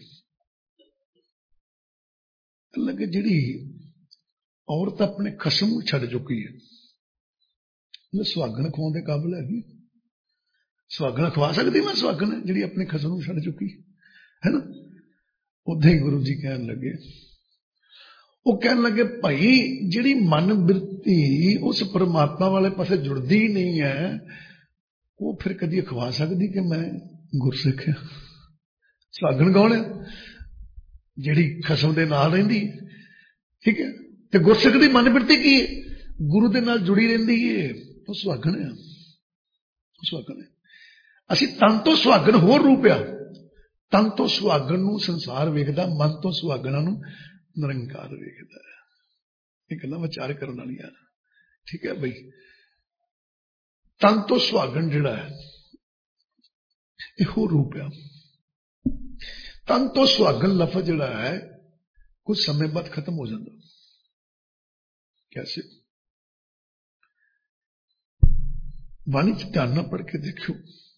लगे जिहड़ी औरत अपने खसम नूं छड्ड चुकी है, सुहागन खवाउण दे काबिल हैगी? सुहागन खवा सकदी मैं सुहागन जिहड़ी अपने खसम नूं छड्ड चुकी है ना। उदां ही गुरु जी कहन लगे, वो कहन लगे भाई जिहड़ी मन बिरती उस परमात्मा वाले पासे जुड़दी ही नहीं है, वो फिर कदी खवा सकदी कि मैं गुरसिख है? सुहागन कौन है? जिहड़ी खसम दे नाल रहिंदी, ठीक है। ते गुरसिख दी मन बिरती की है? गुरु दे नाल जुड़ी रहिंदी है, तो सुहागन है, सुहागन है। असीं तन तो सुहागन होर रूप आ, तन तो सुहागन नूं संसार वेखदा, मन तो सुहागना नूं निरंकार वेखदा है। ये गल्लां विचार करन वालियां, ठीक है बई। तन तो सुहागन जिहड़ा है ये होर रूप आ। तन तो सुहागन लफज जिहड़ा है कुछ समय बाद खत्म हो जाता। कैसे? बाणी च ध्यान ना पढ़ के देखियो,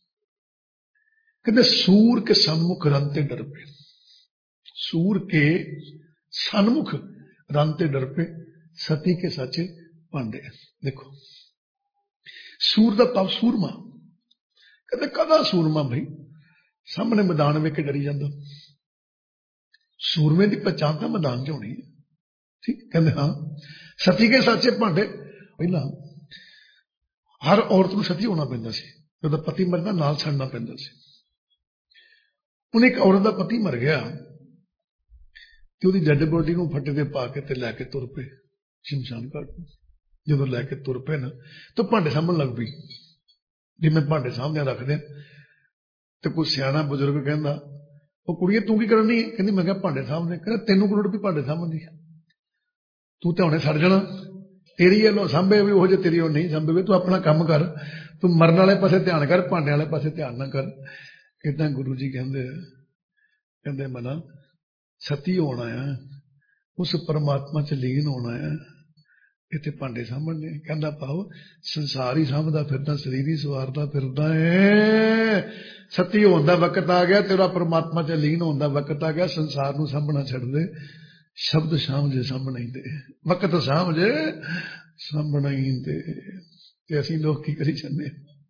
कहते सूर के सन्मुख रनते डर पे, सूर के सन्मुख रनते डर पे, सती के साचे भांडे। देखो सूर का भाव सूरमा, कहते कदा सूरमा भाई सामने मैदान वेख के डरी जाता, सूरमे की पहचान तो मैदान च होनी है। ठीक कहते हाँ, सती के साचे भांडे, पहला हर औरत को सती होना पैंदा सी, जब पति मरदा नाल छड़ना पैंदा सी। उन्हें एक औरत का पति मर गया तो उसकी डेड बॉडी को फटे ते पा के ते लैके तुर पे शमशान घाट। जो लैके तुर पे ना तो भांडे सामन लग पई, जिवें भांडे सामने रखदे ते कोई सियाना बुजुर्ग कहंदा वो कुड़िए तू की करनी है, कहंदी मैं क्या भांडे सामने, कहंदा तेनू कोई लोड़ भी भांडे सामने, तू तो हुणे सड़ जाना, तेरी लो सांभे भी वो जो तेरी वो नहीं सांभे भी, तू अपना काम कर, तू मरने वाले पासे ध्यान कर, भांडे वाले पासे ध्यान ना कर। इदा गुरु जी कहते मना सती होना है, उस परमात्मा च लीन होना है, इतने भांडे सामने। कहता पाओ संसार ही सामदा फिरदा, शरीर ही सवारदा फिरदा है, सती होने का वक्त आ गया, तेरा परमात्मा च लीन होने का वक्त आ गया, संसार नूं सामना छड़ दे, शब्द सामझे सामना ही दे, वक्त सामझे सामना ही दे। ते असीं लोग की करी जांदे,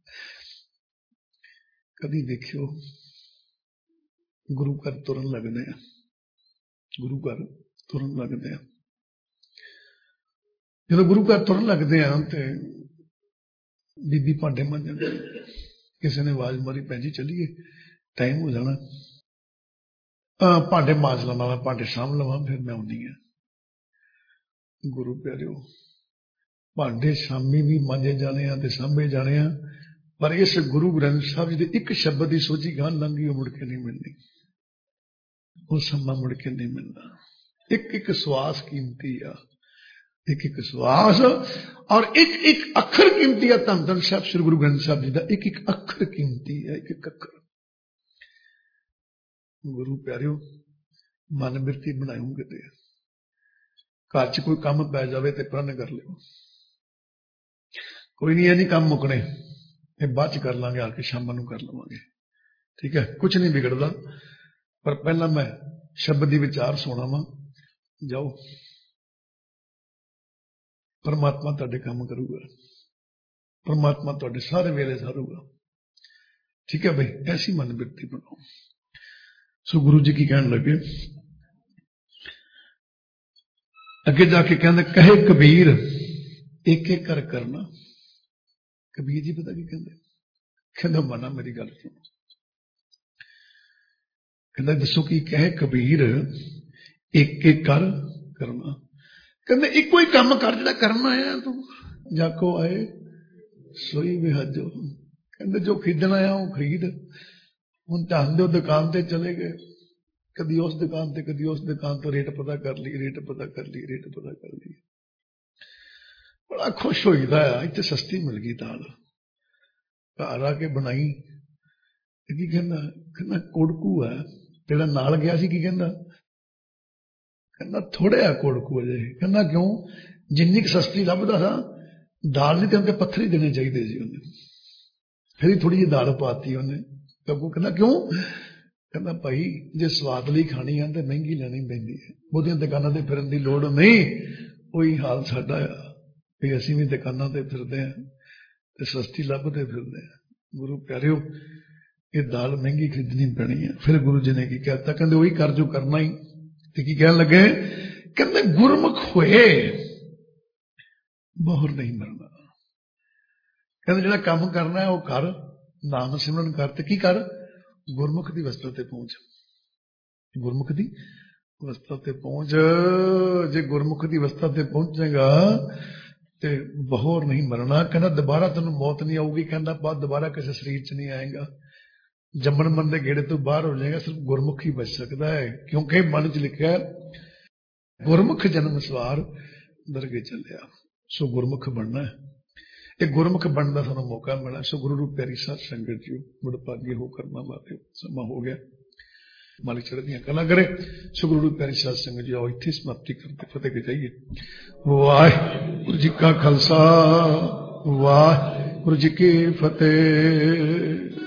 कदी देखियो गुरु घर तुरन लगदे आ, गुरु घर तुरन लगदे आ, जो गुरु घर तुरन लगदे आ ते बीबी भांडे मांजण, किसी ने आवाज मारी भैन जी चलीए टाइम हो जाना, भांडे मांज लवां, मैं भांडे साम लवां, फिर मैं आउंदी आ। गुरु प्यारिओ भांडे शामी भी मांजे जाने आ ते सांभे जाने आ, पर इस गुरु ग्रंथ साहब जी के एक शब्द की सोची गां लंघी वो मुड़ के नहीं मिलनी, वो समा मुड़ के नहीं मिलना। एक एक श्वास कीमती आ, एक एक श्वास और एक एक अखर कीमती है। धन धन साहब श्री गुरु ग्रंथ साहब जी का एक एक अखर कीमती है, एक एक अखर। गुरु प्यारिओ मन बिरती बनाऊं किते घर च कोई काम पै जाए तो प्रण कर लियो, कोई नहीं, ये नहीं काम मुकने, ये बाद कर लांगे, आके शाम को कर लवांगे, ठीक है, कुछ नहीं बिगड़ता, पर पहला मैं शब्द की विचार सुना वा। जाओ परमात्मा तुहाडे काम करूगा, परमात्मा तुहाडे सारे वेले सारूगा, ठीक है भाई, ऐसी मन बिरती बनाओ। सो गुरु जी की कहने लगे, अगे जाके कहते कहे कबीर एक एक कर करना। कबीर जी पता की कहते मना मेरी गल सुनो, कहते दसो की कहे कबीर एक एक कर करना। कहते इको ही काम कर जो करना है, तू जाको आए सोई विहाजो। कहते जो खरीदना है वो खरीद, हम चाहते दुकान से चले गए, कभी उस दुकान से कभी उस दुकान तो रेट पता कर ली, रेट पता कर ली, रेट पता कर ली, बड़ा खुश होईदा है, इतने सस्ती मिल गई दाल, घर आके बनाई। की कहना कोड़कू है, जेड़ा नाल गया सी की कहना थोड़े आ कोड़कू अजे। कहना क्यों, जिन्नी सस्ती लभदा था दाल नहीं तो पत्थर ही देने चाहिए सी उन्हें, फिर थोड़ी जी दाल पाती उन्हें। कहना क्यों, कहना भाई जे स्वाद ली खानी है तो महंगी लेनी पैंदी है, ਉਹਦੀਆਂ दुकानों से फिरन की लोड़ नहीं। वही हाल साडा आ भी असीं भी दुकानों से फिरते हैं तो सस्ती लभते फिरते हैं। गुरु प्यारिओ ये दाल महंगी खरीदनी पैनी है। फिर गुरु जी ने की कहता, कहते वही कर जो करना ही। तो की कह लगे, कहते गुरमुख होए बहुर नहीं मरना। कहते जो काम करना है वह कर, नाम सिमरन कर, ते की कर, गुरमुख की अवस्था ते पहुंच, गुरमुख की अवस्था ते पहुंच। जे गुरमुख की अवस्था ते पहुंचेगा ते बहुर नहीं मरना। कहना दोबारा तेन मौत नहीं आऊगी, कहना बाद दोबारा किसी शरीर च नहीं आएगा, जम्मन मन के गेड़े तो बाहर हो जाएगा, सिर्फ गुरमुख ही बच सकता है। क्योंकि मन च लिखा है गुरमुख जन्म सवार दरगे चलिया। सो गुरमुख बनना है, एक गुरमुख बनने का सानू मौका मिला। सो गुरु रूप प्यारी साध संगत जी बड़े भाग्य हो करना बातें समा हो गया, मालिक चढ़दियां कला करे। सो गुरु रूप प्यारी साध संगत जी आओ इत्थे समाप्ति करते फतेह के जाइए। वाहिगुरू जी का खालसा वाहिगुरू ਵਾਹਿਗੁਰੂ ਜੀ ਕੀ ਫਤਿਹ।